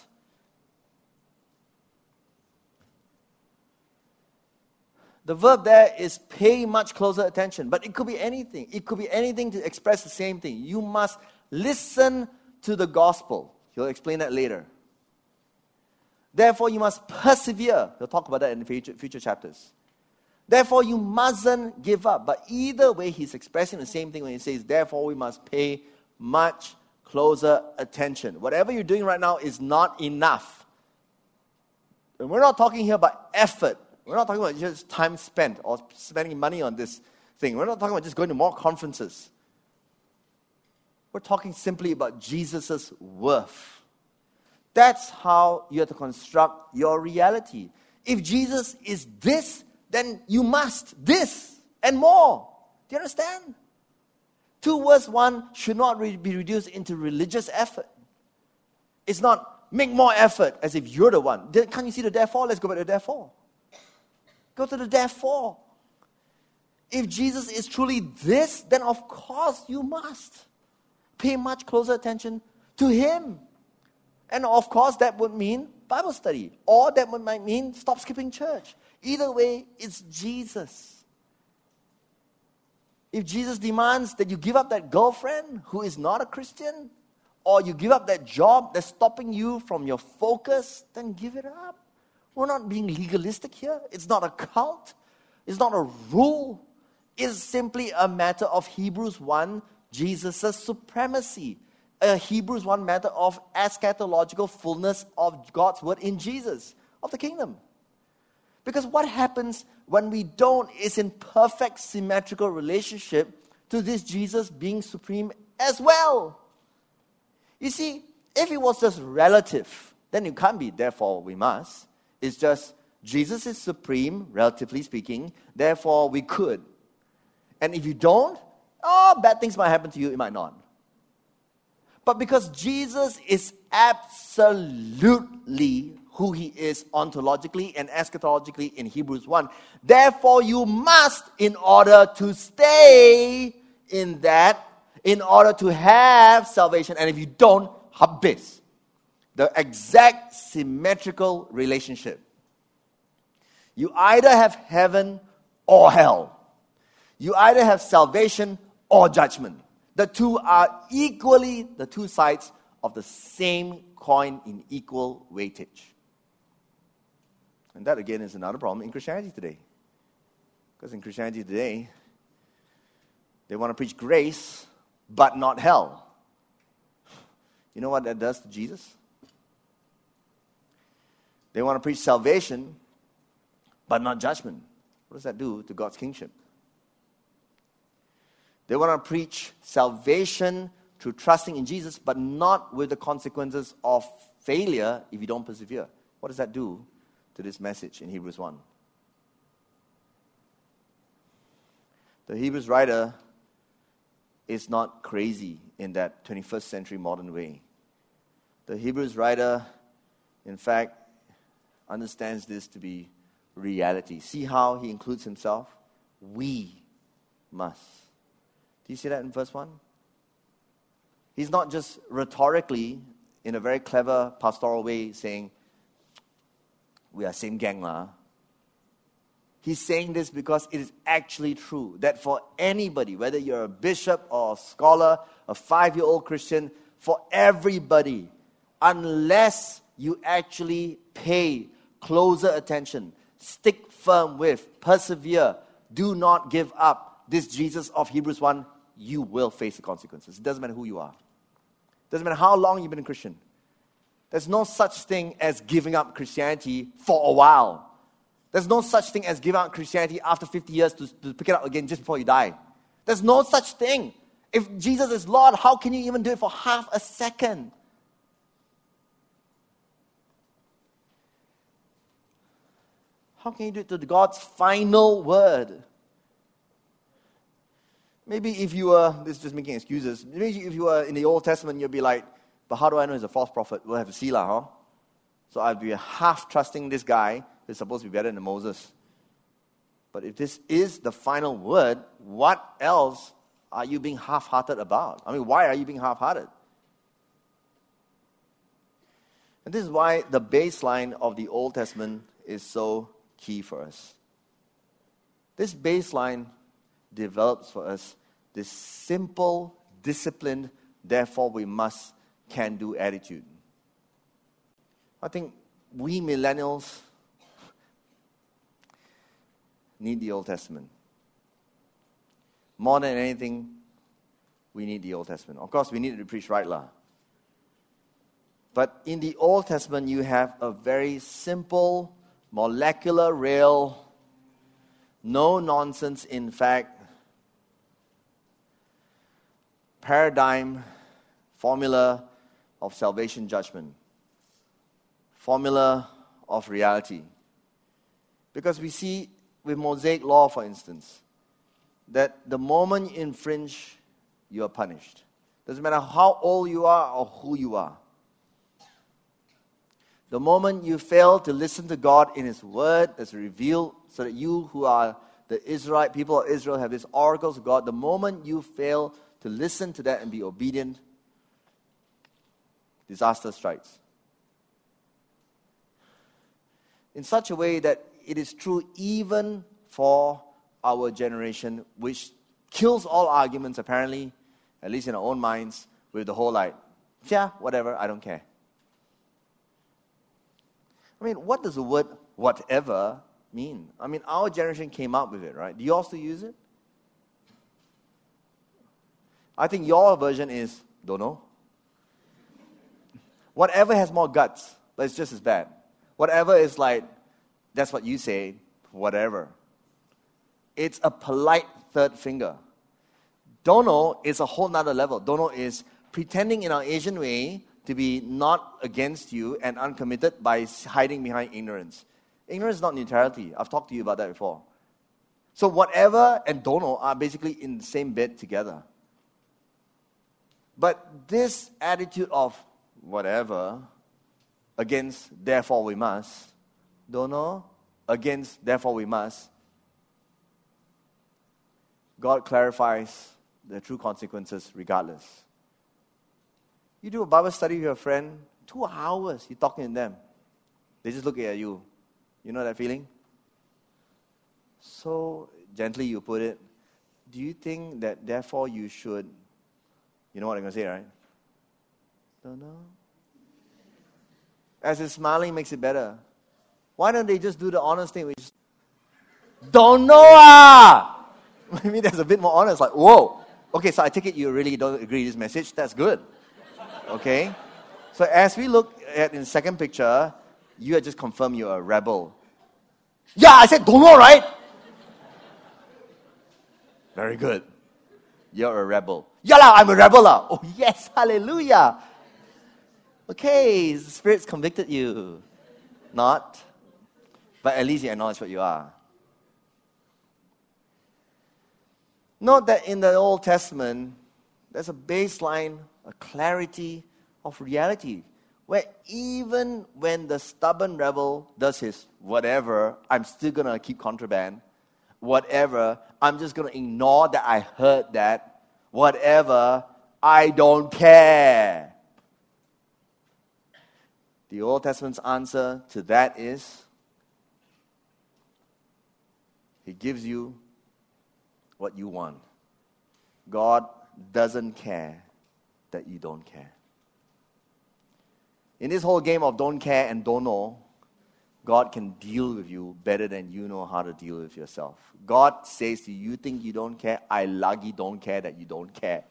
The verb there is pay much closer attention. But it could be anything. It could be anything to express the same thing. You must listen to the gospel. He'll explain that later. Therefore, you must persevere. He'll talk about that in future chapters. Therefore, you mustn't give up. But either way, he's expressing the same thing when he says, therefore, we must pay much closer attention. Whatever you're doing right now is not enough. And we're not talking here about effort. We're not talking about just time spent or spending money on this thing. We're not talking about just going to more conferences. We're talking simply about Jesus' worth. That's how you have to construct your reality. If Jesus is this, then you must this and more. Do you understand? 2 verse 1 should not be reduced into religious effort. It's not make more effort as if you're the one. Can't you see the therefore? Let's go back to the therefore. Go to the therefore. If Jesus is truly this, then of course you must pay much closer attention to Him. And of course that would mean Bible study. Or that might mean stop skipping church. Either way, it's Jesus. If Jesus demands that you give up that girlfriend who is not a Christian, or you give up that job that's stopping you from your focus, then give it up. We're not being legalistic here. It's not a cult. It's not a rule. It's simply a matter of Hebrews 1, Jesus' supremacy. A Hebrews 1 matter of eschatological fullness of God's word in Jesus, of the kingdom. Because what happens when we don't is in perfect symmetrical relationship to this Jesus being supreme as well. You see, if it was just relative, then it can't be, therefore we must. It's just, Jesus is supreme, relatively speaking, therefore we could. And if you don't, bad things might happen to you, it might not. But because Jesus is absolutely who he is ontologically and eschatologically in Hebrews 1, therefore you must, in order to stay in that, in order to have salvation, and if you don't, habis. The exact symmetrical relationship. You either have heaven or hell. You either have salvation or judgment. The two are equally the two sides of the same coin in equal weightage. And that again is another problem in Christianity today. Because in Christianity today, they want to preach grace, but not hell. You know what that does to Jesus? They want to preach salvation, but not judgment. What does that do to God's kingship? They want to preach salvation through trusting in Jesus, but not with the consequences of failure if you don't persevere. What does that do to this message in Hebrews 1? The Hebrews writer is not crazy in that 21st century modern way. The Hebrews writer, in fact, understands this to be reality. See how he includes himself? We must. Do you see that in verse 1? He's not just rhetorically, in a very clever pastoral way, saying, we are same gang lah. He's saying this because it is actually true that for anybody, whether you're a bishop or a scholar, a 5-year-old Christian, for everybody, unless you actually pay closer attention, stick firm with, persevere, do not give up this Jesus of Hebrews 1, you will face the consequences. It doesn't matter who you are. It doesn't matter how long you've been a Christian. There's no such thing as giving up Christianity for a while. There's no such thing as giving up Christianity after 50 years to pick it up again just before you die. There's no such thing. If Jesus is Lord, how can you even do it for half a second? How can you do it to God's final word? Maybe if you were, this is just making excuses, maybe if you were in the Old Testament, you'd be like, but how do I know he's a false prophet? We'll have to see lah, huh? So I'd be half trusting this guy who's supposed to be better than Moses. But if this is the final word, what else are you being half-hearted about? I mean, why are you being half-hearted? And this is why the baseline of the Old Testament is so key for us. This baseline develops for us this simple, disciplined, therefore we must, can do attitude. I think we millennials need the Old Testament. More than anything, we need the Old Testament. Of course, we need to preach right lah. But in the Old Testament, you have a very simple, molecular, real, no nonsense, in fact, paradigm, formula of salvation judgment, formula of reality. Because we see with Mosaic law, for instance, that the moment you infringe, you are punished. Doesn't matter how old you are or who you are. The moment you fail to listen to God in His Word that's revealed, so that you who are the Israelite people of Israel have these oracles of God, the moment you fail to listen to that and be obedient, disaster strikes. In such a way that it is true even for our generation, which kills all arguments apparently, at least in our own minds, with the whole like, yeah, whatever, I don't care. I mean, what does the word whatever mean? I mean, our generation came up with it, right? Do you all still use it? I think your version is, don't know. Whatever has more guts, but it's just as bad. Whatever is like, That's what you say, whatever. It's a polite third finger. Dono is a whole nother level. Dono is pretending in our Asian way to be not against you and uncommitted by hiding behind ignorance. Ignorance is not neutrality. I've talked to you about that before. So whatever and dono are basically in the same bed together. But this attitude of whatever against therefore we must, dono against therefore we must, God clarifies the true consequences regardless. You do a Bible study with your friend, 2 hours, you're talking to them. They just look at you. You know that feeling? So gently you put it, do you think that therefore you should, you know what I'm going to say, right? Don't know. As if smiling makes it better. Why don't they just do the honest thing? Which is, don't know Maybe that's a bit more honest, like, whoa. Okay, so I take it you really don't agree with this message. That's good. Okay? So as we look at in the second picture, you had just confirmed you're a rebel. Yeah, I said don't know, right? Very good. You're a rebel. Yeah, I'm a rebel. Oh, yes, hallelujah. Okay, the Spirit's convicted you. Not. But at least you acknowledge what you are. Note that in the Old Testament, there's a baseline, a clarity of reality, where even when the stubborn rebel does his whatever, I'm still going to keep contraband. Whatever, I'm just going to ignore that I heard that. Whatever, I don't care. The Old Testament's answer to that is, He gives you what you want. God doesn't care that you don't care. In this whole game of don't care and don't know, God can deal with you better than you know how to deal with yourself. God says to you, you think you don't care? I lagi don't care that you don't care.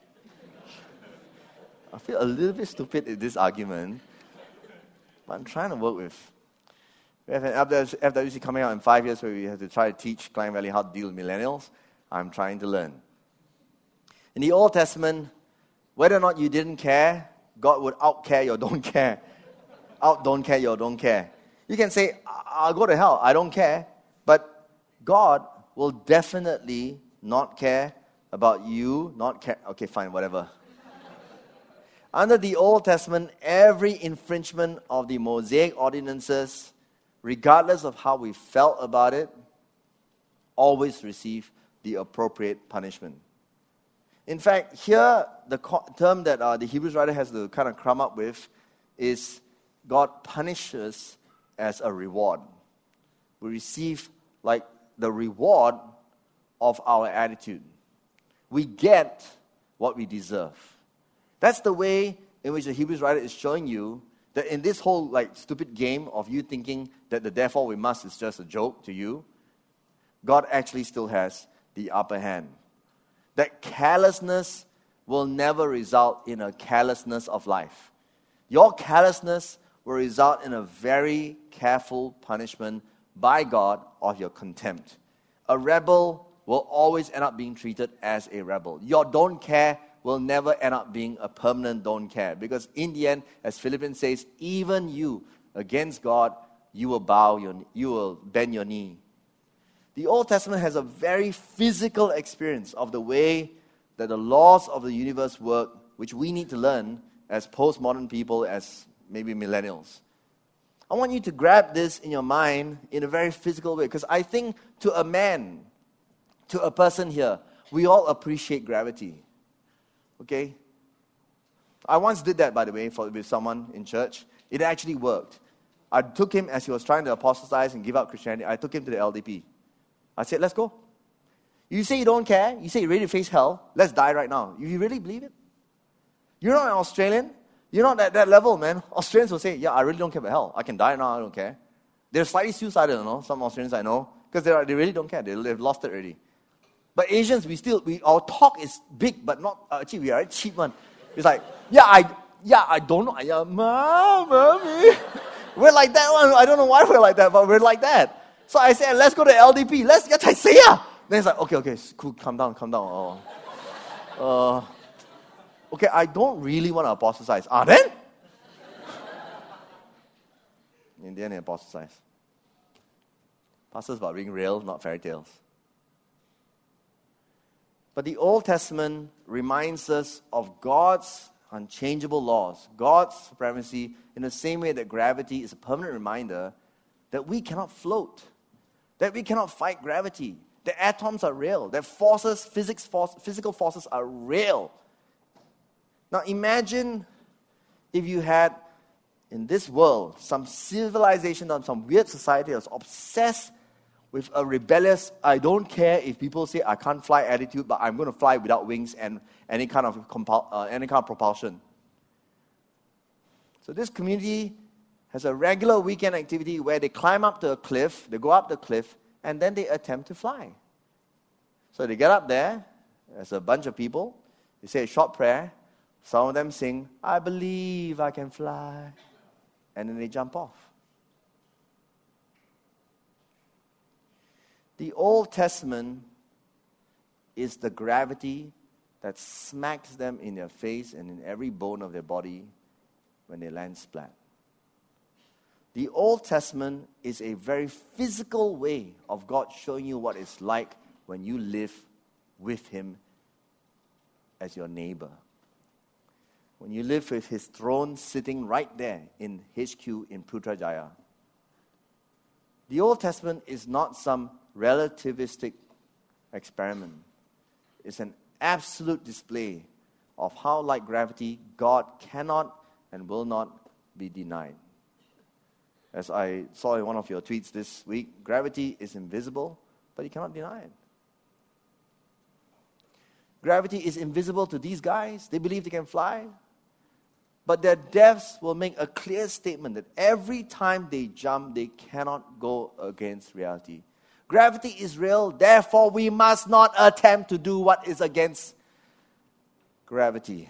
I feel a little bit stupid in this argument, but I'm trying to work with. We have an FWC coming out in 5 years where we have to try to teach Klang Valley how to deal with millennials. I'm trying to learn. In the Old Testament, whether or not you didn't care, God would out-care your don't care. Out-don't care your don't care. You can say, I'll go to hell, I don't care. But God will definitely not care about you, not care. Okay, fine, whatever. Under the Old Testament, every infringement of the Mosaic ordinances, regardless of how we felt about it, always receive the appropriate punishment. In fact, here, the term that the Hebrews writer has to kind of come up with is God punishes as a reward. We receive like the reward of our attitude. We get what we deserve. That's the way in which the Hebrews writer is showing you that in this whole like stupid game of you thinking that the therefore we must is just a joke to you, God actually still has the upper hand. That carelessness will never result in a carelessness of life. Your carelessness will result in a very careful punishment by God of your contempt. A rebel will always end up being treated as a rebel. Your don't care will never end up being a permanent don't care. Because in the end, as Philippians says, even you, against God, you will bend your knee. The Old Testament has a very physical experience of the way that the laws of the universe work, which we need to learn as postmodern people, as maybe millennials. I want you to grab this in your mind in a very physical way, because I think to a man, to a person here, we all appreciate gravity. Okay? I once did that, by the way, with someone in church. It actually worked. I took him, as he was trying to apostatize and give up Christianity, I took him to the LDP. I said, let's go. You say you don't care. You say you're ready to face hell. Let's die right now. You really believe it? You're not an Australian. You're not at that level, man. Australians will say, yeah, I really don't care about hell. I can die now, I don't care. They're slightly suicidal, some Australians I know, because they really don't care. They've lost it already. But Asians, our talk is big, but not, actually, we are a cheap one. It's like, I don't know. Yeah, mommy. We're like that one. I don't know why we're like that, but we're like that. So I said, let's go to LDP. Let's get Then he's like, okay, cool, calm down. Okay, I don't really want to apostatize. Then? In the end, he apostatized. Pastor's about being real, not fairy tales. But the Old Testament reminds us of God's unchangeable laws, God's supremacy, in the same way that gravity is a permanent reminder that we cannot float, that we cannot fight gravity, that atoms are real, that physical forces are real. Now imagine if you had, in this world, some civilization, some weird society that's obsessed with a rebellious, I don't care if people say I can't fly attitude, but I'm going to fly without wings and any kind of propulsion. So this community has a regular weekend activity where they climb up to a cliff, they go up the cliff, and then they attempt to fly. So they get up there, there's a bunch of people, they say a short prayer, some of them sing, I believe I can fly, and then they jump off. The Old Testament is the gravity that smacks them in their face and in every bone of their body when they land splat. The Old Testament is a very physical way of God showing you what it's like when you live with Him as your neighbor. When you live with His throne sitting right there in HQ in Putrajaya. The Old Testament is not some relativistic experiment. It's an absolute display of how, like gravity, God cannot and will not be denied. As I saw in one of your tweets this week, gravity is invisible, but you cannot deny it. Gravity is invisible to these guys. They believe they can fly. But their deaths will make a clear statement that every time they jump, they cannot go against reality. Gravity is real, therefore we must not attempt to do what is against gravity.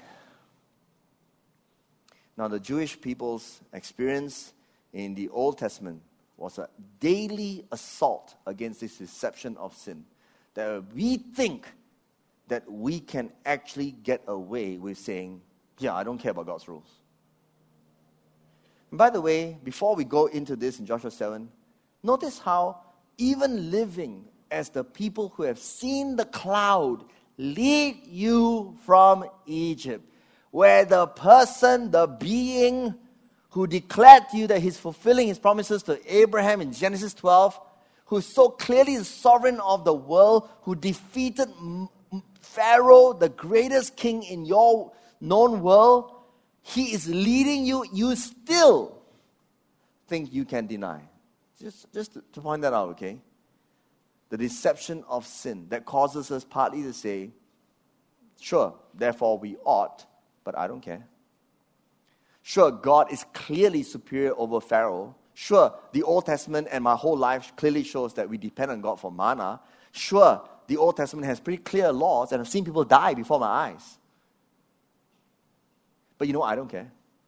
Now, the Jewish people's experience in the Old Testament was a daily assault against this deception of sin. That we think that we can actually get away with saying, yeah, I don't care about God's rules. And by the way, before we go into this in Joshua 7, notice how even living as the people who have seen the cloud lead you from Egypt, where the person, the being who declared to you that he's fulfilling his promises to Abraham in Genesis 12, who's so clearly the sovereign of the world, who defeated Pharaoh, the greatest king in your known world, he is leading you, you still think you can deny. Just to point that out, okay? The deception of sin that causes us partly to say, sure, therefore we ought, but I don't care. Sure, God is clearly superior over Pharaoh. Sure, the Old Testament and my whole life clearly shows that we depend on God for manna. Sure, the Old Testament has pretty clear laws, and I've seen people die before my eyes. But you know, I don't care.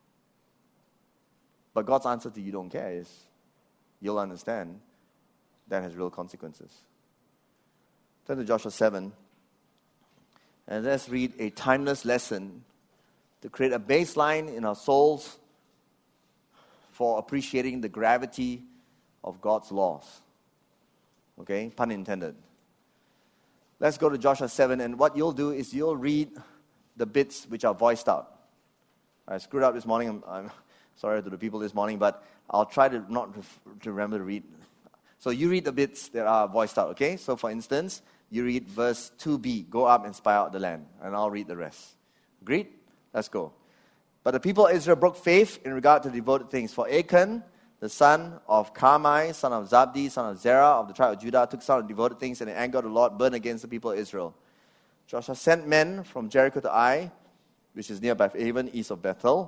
But God's answer to you don't care is, you'll understand that has real consequences. Turn to Joshua 7, and let's read a timeless lesson to create a baseline in our souls for appreciating the gravity of God's laws. Okay, pun intended. Let's go to Joshua 7, and what you'll do is you'll read the bits which are voiced out. I screwed up this morning. I'm sorry to the people this morning, but I'll try to to remember to read. So you read the bits that are voiced out, okay? So for instance, you read verse 2b, go up and spy out the land, and I'll read the rest. Agreed? Let's go. But the people of Israel broke faith in regard to devoted things. For Achan, the son of Carmi, son of Zabdi, son of Zerah, of the tribe of Judah, took some of the devoted things, and in anger of the Lord burned against the people of Israel. Joshua sent men from Jericho to Ai, which is near Beth-aven, east of Bethel.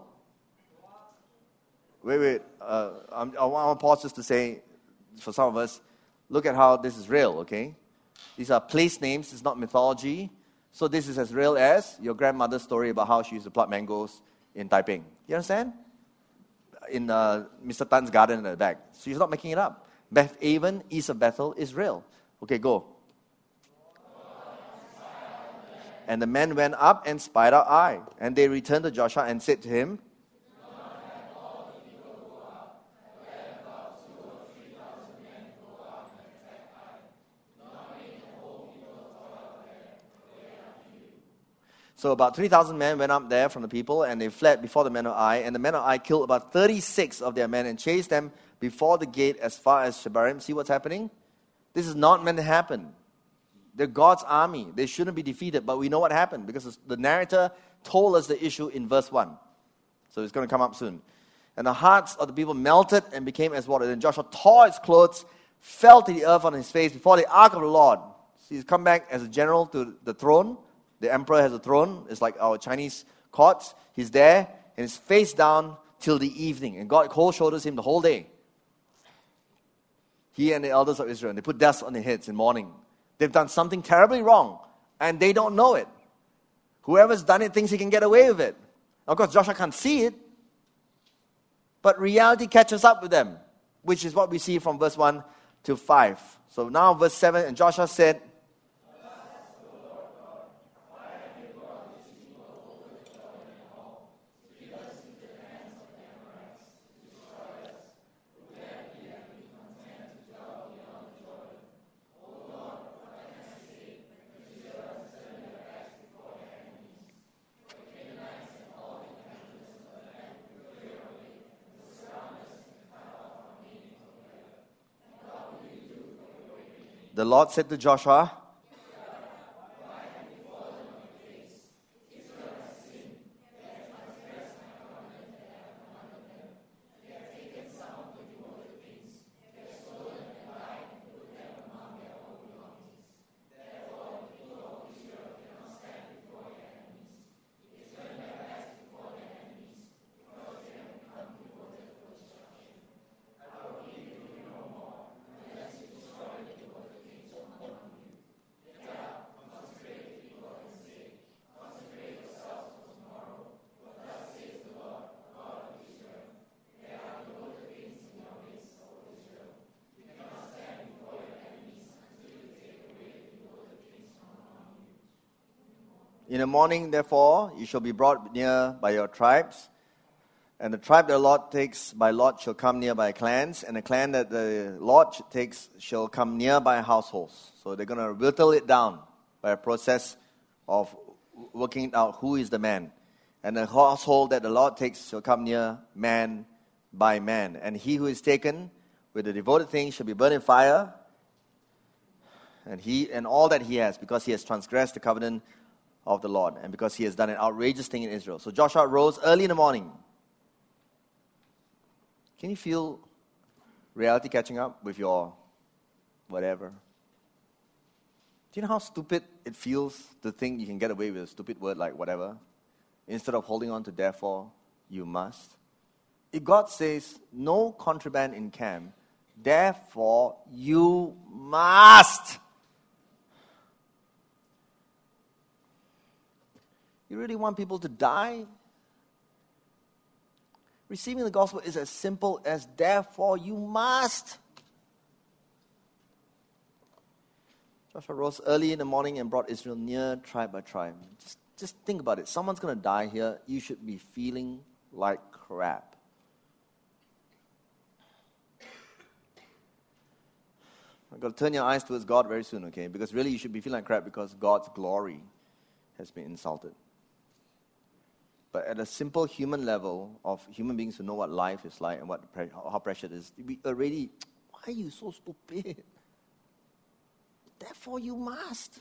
Wait. I want to pause just to say, for some of us, look at how this is real, okay? These are place names, it's not mythology. So this is as real as your grandmother's story about how she used to pluck mangoes in Taiping. You understand? In Mr. Tan's garden at the back. So she's not making it up. Beth Aven, east of Bethel, Israel. Okay, go. And the men went up and spied out Ai. And they returned to Joshua and said to him, so about 3,000 men went up there from the people, and they fled before the men of Ai. And the men of Ai killed about 36 of their men and chased them before the gate as far as Shebarim. See what's happening? This is not meant to happen. They're God's army. They shouldn't be defeated. But we know what happened because the narrator told us the issue in verse 1. So it's going to come up soon. And the hearts of the people melted and became as water. Then Joshua tore his clothes, fell to the earth on his face before the ark of the Lord. So he's come back as a general to the throne. The emperor has a throne. It's like our Chinese courts. He's there, and he's face down till the evening. And God cold shoulders him the whole day. He and the elders of Israel. And they put dust on their heads in mourning. They've done something terribly wrong, and they don't know it. Whoever's done it thinks he can get away with it. Of course, Joshua can't see it, but reality catches up with them, which is what we see from verse 1 to 5. So now verse 7, and Joshua said, the Lord said to Joshua, in the morning, therefore, you shall be brought near by your tribes. And the tribe that the Lord takes by lot shall come near by clans. And the clan that the Lord takes shall come near by households. So they're going to whittle it down by a process of working out who is the man. And the household that the Lord takes shall come near man by man. And he who is taken with the devoted things shall be burned in fire. And he and all that he has, because he has transgressed the covenant of the Lord, and because he has done an outrageous thing in Israel. So Joshua rose early in the morning. Can you feel reality catching up with your whatever? Do you know how stupid it feels to think you can get away with a stupid word like whatever, instead of holding on to therefore you must? If God says no contraband in camp, therefore you must. You really want people to die? Receiving the gospel is as simple as therefore you must. Joshua rose early in the morning and brought Israel near tribe by tribe. Just think about it. Someone's going to die here. You should be feeling like crap. I've got to turn your eyes towards God very soon, okay? Because really you should be feeling like crap because God's glory has been insulted. But at a simple human level of human beings who know what life is like and how precious it is, we already, why are you so stupid? Therefore you must.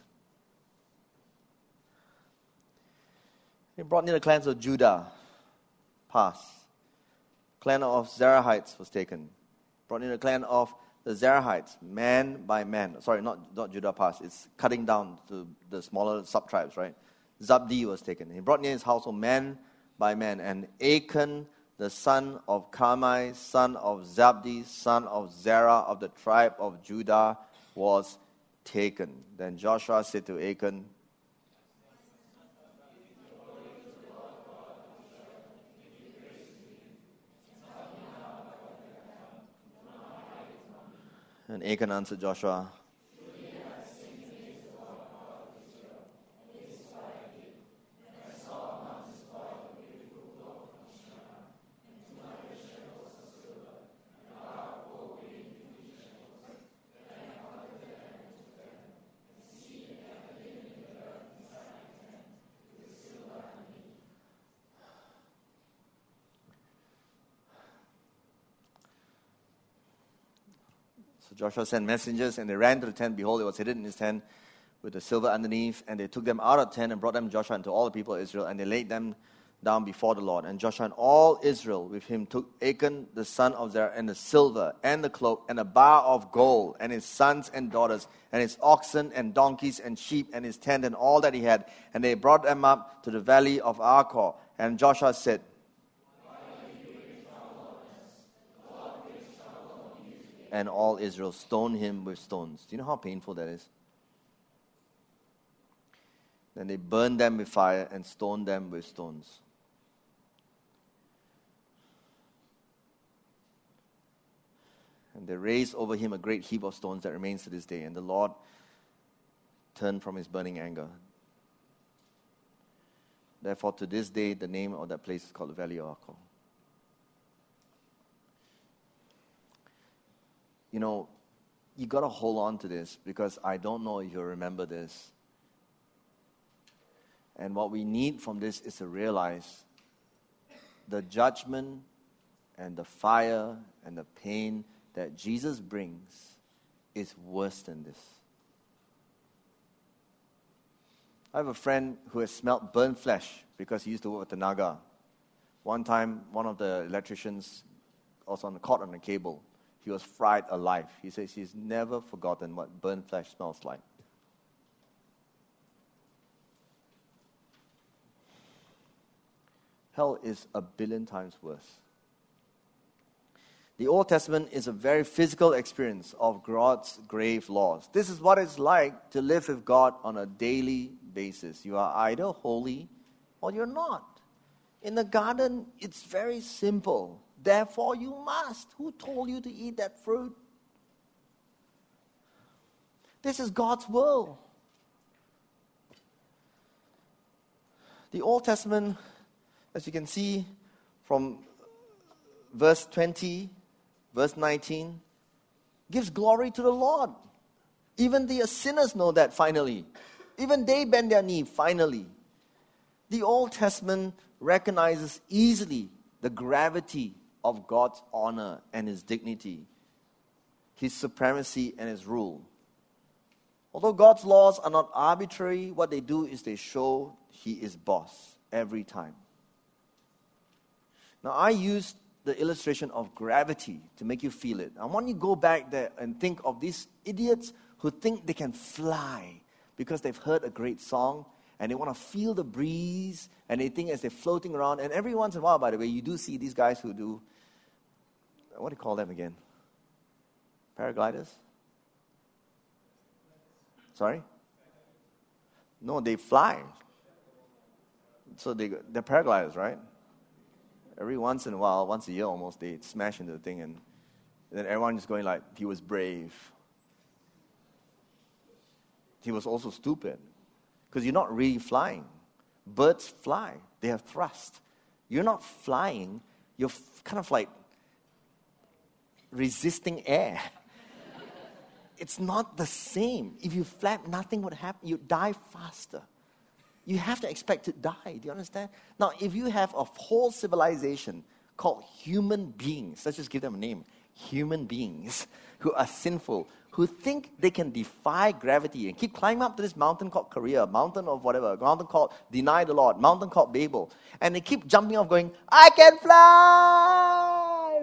He brought near the clans of Judah, pass. Clan of Zerahites was taken. Brought near the clan of the Zerahites, man by man. Sorry, not Judah, pass. It's cutting down to the smaller sub-tribes, right? Zabdi was taken. He brought near his household man by man. And Achan, the son of Carmi, son of Zabdi, son of Zerah of the tribe of Judah, was taken. Then Joshua said to Achan, And Achan answered Joshua, So Joshua sent messengers, and they ran to the tent. Behold, it was hidden in his tent with the silver underneath. And they took them out of the tent and brought them to Joshua and to all the people of Israel. And they laid them down before the Lord. And Joshua and all Israel with him took Achan the son of Zerah, and the silver, and the cloak, and a bar of gold, and his sons and daughters, and his oxen and donkeys and sheep, and his tent, and all that he had. And they brought them up to the valley of Achor. And Joshua said, and all Israel stoned him with stones. Do you know how painful that is? Then they burned them with fire and stoned them with stones. And they raised over him a great heap of stones that remains to this day. And the Lord turned from his burning anger. Therefore, to this day, the name of that place is called the Valley of Achor. You know, you got to hold on to this, because I don't know if you'll remember this. And what we need from this is to realize the judgment and the fire and the pain that Jesus brings is worse than this. I have a friend who has smelt burnt flesh because he used to work with the Naga. One time, one of the electricians was caught on the cable. He was fried alive. He says he's never forgotten what burnt flesh smells like. Hell is 1 billion times worse. The Old Testament is a very physical experience of God's grave laws. This is what it's like to live with God on a daily basis. You are either holy or you're not. In the garden, it's very simple. Therefore, you must. Who told you to eat that fruit? This is God's will. The Old Testament, as you can see from verse 20, verse 19, gives glory to the Lord. Even the sinners know that finally. Even they bend their knee finally. The Old Testament recognizes easily the gravity of God's honor and his dignity, his supremacy and his rule. Although God's laws are not arbitrary, what they do is they show he is boss every time. Now, I used the illustration of gravity to make you feel it. I want you to go back there and think of these idiots who think they can fly because they've heard a great song and they want to feel the breeze, and they think as they're floating around. And every once in a while, by the way, you do see these guys who do, what do you call them again? Paragliders? Sorry? No, they fly. So they're paragliders, right? Every once in a while, once a year almost, they smash into the thing, and then everyone is going like, he was brave. He was also stupid. Because you're not really flying. Birds fly. They have thrust. You're not flying. You're kind of like resisting air. It's not the same. If you flap, nothing would happen. You die faster. You have to expect to die. Do you understand? Now, if you have a whole civilization called human beings, let's just give them a name. Human beings who are sinful, who think they can defy gravity and keep climbing up to this mountain called Korea, mountain of whatever, mountain called Deny the Lord, mountain called Babel. And they keep jumping off going, I can fly!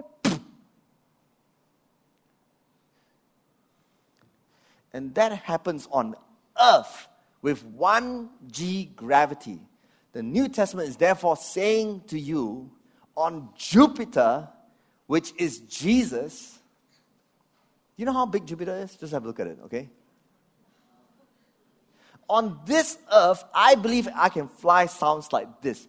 And that happens on earth with 1g gravity. The New Testament is therefore saying to you, on Jupiter, which is Jesus. You know how big Jupiter is? Just have a look at it, okay? On this earth, I believe I can fly sounds like this.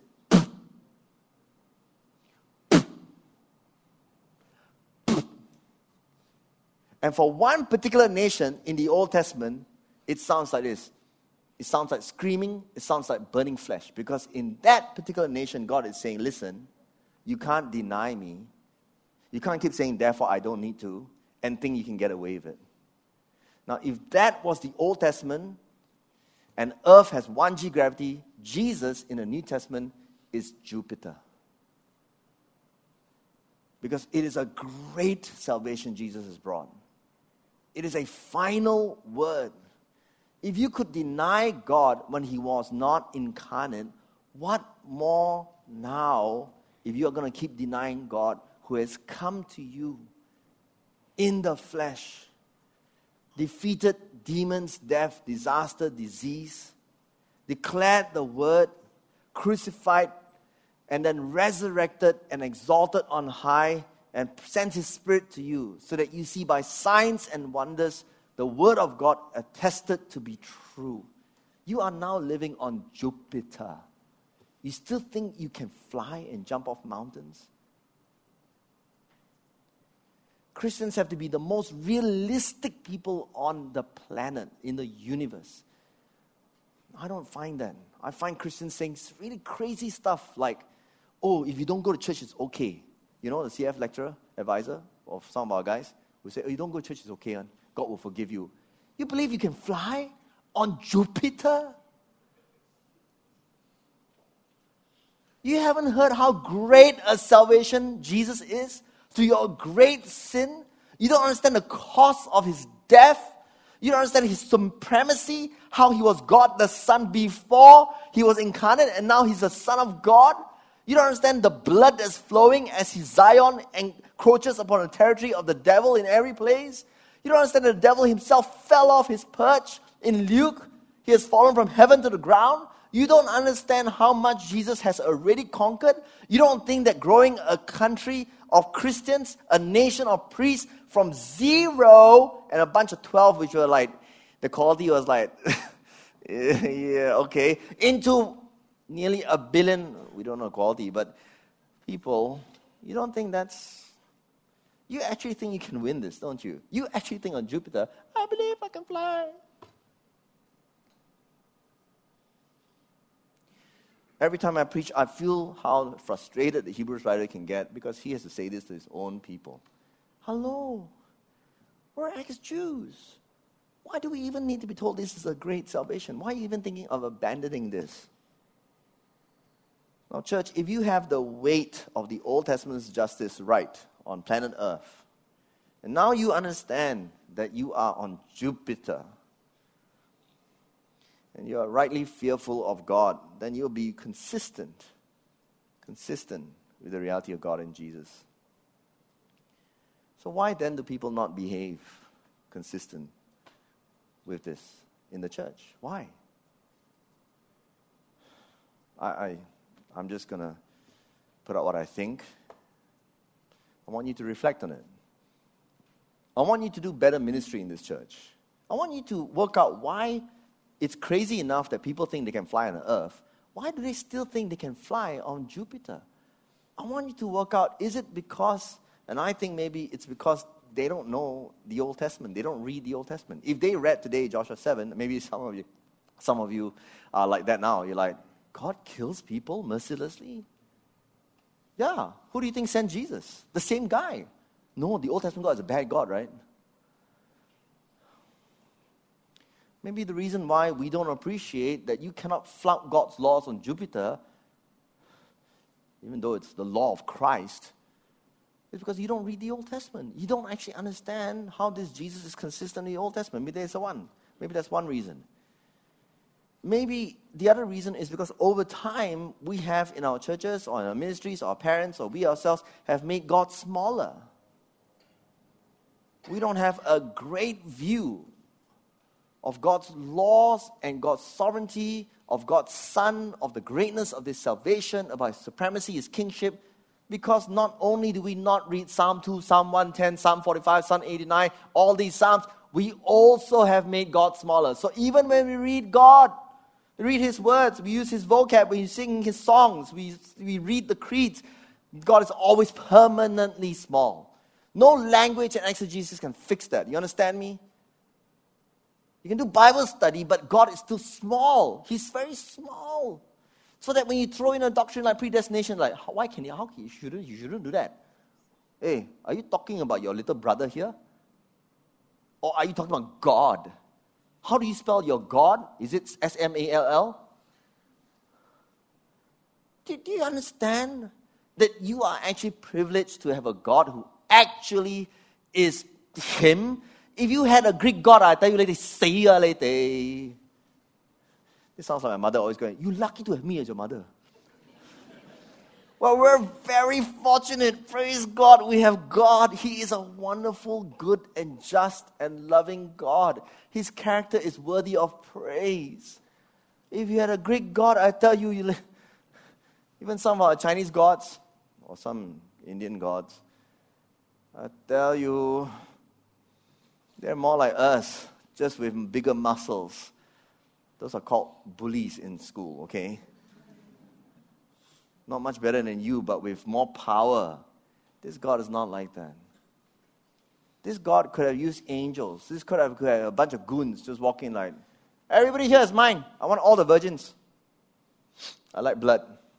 And for one particular nation in the Old Testament, it sounds like this. It sounds like screaming. It sounds like burning flesh. Because in that particular nation, God is saying, listen, you can't deny me. You can't keep saying, therefore I don't need to, and think you can get away with it. Now, if that was the Old Testament, and Earth has 1G gravity, Jesus in the New Testament is Jupiter. Because it is a great salvation Jesus has brought. It is a final word. If you could deny God when He was not incarnate, what more now if you are going to keep denying God who has come to you in the flesh, defeated demons, death, disaster, disease, declared the word, crucified, and then resurrected and exalted on high and sent His Spirit to you so that you see by signs and wonders the word of God attested to be true. You are now living on Jupiter. You still think you can fly and jump off mountains? Christians have to be the most realistic people on the planet, in the universe. I don't find that. I find Christians saying really crazy stuff like, oh, if you don't go to church, it's okay. You know, the CF lecturer, advisor of some of our guys, who say, oh, you don't go to church, it's okay, man. God will forgive you. You believe you can fly on Jupiter? You haven't heard how great a salvation Jesus is to your great sin? You don't understand the cost of His death? You don't understand His supremacy? How He was God the Son before He was incarnate and now He's the Son of God? You don't understand the blood that's flowing as Zion encroaches upon the territory of the devil in every place? You don't understand that the devil himself fell off his perch in Luke. He has fallen from heaven to the ground. You don't understand how much Jesus has already conquered. You don't think that growing a country of Christians, a nation of priests from 0 and a bunch of 12, which were like, the quality was like, yeah, okay, into nearly 1 billion, we don't know quality, but people, you don't think that's, you actually think you can win this, don't you? You actually think on Jupiter, I believe I can fly. Every time I preach, I feel how frustrated the Hebrews writer can get because he has to say this to his own people. Hello, we're ex-Jews. Why do we even need to be told this is a great salvation? Why are you even thinking of abandoning this? Now, church, if you have the weight of the Old Testament's justice right on planet Earth, and now you understand that you are on Jupiter, and you are rightly fearful of God, then you'll be consistent with the reality of God in Jesus. So why then do people not behave consistent with this in the church? Why? I'm just going to put out what I think. I want you to reflect on it. I want you to do better ministry in this church. I want you to work out why it's crazy enough that people think they can fly on the earth. Why do they still think they can fly on Jupiter? I want you to work out, is it because, and I think maybe it's because they don't know the Old Testament. They don't read the Old Testament. If they read today Joshua 7, maybe some of you are like that now. You're like, God kills people mercilessly? Yeah. Who do you think sent Jesus? The same guy. No, the Old Testament God is a bad God, right? Maybe the reason why we don't appreciate that you cannot flout God's laws on Jupiter, even though it's the law of Christ, is because you don't read the Old Testament. You don't actually understand how this Jesus is consistent in the Old Testament. Maybe that's one reason. Maybe the other reason is because over time, we have in our churches or in our ministries, our parents or we ourselves have made God smaller. We don't have a great view of God's laws and God's sovereignty, of God's Son, of the greatness of this salvation, about His supremacy, His kingship, because not only do we not read Psalm 2, Psalm 110, Psalm 45, Psalm 89, all these Psalms, we also have made God smaller. So even when we read God, we read His words, we use His vocab, we sing His songs, we read the creeds, God is always permanently small. No language and exegesis can fix that. You understand me? You can do Bible study, but God is still small. He's very small. So that when you throw in a doctrine like predestination, like, you shouldn't do that. Hey, are you talking about your little brother here? Or are you talking about God? How do you spell your God? Is it S-M-A-L-L? Do you understand that you are actually privileged to have a God who actually is Him? If you had a Greek God, I tell you later, say ya later. This sounds like my mother always going, you're lucky to have me as your mother. Well, we're very fortunate. Praise God. We have God. He is a wonderful, good, and just and loving God. His character is worthy of praise. If you had a Greek God, I tell you, even some of our Chinese gods, or some Indian gods, I tell you, they're more like us, just with bigger muscles. Those are called bullies in school, okay? Not much better than you, but with more power. This God is not like that. This God could have used angels. This could have a bunch of goons just walking like, everybody here is mine. I want all the virgins. I like blood.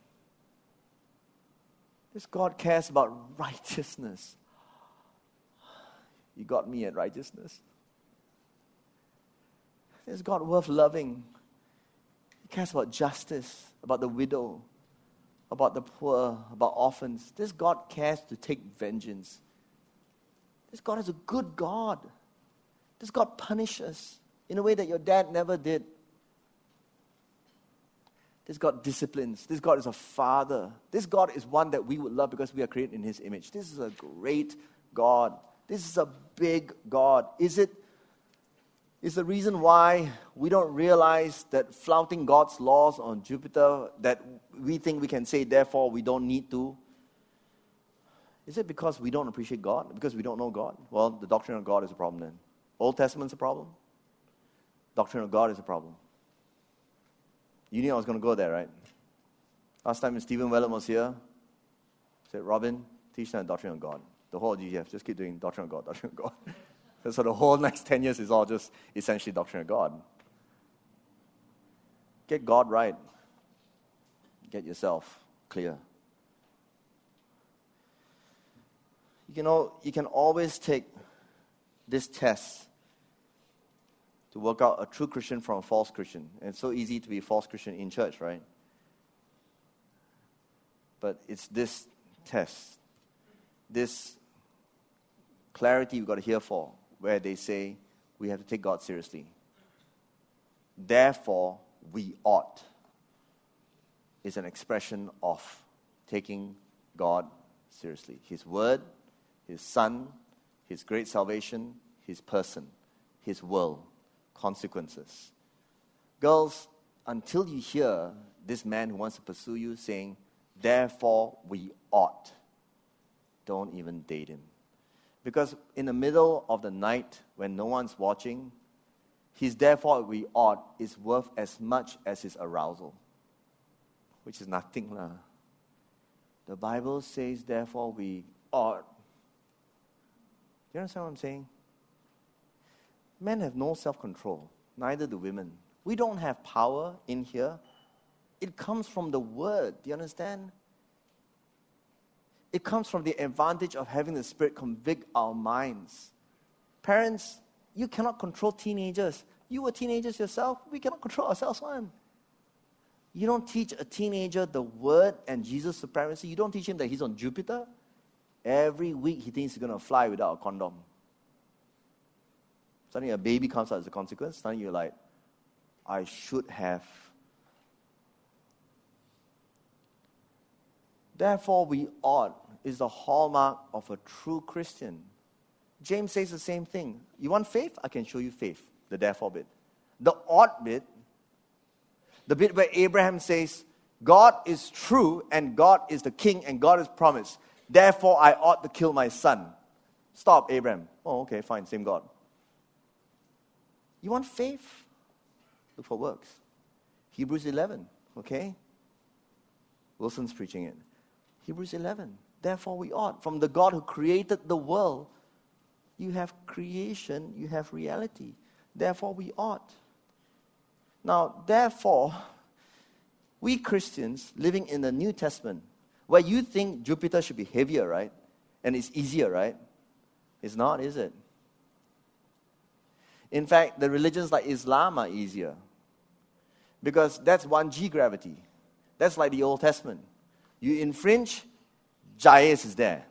This God cares about righteousness. You got me at righteousness. This God worth loving. He cares about justice, about the widow, about the poor, about orphans. This God cares to take vengeance. This God is a good God. This God punishes in a way that your dad never did. This God disciplines. This God is a father. This God is one that we would love because we are created in His image. This is a great God. This is a big God. Is the reason why we don't realize that flouting God's laws on Jupiter, that we think we can say, therefore we don't need to? Is it because we don't appreciate God? Because we don't know God? Well, the doctrine of God is a problem then. Old Testament's a problem. Doctrine of God is a problem. You knew I was going to go there, right? Last time when Stephen Wellum was here, he said, Robin, teach them the doctrine of God. The whole GGF, just keep doing doctrine of God, doctrine of God. So the whole next 10 years is all just essentially doctrine of God. Get God right. Get yourself clear. You can always take this test to work out a true Christian from a false Christian. And it's so easy to be a false Christian in church, right? But it's this test, this clarity you've got to hear for, where they say we have to take God seriously. Therefore, we ought is an expression of taking God seriously. His word, His Son, His great salvation, His person, His will, consequences. Girls, until you hear this man who wants to pursue you saying, therefore we ought, don't even date him. Because in the middle of the night, when no one's watching, his therefore we ought is worth as much as his arousal, which is nothing lah. The Bible says, therefore we ought. Do you understand what I'm saying? Men have no self-control, neither do women. We don't have power in here. It comes from the Word. Do you understand? It comes from the advantage of having the Spirit convict our minds. Parents, you cannot control teenagers. You were teenagers yourself. We cannot control ourselves, one. You don't teach a teenager the Word and Jesus' supremacy. You don't teach him that he's on Jupiter. Every week he thinks he's going to fly without a condom. Suddenly a baby comes out as a consequence. Suddenly you're like, I should have. Therefore we ought is the hallmark of a true Christian. James says the same thing. You want faith? I can show you faith. The therefore bit. The ought bit, the bit where Abraham says, God is true and God is the king and God has promised. Therefore I ought to kill my son. Stop, Abraham. Oh, okay, fine, same God. You want faith? Look for works. Hebrews 11, okay? Wilson's preaching it. Hebrews 11. therefore we ought. From the God who created the world, you have creation, you have reality. Therefore we ought. Now, therefore, we Christians living in the New Testament, where you think Jupiter should be heavier, right? And it's easier, right? It's not, is it? In fact, the religions like Islam are easier. Because that's 1G gravity. That's like the Old Testament. You infringe, Jais is there.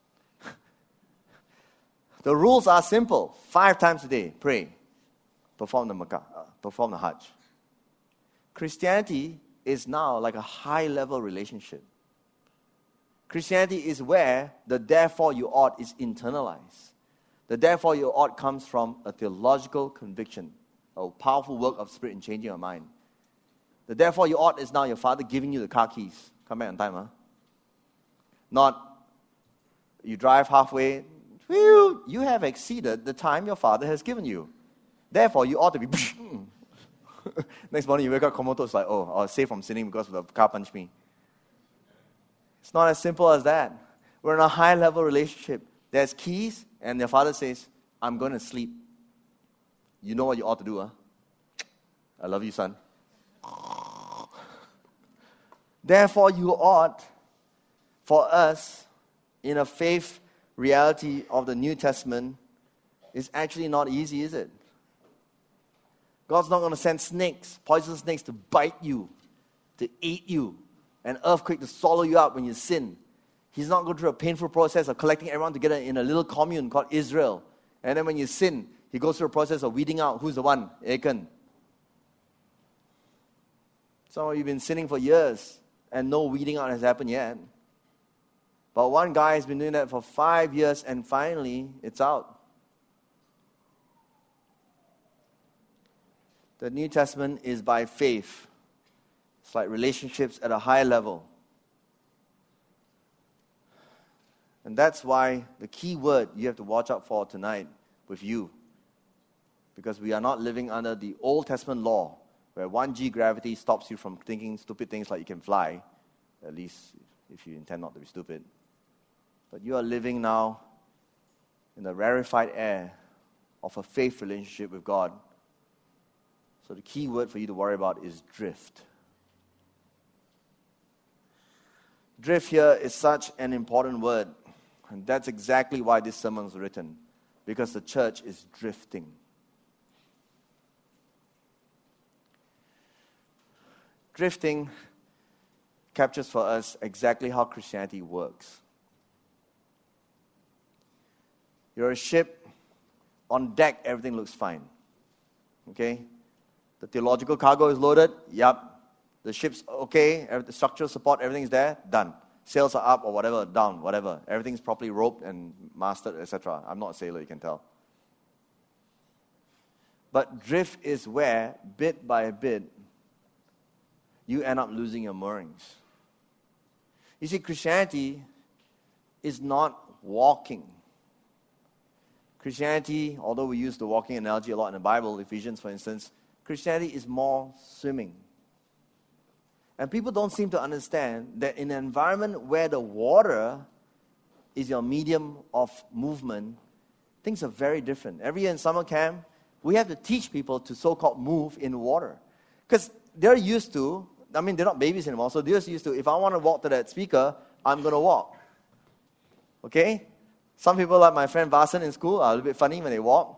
The rules are simple. 5 times a day, pray. Perform the Hajj. Christianity is now like a high-level relationship. Christianity is where the therefore you ought is internalized. The therefore you ought comes from a theological conviction, a powerful work of Spirit in changing your mind. The therefore you ought is now your Father giving you the car keys. Come back on time, huh? Not you drive halfway, whew, you have exceeded the time your Father has given you. Therefore, you ought to be... Next morning you wake up comatose, like, oh, I was saved from sinning because the car punched me. It's not as simple as that. We're in a high-level relationship. There's keys, and your Father says, I'm going to sleep. You know what you ought to do, huh? I love you, son. Therefore, you ought, for us, in a faith reality of the New Testament, is actually not easy, is it? God's not going to send snakes, poisonous snakes, to bite you, to eat you, an earthquake to swallow you up when you sin. He's not going through a painful process of collecting everyone together in a little commune called Israel. And then when you sin, he goes through a process of weeding out who's the one? Achan. Some of you have been sinning for years, and no weeding out has happened yet. But one guy has been doing that for 5 years, and finally, it's out. The New Testament is by faith. It's like relationships at a high level. And that's why the key word you have to watch out for tonight with you. Because we are not living under the Old Testament law, where 1G gravity stops you from thinking stupid things like you can fly, at least if you intend not to be stupid. But you are living now in the rarefied air of a faith relationship with God. So the key word for you to worry about is drift. Drift here is such an important word. And that's exactly why this sermon was written. Because the church is drifting. Drifting captures for us exactly how Christianity works. You're a ship. On deck, everything looks fine. Okay? The theological cargo is loaded. Yup. The ship's okay. The structural support, everything's there. Done. Sails are up or whatever, down, whatever. Everything's properly roped and mastered, etc. I'm not a sailor, you can tell. But drift is where, bit by bit, you end up losing your moorings. You see, Christianity is not walking. Christianity, although we use the walking analogy a lot in the Bible, Ephesians for instance, Christianity is more swimming. And people don't seem to understand that in an environment where the water is your medium of movement, things are very different. Every year in summer camp, we have to teach people to so-called move in water. Because they're used to, they're not babies anymore, so they're used to, if I want to walk to that speaker, I'm going to walk. Okay? Some people, like my friend Vasan in school, are a little bit funny when they walk.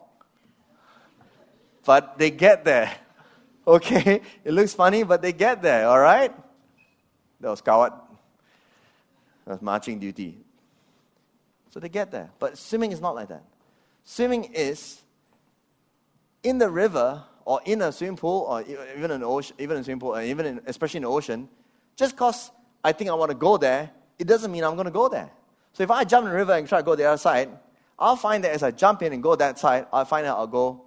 But they get there. Okay? It looks funny, but they get there, all right? That was Kawat. That was marching duty. So they get there. But swimming is not like that. Swimming is in the river or in a swimming pool or even in the ocean, even in a swimming pool, especially in the ocean, just because I think I want to go there, it doesn't mean I'm going to go there. So if I jump in the river and try to go the other side, I'll find that as I jump in and go that side, I'll find out I'll go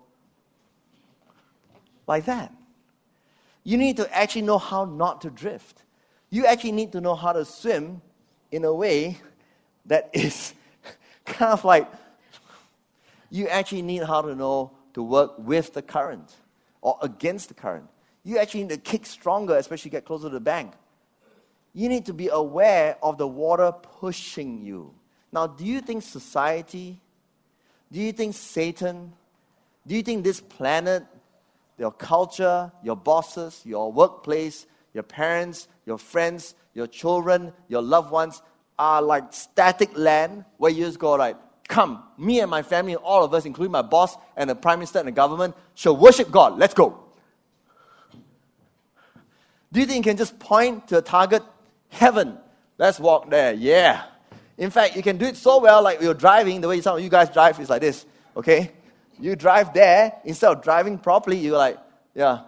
like that. You need to actually know how not to drift. You actually need to know how to swim in a way that is kind of like, you actually need how to know to work with the current or against the current. You actually need to kick stronger, especially get closer to the bank. You need to be aware of the water pushing you. Now, do you think society, do you think Satan, do you think this planet, your culture, your bosses, your workplace, your parents, your friends, your children, your loved ones are like static land where you just go like, come, me and my family, all of us, including my boss and the prime minister and the government, shall worship God. Let's go. Do you think you can just point to a target? Heaven. Let's walk there. Yeah. In fact, you can do it so well like you're driving. The way some of you guys drive is like this. Okay? You drive there. Instead of driving properly, you're like, yeah.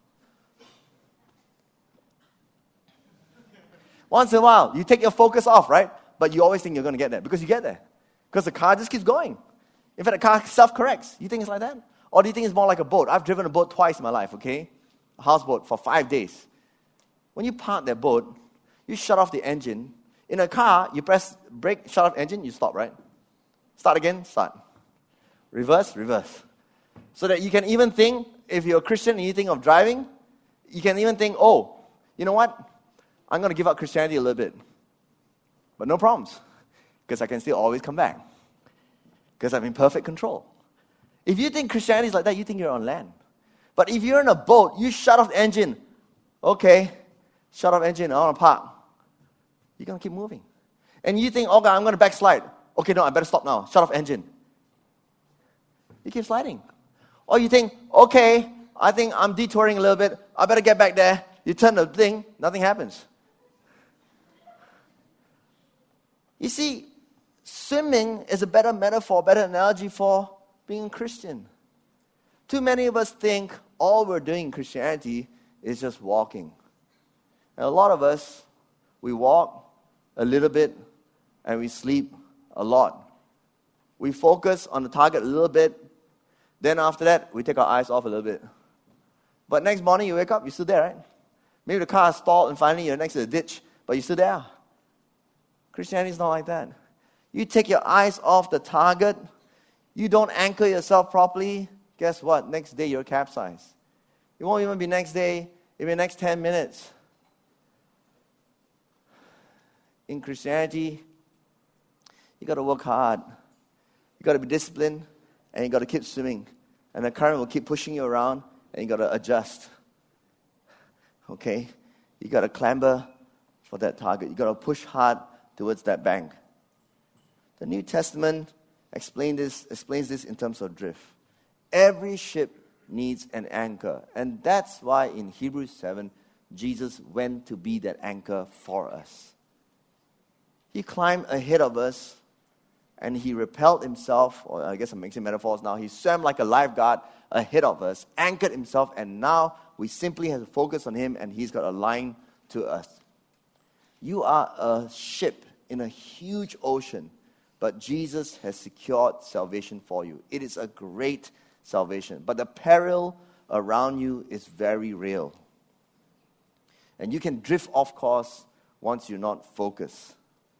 Once in a while, you take your focus off, right? But you always think you're going to get there because you get there. Because the car just keeps going. In fact, the car self-corrects. You think it's like that? Or do you think it's more like a boat? I've driven a boat twice in my life, okay? A houseboat for 5 days. When you park that boat, you shut off the engine. In a car, you press brake, shut off engine, you stop, right? Start again, start. Reverse, reverse. So that you can even think, if you're a Christian and you think of driving, you can even think, oh, you know what? I'm going to give up Christianity a little bit. But no problems. Because I can still always come back. Because I'm in perfect control. If you think Christianity is like that, you think you're on land. But if you're in a boat, you shut off the engine. Okay, shut off engine, I want to park. You're going to keep moving. And you think, okay, I'm going to backslide. Okay, no, I better stop now. Shut off engine. You keep sliding. Or you think, okay, I think I'm detouring a little bit. I better get back there. You turn the thing, nothing happens. You see, swimming is a better metaphor, better analogy for being a Christian. Too many of us think all we're doing in Christianity is just walking. And a lot of us, we walk a little bit and we sleep a lot. We focus on the target a little bit. Then after that, we take our eyes off a little bit. But next morning you wake up, you're still there, right? Maybe the car is stalled and finally you're next to the ditch, but you're still there. Christianity is not like that. You take your eyes off the target, you don't anchor yourself properly, guess what? Next day you're capsized. It won't even be next day, it'll be next 10 minutes. In Christianity, you got to work hard. You got to be disciplined, and you got to keep swimming. And the current will keep pushing you around, and you got to adjust. Okay? You got to clamber for that target. You got to push hard towards that bank. The New Testament explains this in terms of drift. Every ship needs an anchor. And that's why in Hebrews 7, Jesus went to be that anchor for us. He climbed ahead of us and he repelled himself, or I guess I'm mixing metaphors now. He swam like a lifeguard ahead of us, anchored himself, and now we simply have to focus on him and he's got a line to us. You are a ship in a huge ocean, but Jesus has secured salvation for you. It is a great salvation, but the peril around you is very real. And you can drift off course once you're not focused.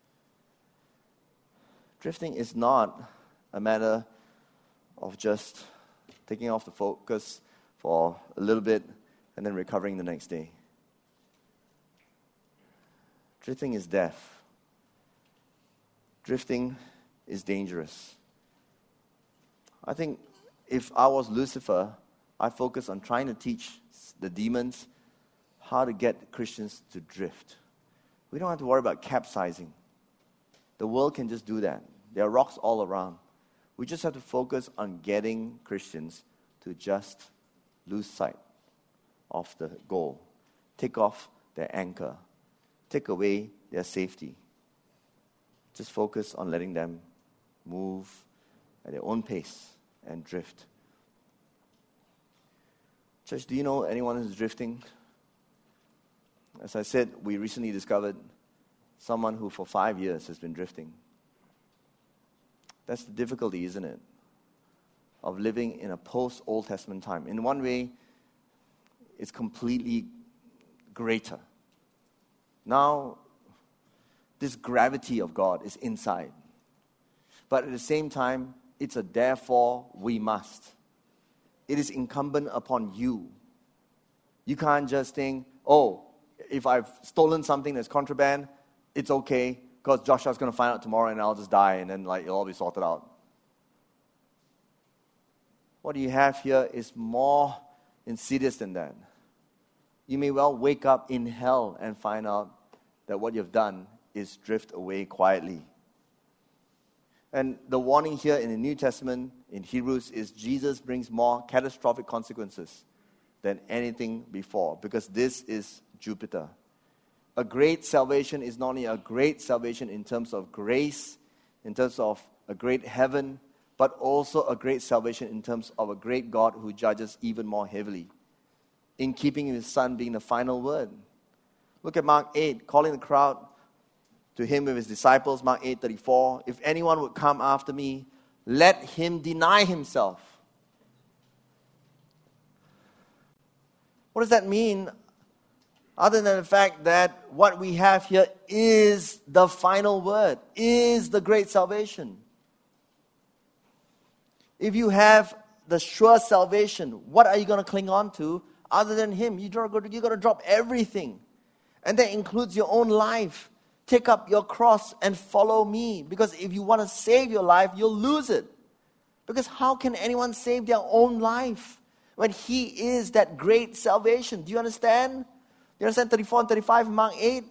Drifting is not a matter of just taking off the focus for a little bit and then recovering the next day. Drifting is death. Drifting is dangerous. I think if I was Lucifer, I'd focus on trying to teach the demons how to get Christians to drift. We don't have to worry about capsizing. The world can just do that. There are rocks all around. We just have to focus on getting Christians to just lose sight of the goal. Take off their anchor. Take away their safety. Just focus on letting them move at their own pace and drift. Church, do you know anyone who's drifting? As I said, we recently discovered someone who for 5 years has been drifting. That's the difficulty, isn't it? Of living in a post-Old Testament time. In one way, it's completely greater. Now, this gravity of God is inside. But at the same time, it's a therefore we must. It is incumbent upon you. You can't just think, oh, if I've stolen something that's contraband, it's okay, because Joshua's going to find out tomorrow and I'll just die, and then it'll all be sorted out. What you have here is more insidious than that. You may well wake up in hell and find out that what you've done is drift away quietly. And the warning here in the New Testament, in Hebrews, is Jesus brings more catastrophic consequences than anything before, because this is Jupiter. A great salvation is not only a great salvation in terms of grace, in terms of a great heaven, but also a great salvation in terms of a great God who judges even more heavily, in keeping His Son being the final word. Look at Mark 8, calling the crowd to Him with His disciples, Mark 8:34. If anyone would come after me, let him deny himself. What does that mean? Other than the fact that what we have here is the final word, is the great salvation. If you have the sure salvation, what are you going to cling on to other than Him? You're going to drop everything. And that includes your own life. Take up your cross and follow me. Because if you want to save your life, you'll lose it. Because how can anyone save their own life when He is that great salvation? Do you understand? Do you understand 34 and 35 in Mark 8?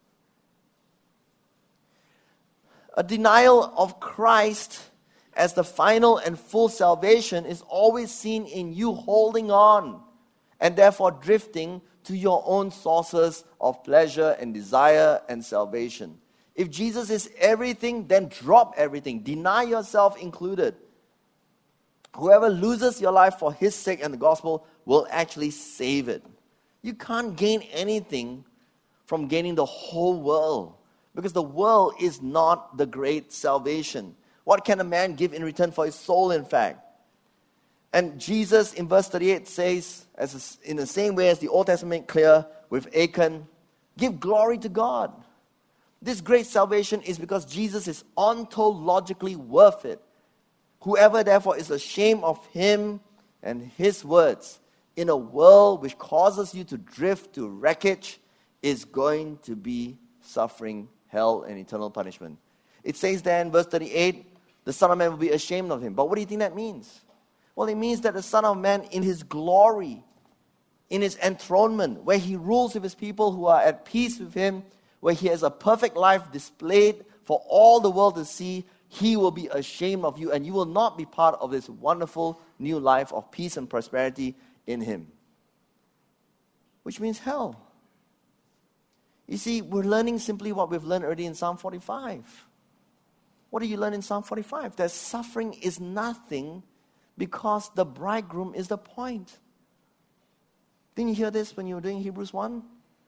A denial of Christ as the final and full salvation is always seen in you holding on and therefore drifting to your own sources of pleasure and desire and salvation. If Jesus is everything, then drop everything. Deny yourself included. Whoever loses your life for His sake and the gospel will actually save it. You can't gain anything from gaining the whole world, because the world is not the great salvation. What can a man give in return for his soul, in fact? And Jesus in verse 38 says, in the same way as the Old Testament made clear with Achan, give glory to God. This great salvation is because Jesus is ontologically worth it. Whoever therefore is ashamed of Him and His words in a world which causes you to drift to wreckage is going to be suffering hell and eternal punishment. It says there in verse 38, the Son of Man will be ashamed of Him. But what do you think that means? Well, it means that the Son of Man in His glory, in His enthronement, where He rules with His people who are at peace with Him, where He has a perfect life displayed for all the world to see, He will be ashamed of you, and you will not be part of this wonderful new life of peace and prosperity in Him. Which means hell. You see, we're learning simply what we've learned already in Psalm 45. What do you learn in Psalm 45? That suffering is nothing because the bridegroom is the point. Didn't you hear this when you were doing Hebrews 1?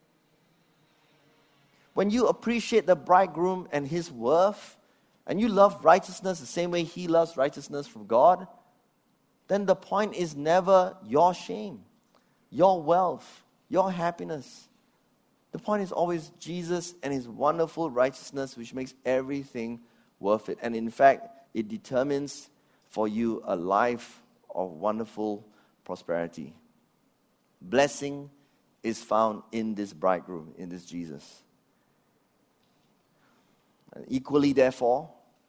When you appreciate the bridegroom and his worth, and you love righteousness the same way he loves righteousness from God, then the point is never your shame, your wealth, your happiness. The point is always Jesus and His wonderful righteousness, which makes everything worth it. And in fact, it determines for you a life of wonderful prosperity. Blessing is found in this bridegroom, in this Jesus. And equally therefore,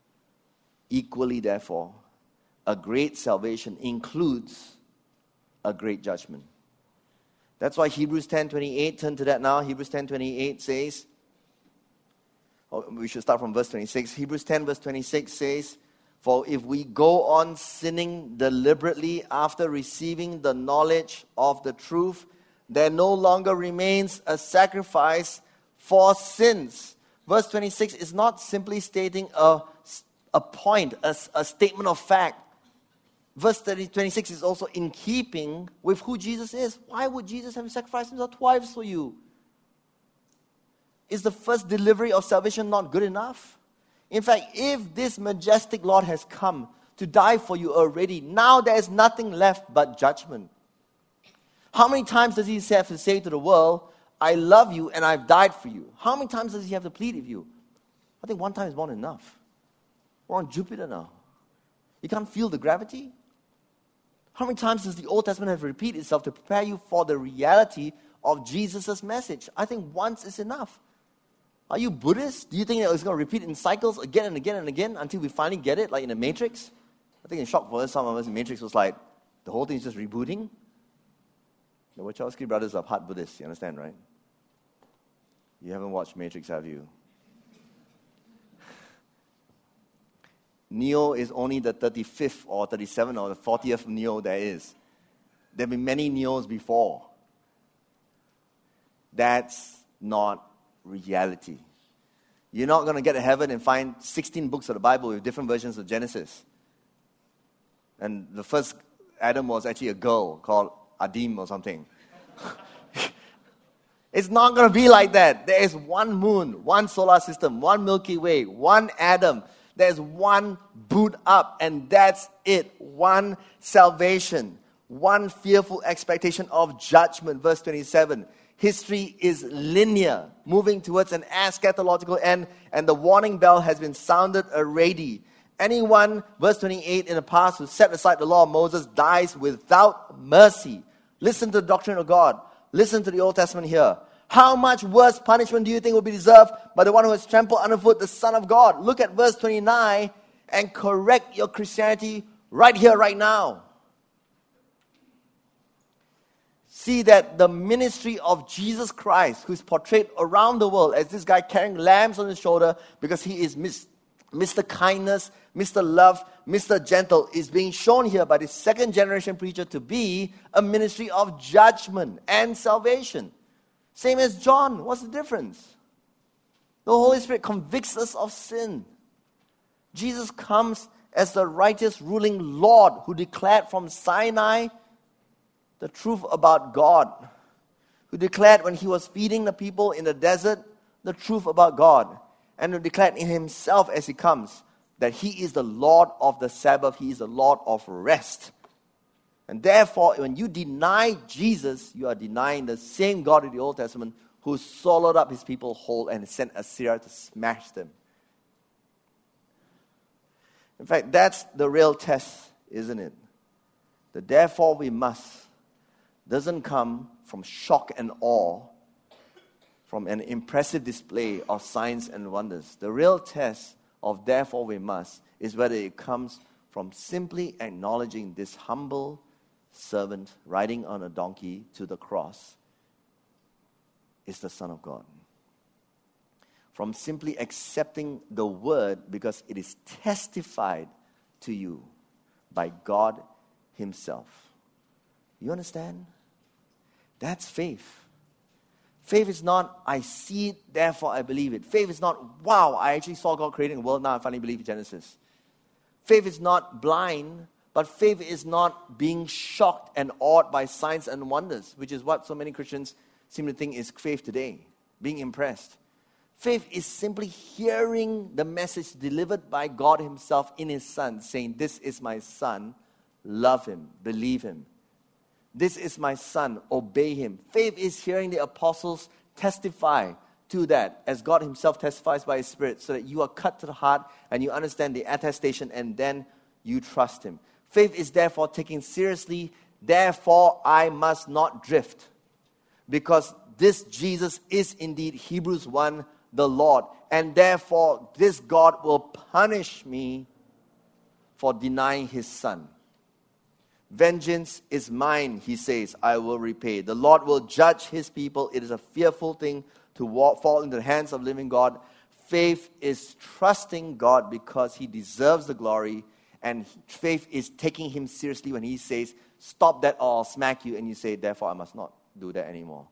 a great salvation includes a great judgment. That's why Hebrews 10:28, turn to that now. Hebrews 10:28 says, we should start from verse 26. Hebrews 10 verse 26 says, for if we go on sinning deliberately after receiving the knowledge of the truth, there no longer remains a sacrifice for sins. Verse 26 is not simply stating a point, a statement of fact. Verse 26 is also in keeping with who Jesus is. Why would Jesus have sacrificed Himself twice for you? Is the first delivery of salvation not good enough? In fact, if this majestic Lord has come to die for you already, now there is nothing left but judgment. How many times does He have to say to the world, I love you and I've died for you? How many times does He have to plead with you? I think one time is more than enough. We're on Jupiter now. You can't feel the gravity? How many times does the Old Testament have to repeat itself to prepare you for the reality of Jesus' message. I think once is enough. Are you Buddhist? Do you think it's going to repeat in cycles again and again and again until we finally get it, like in the Matrix? I think in shock for us, some of us in Matrix was like, the whole thing is just rebooting. The Wachowski brothers are part Buddhists, you understand, right? You haven't watched Matrix, have you? Neo is only the 35th or 37th or the 40th Neo there is. There have been many Neos before. That's not reality. You're not going to get to heaven and find 16 books of the Bible with different versions of Genesis. And the first Adam was actually a girl called Adim or something. It's not going to be like that. There is one moon, one solar system, one Milky Way, one Adam. There's one boot up, and that's it. One salvation, one fearful expectation of judgment. Verse 27. History is linear, moving towards an eschatological end, and the warning bell has been sounded already. Anyone, verse 28, in the past who set aside the law of Moses dies without mercy. Listen to the doctrine of God. Listen to the Old Testament here. How much worse punishment do you think will be deserved by the one who has trampled underfoot the Son of God? Look at verse 29 and correct your Christianity right here, right now. See that the ministry of Jesus Christ, who is portrayed around the world as this guy carrying lambs on his shoulder because he is Mr. Kindness, Mr. Love, Mr. Gentle, is being shown here by the second generation preacher to be a ministry of judgment and salvation. Same as John. What's the difference? The Holy Spirit convicts us of sin. Jesus comes as the righteous ruling Lord who declared from Sinai the truth about God, who declared when he was feeding the people in the desert the truth about God, and who declared in himself as he comes that he is the Lord of the Sabbath, he is the Lord of rest. And therefore, when you deny Jesus, you are denying the same God of the Old Testament who swallowed up his people whole and sent Assyria to smash them. In fact, that's the real test, isn't it? The therefore we must doesn't come from shock and awe, from an impressive display of signs and wonders. The real test of therefore we must is whether it comes from simply acknowledging this humble servant riding on a donkey to the cross is the Son of God. From simply accepting the word because it is testified to you by God himself. You understand? That's faith. Faith is not, I see it, therefore I believe it. Faith is not, wow, I actually saw God creating the world, now I finally believe in Genesis. Faith is not blind, but faith is not being shocked and awed by signs and wonders, which is what so many Christians seem to think is faith today, being impressed. Faith is simply hearing the message delivered by God himself in his Son, saying, this is my Son, love him, believe him. This is my Son, obey him. Faith is hearing the apostles testify to that as God himself testifies by his Spirit, so that you are cut to the heart and you understand the attestation and then you trust him. Faith is therefore taken seriously, therefore I must not drift. Because this Jesus is indeed, Hebrews 1, the Lord. And therefore this God will punish me for denying his Son. Vengeance is mine, he says, I will repay. The Lord will judge his people. It is a fearful thing to fall into the hands of living God. Faith is trusting God because he deserves the glory. And faith is taking him seriously when he says, stop that or I'll smack you. And you say, therefore I must not do that anymore.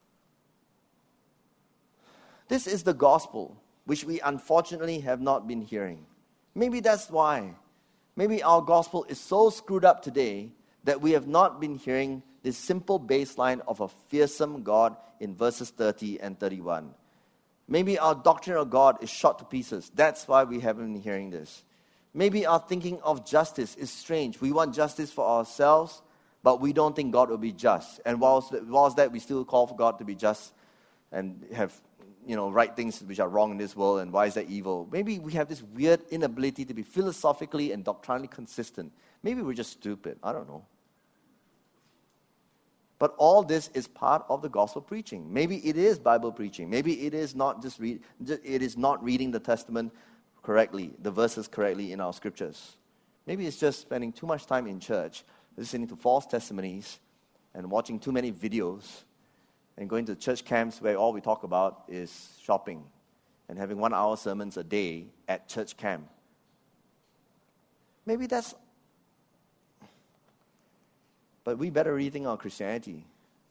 This is the gospel, which we unfortunately have not been hearing. Maybe that's why. Maybe our gospel is so screwed up today that we have not been hearing this simple baseline of a fearsome God in verses 30 and 31. Maybe our doctrine of God is shot to pieces. That's why we haven't been hearing this. Maybe our thinking of justice is strange. We want justice for ourselves, but we don't think God will be just. And whilst that, we still call for God to be just and have right things which are wrong in this world, and why is that evil? Maybe we have this weird inability to be philosophically and doctrinally consistent. Maybe we're just stupid. I don't know. But all this is part of the gospel preaching. Maybe it is Bible preaching. Maybe it is not it is not reading the Testament correctly, the verses correctly in our scriptures. Maybe it's just spending too much time in church, listening to false testimonies, and watching too many videos, and going to church camps where all we talk about is shopping and having 1-hour sermons a day at church camp. Maybe that's... But we better rethink our Christianity.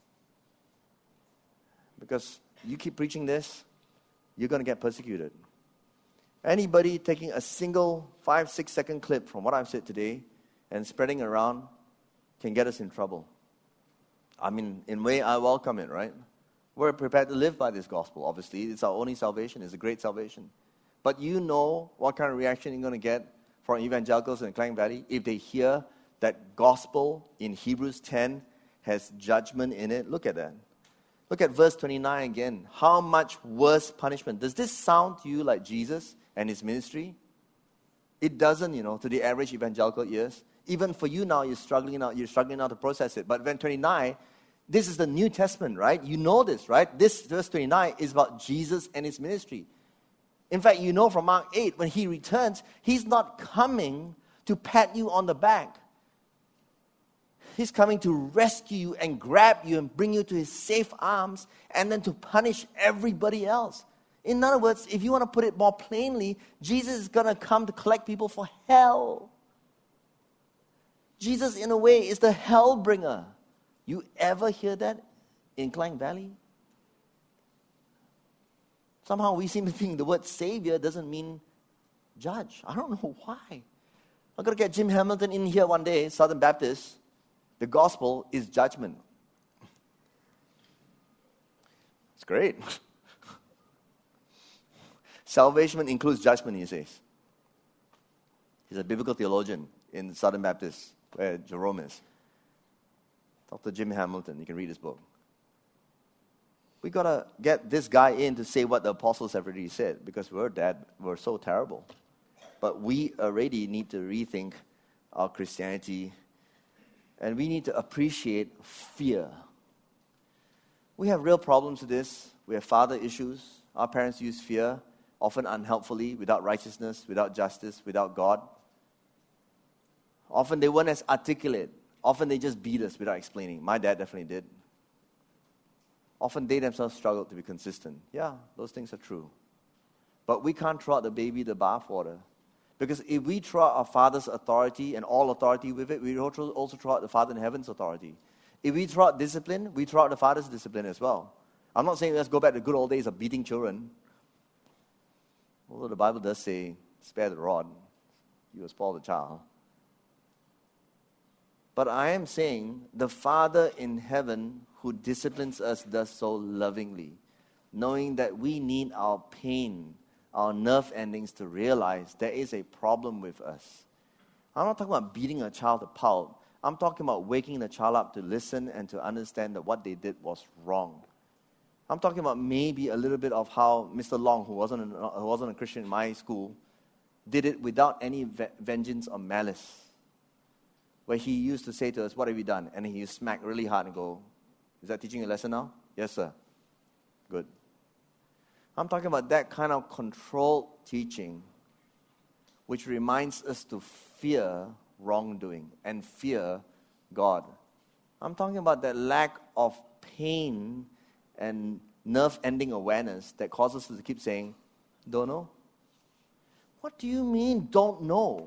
Because you keep preaching this, you're going to get persecuted. Anybody taking a single 5-6 second clip from what I've said today and spreading around can get us in trouble. I mean, in a way, I welcome it, right? We're prepared to live by this gospel, obviously. It's our only salvation. It's a great salvation. But you know what kind of reaction you're going to get from evangelicals in Klang Valley if they hear that gospel in Hebrews 10 has judgment in it. Look at that. Look at verse 29 again. How much worse punishment. Does this sound to you like Jesus and his ministry? It doesn't, to the average evangelical ears. Even for you now, you're struggling now to process it. But verse 29, this is the New Testament, right? You know this, right? This verse 29 is about Jesus and his ministry. In fact, you know from Mark 8, when he returns, he's not coming to pat you on the back. He's coming to rescue you and grab you and bring you to his safe arms and then to punish everybody else. In other words, if you want to put it more plainly, Jesus is going to come to collect people for hell. Jesus, in a way, is the hell bringer. You ever hear that in Klang Valley? Somehow we seem to think the word Savior doesn't mean judge. I don't know why. I'm going to get Jim Hamilton in here one day, Southern Baptist. The gospel is judgment. It's great. Salvation includes judgment, he says. He's a biblical theologian in Southern Baptist, where Jerome is. Dr. Jim Hamilton, you can read his book. We got to get this guy in to say what the apostles have already said, because we're so terrible. But we already need to rethink our Christianity. And we need to appreciate fear. We have real problems with this. We have father issues. Our parents use fear, often unhelpfully, without righteousness, without justice, without God. Often they weren't as articulate. Often they just beat us without explaining. My dad definitely did. Often they themselves struggled to be consistent. Yeah, those things are true. But we can't throw out the baby the bathwater. Because if we throw out our Father's authority and all authority with it, we also throw out the Father in heaven's authority. If we throw out discipline, we throw out the Father's discipline as well. I'm not saying let's go back to the good old days of beating children. Although the Bible does say, spare the rod, you will spoil the child. But I am saying the Father in heaven who disciplines us does so lovingly, knowing that we need our pain, our nerve endings to realize there is a problem with us. I'm not talking about beating a child to pulp. I'm talking about waking the child up to listen and to understand that what they did was wrong. I'm talking about maybe a little bit of how Mr. Long, who wasn't a Christian in my school, did it without any vengeance or malice. Where he used to say to us, "What have you done?" And he used to smack really hard and go, "Is that teaching a lesson now?" "Yes, sir." "Good." I'm talking about that kind of controlled teaching which reminds us to fear wrongdoing and fear God. I'm talking about that lack of pain and nerve-ending awareness that causes us to keep saying, "Don't know?" What do you mean, don't know?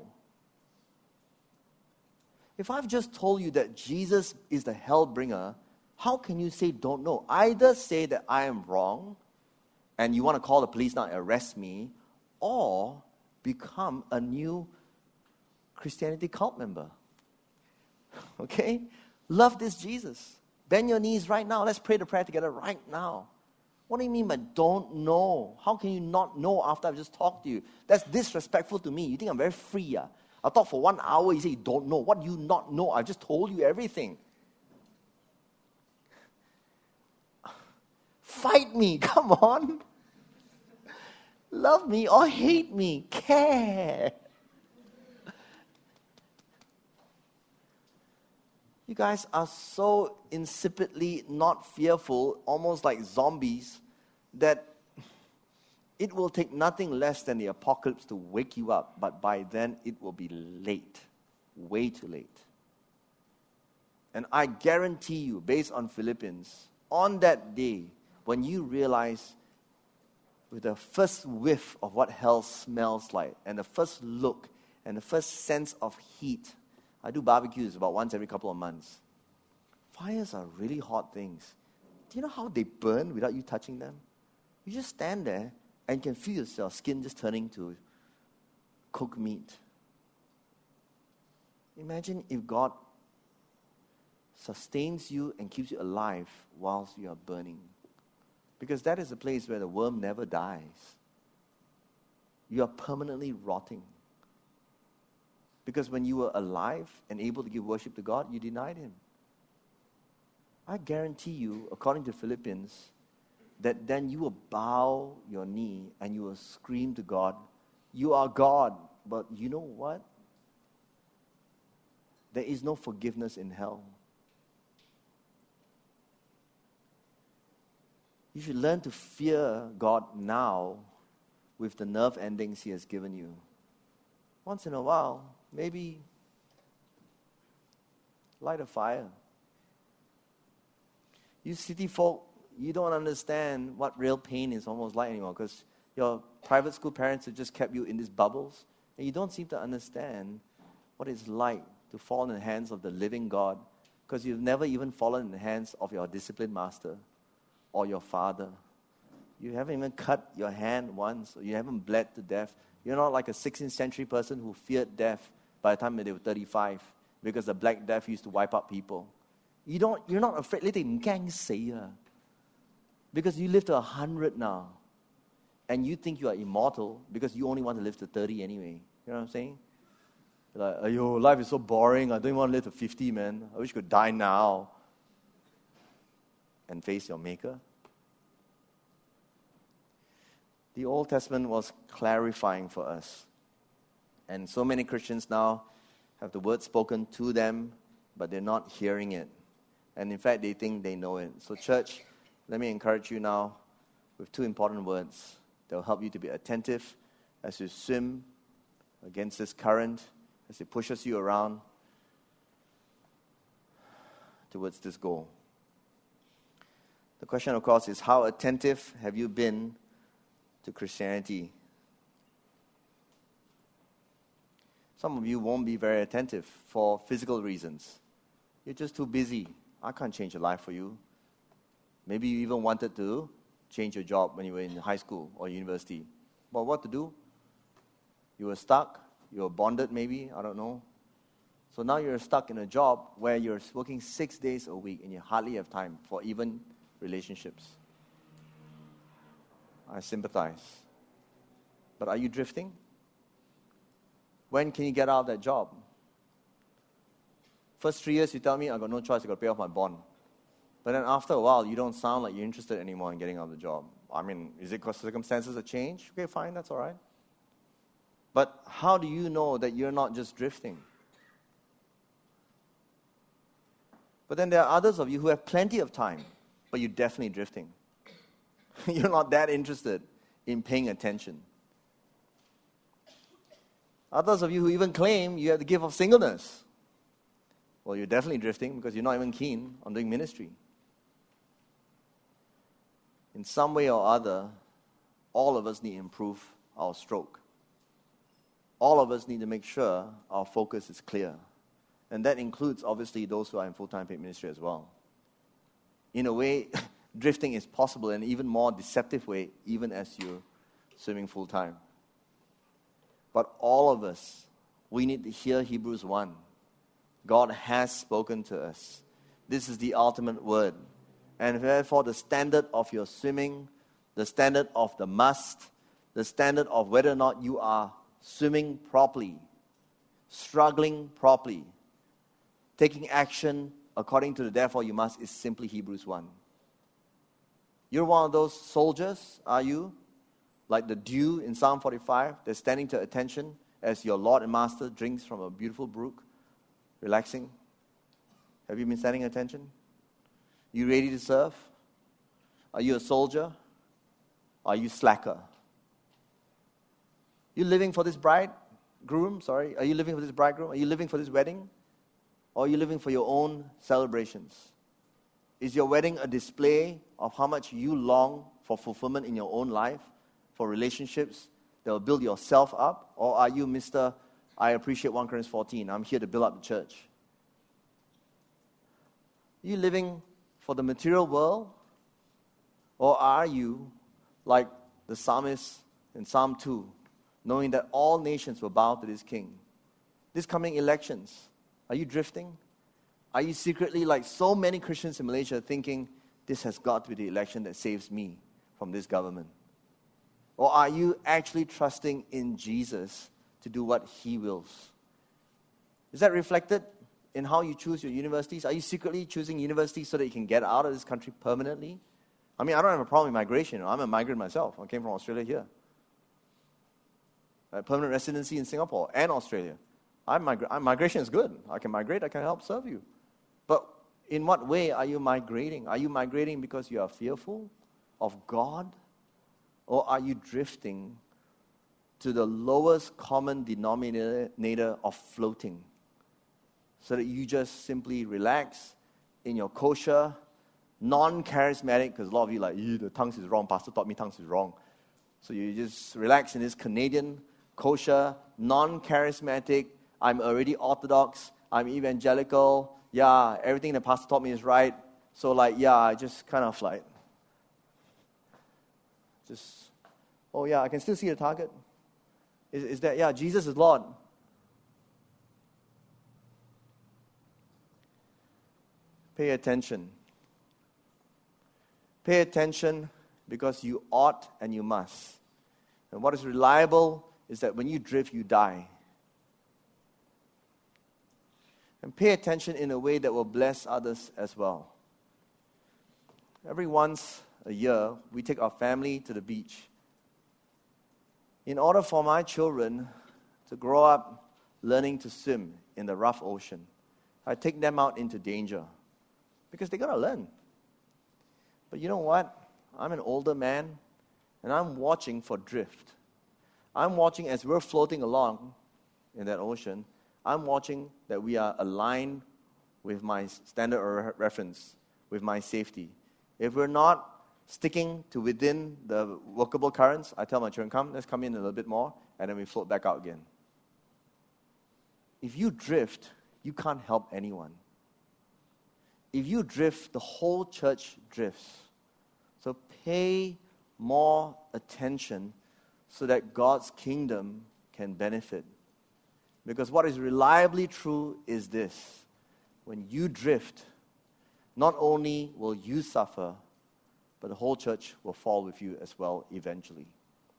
If I've just told you that Jesus is the hell bringer, how can you say don't know? Either say that I am wrong, and you want to call the police now and arrest me, or become a new Christianity cult member. Okay? Love this Jesus. Bend your knees right now. Let's pray the prayer together right now. What do you mean by don't know? How can you not know after I've just talked to you? That's disrespectful to me. You think I'm very free, yeah? I'll talk for 1 hour, you say you don't know. What do you not know? I just told you everything. Fight me, come on. Love me or hate me, care. You guys are so insipidly not fearful, almost like zombies, that it will take nothing less than the apocalypse to wake you up, but by then it will be late, way too late. And I guarantee you, based on Philippians, on that day, when you realize with the first whiff of what hell smells like, and the first look, and the first sense of heat, I do barbecues about once every couple of months. Fires are really hot things. Do you know how they burn without you touching them? You just stand there and can feel your skin just turning to cooked meat. Imagine if God sustains you and keeps you alive whilst you are burning. Because that is a place where the worm never dies. You are permanently rotting. Because when you were alive and able to give worship to God, you denied Him. I guarantee you, according to Philippians, that then you will bow your knee and you will scream to God, "You are God." But you know what? There is no forgiveness in hell. You should learn to fear God now with the nerve endings He has given you. Once in a while, maybe light a fire. You city folk, you don't understand what real pain is almost like anymore, because your private school parents have just kept you in these bubbles, and you don't seem to understand what it's like to fall in the hands of the living God, because you've never even fallen in the hands of your discipline master or your father. You haven't even cut your hand once, or you haven't bled to death. You're not like a 16th century person who feared death by the time they were 35, because the Black Death used to wipe out people. You're not afraid. Because you live to 100 now, and you think you are immortal because you only want to live to 30 anyway. You know what I'm saying? You're like, "Ayo, life is so boring. I don't even want to live to 50, man. I wish I could die now." And face your Maker. The Old Testament was clarifying for us. And so many Christians now have the word spoken to them, but they're not hearing it. And in fact, they think they know it. So church, let me encourage you now with two important words that will help you to be attentive as you swim against this current, as it pushes you around towards this goal. The question, of course, is how attentive have you been to Christianity? Some of you won't be very attentive for physical reasons. You're just too busy. I can't change your life for you. Maybe you even wanted to change your job when you were in high school or university. But what to do? You were stuck. You were bonded maybe. I don't know. So now you're stuck in a job where you're working 6 days a week and you hardly have time for even relationships. I sympathize. But are you drifting? When can you get out of that job? First 3 years, you tell me, I got no choice, I got to pay off my bond. But then after a while, you don't sound like you're interested anymore in getting out of the job. I mean, is it because circumstances have changed? Okay, fine, that's all right. But how do you know that you're not just drifting? But then there are others of you who have plenty of time, but you're definitely drifting. You're not that interested in paying attention. Others of you who even claim you have the gift of singleness. Well, you're definitely drifting because you're not even keen on doing ministry. In some way or other, all of us need to improve our stroke. All of us need to make sure our focus is clear. And that includes, obviously, those who are in full-time paid ministry as well. In a way, drifting is possible in an even more deceptive way, even as you're swimming full-time. But all of us, we need to hear Hebrews 1. God has spoken to us. This is the ultimate word. And therefore, the standard of your swimming, the standard of the must, the standard of whether or not you are swimming properly, struggling properly, taking action according to the therefore you must is simply Hebrews 1. You're one of those soldiers, are you? Like the dew in Psalm 45, that's standing to attention as your Lord and Master drinks from a beautiful brook, relaxing. Have you been standing attention? You ready to serve? Are you a soldier? Are you slacker? You living for this bridegroom? Are you living for this bridegroom? Are you living for this wedding? Or are you living for your own celebrations? Is your wedding a display of how much you long for fulfillment in your own life, for relationships that will build yourself up? Or are you Mr. I appreciate 1 Corinthians 14, I'm here to build up the church? Are you living for the material world? Or are you like the psalmist in Psalm 2, knowing that all nations will bow to this king? This coming elections, are you drifting? Are you secretly, like so many Christians in Malaysia, thinking, this has got to be the election that saves me from this government? Or are you actually trusting in Jesus to do what He wills? Is that reflected in how you choose your universities? Are you secretly choosing universities so that you can get out of this country permanently? I mean, I don't have a problem with migration. I'm a migrant myself. I came from Australia here. A permanent residency in Singapore and Australia. Migration is good. I can migrate. I can help serve you. But in what way are you migrating? Are you migrating because you are fearful of God? Or are you drifting to the lowest common denominator of floating, so that you just simply relax in your kosher, non-charismatic, because a lot of you are like, the tongues is wrong, pastor taught me tongues is wrong. So you just relax in this Canadian, kosher, non-charismatic, I'm already Orthodox, I'm evangelical, yeah, everything the pastor taught me is right. So I just kind of I can still see the target. Is that, Jesus is Lord. Pay attention. Pay attention because you ought and you must. And what is reliable is that when you drift, you die. And pay attention in a way that will bless others as well. Every once a year, we take our family to the beach. In order for my children to grow up learning to swim in the rough ocean, I take them out into danger because they got to learn. But you know what? I'm an older man, and I'm watching for drift. I'm watching as we're floating along in that ocean. I'm watching that we are aligned with my standard of reference, with my safety. If we're not sticking to within the workable currents, I tell my children, let's come in a little bit more, and then we float back out again. If you drift, you can't help anyone. If you drift, the whole church drifts. So pay more attention so that God's kingdom can benefit. Because what is reliably true is this: when you drift, not only will you suffer, but the whole church will fall with you as well eventually.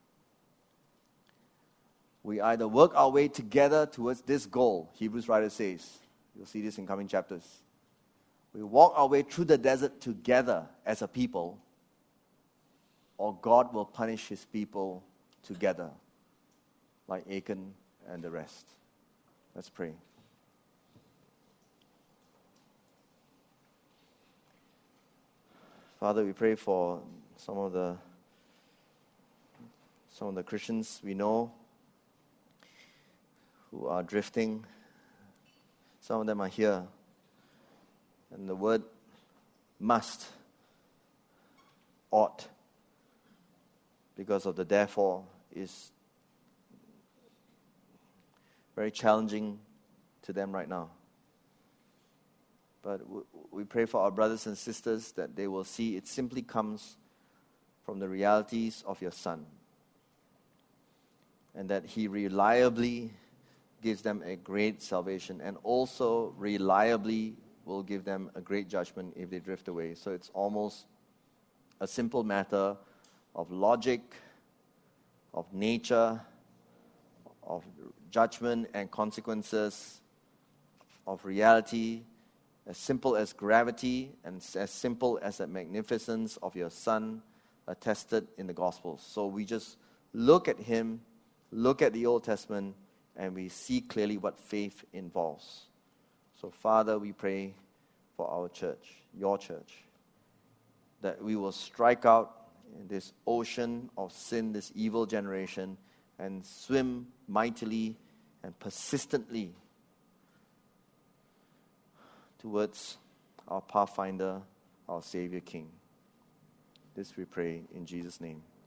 We either work our way together towards this goal, Hebrews writer says. You'll see this in coming chapters. We walk our way through the desert together as a people, or God will punish His people together, like Achan and the rest. Let's pray. Father, we pray for some of the Christians we know who are drifting. Some of them are here. And the word must, ought, because of the therefore, is very challenging to them right now. But we pray for our brothers and sisters that they will see it simply comes from the realities of your Son, and that He reliably gives them a great salvation, and also reliably will give them a great judgment if they drift away. So it's almost a simple matter of logic, of nature, of judgment and consequences, of reality, as simple as gravity and as simple as the magnificence of your Son attested in the Gospels. So we just look at Him, look at the Old Testament, and we see clearly what faith involves. So Father, we pray for our church, your church, that we will strike out in this ocean of sin, this evil generation, and swim mightily and persistently towards our Pathfinder, our Savior King. This we pray in Jesus' name.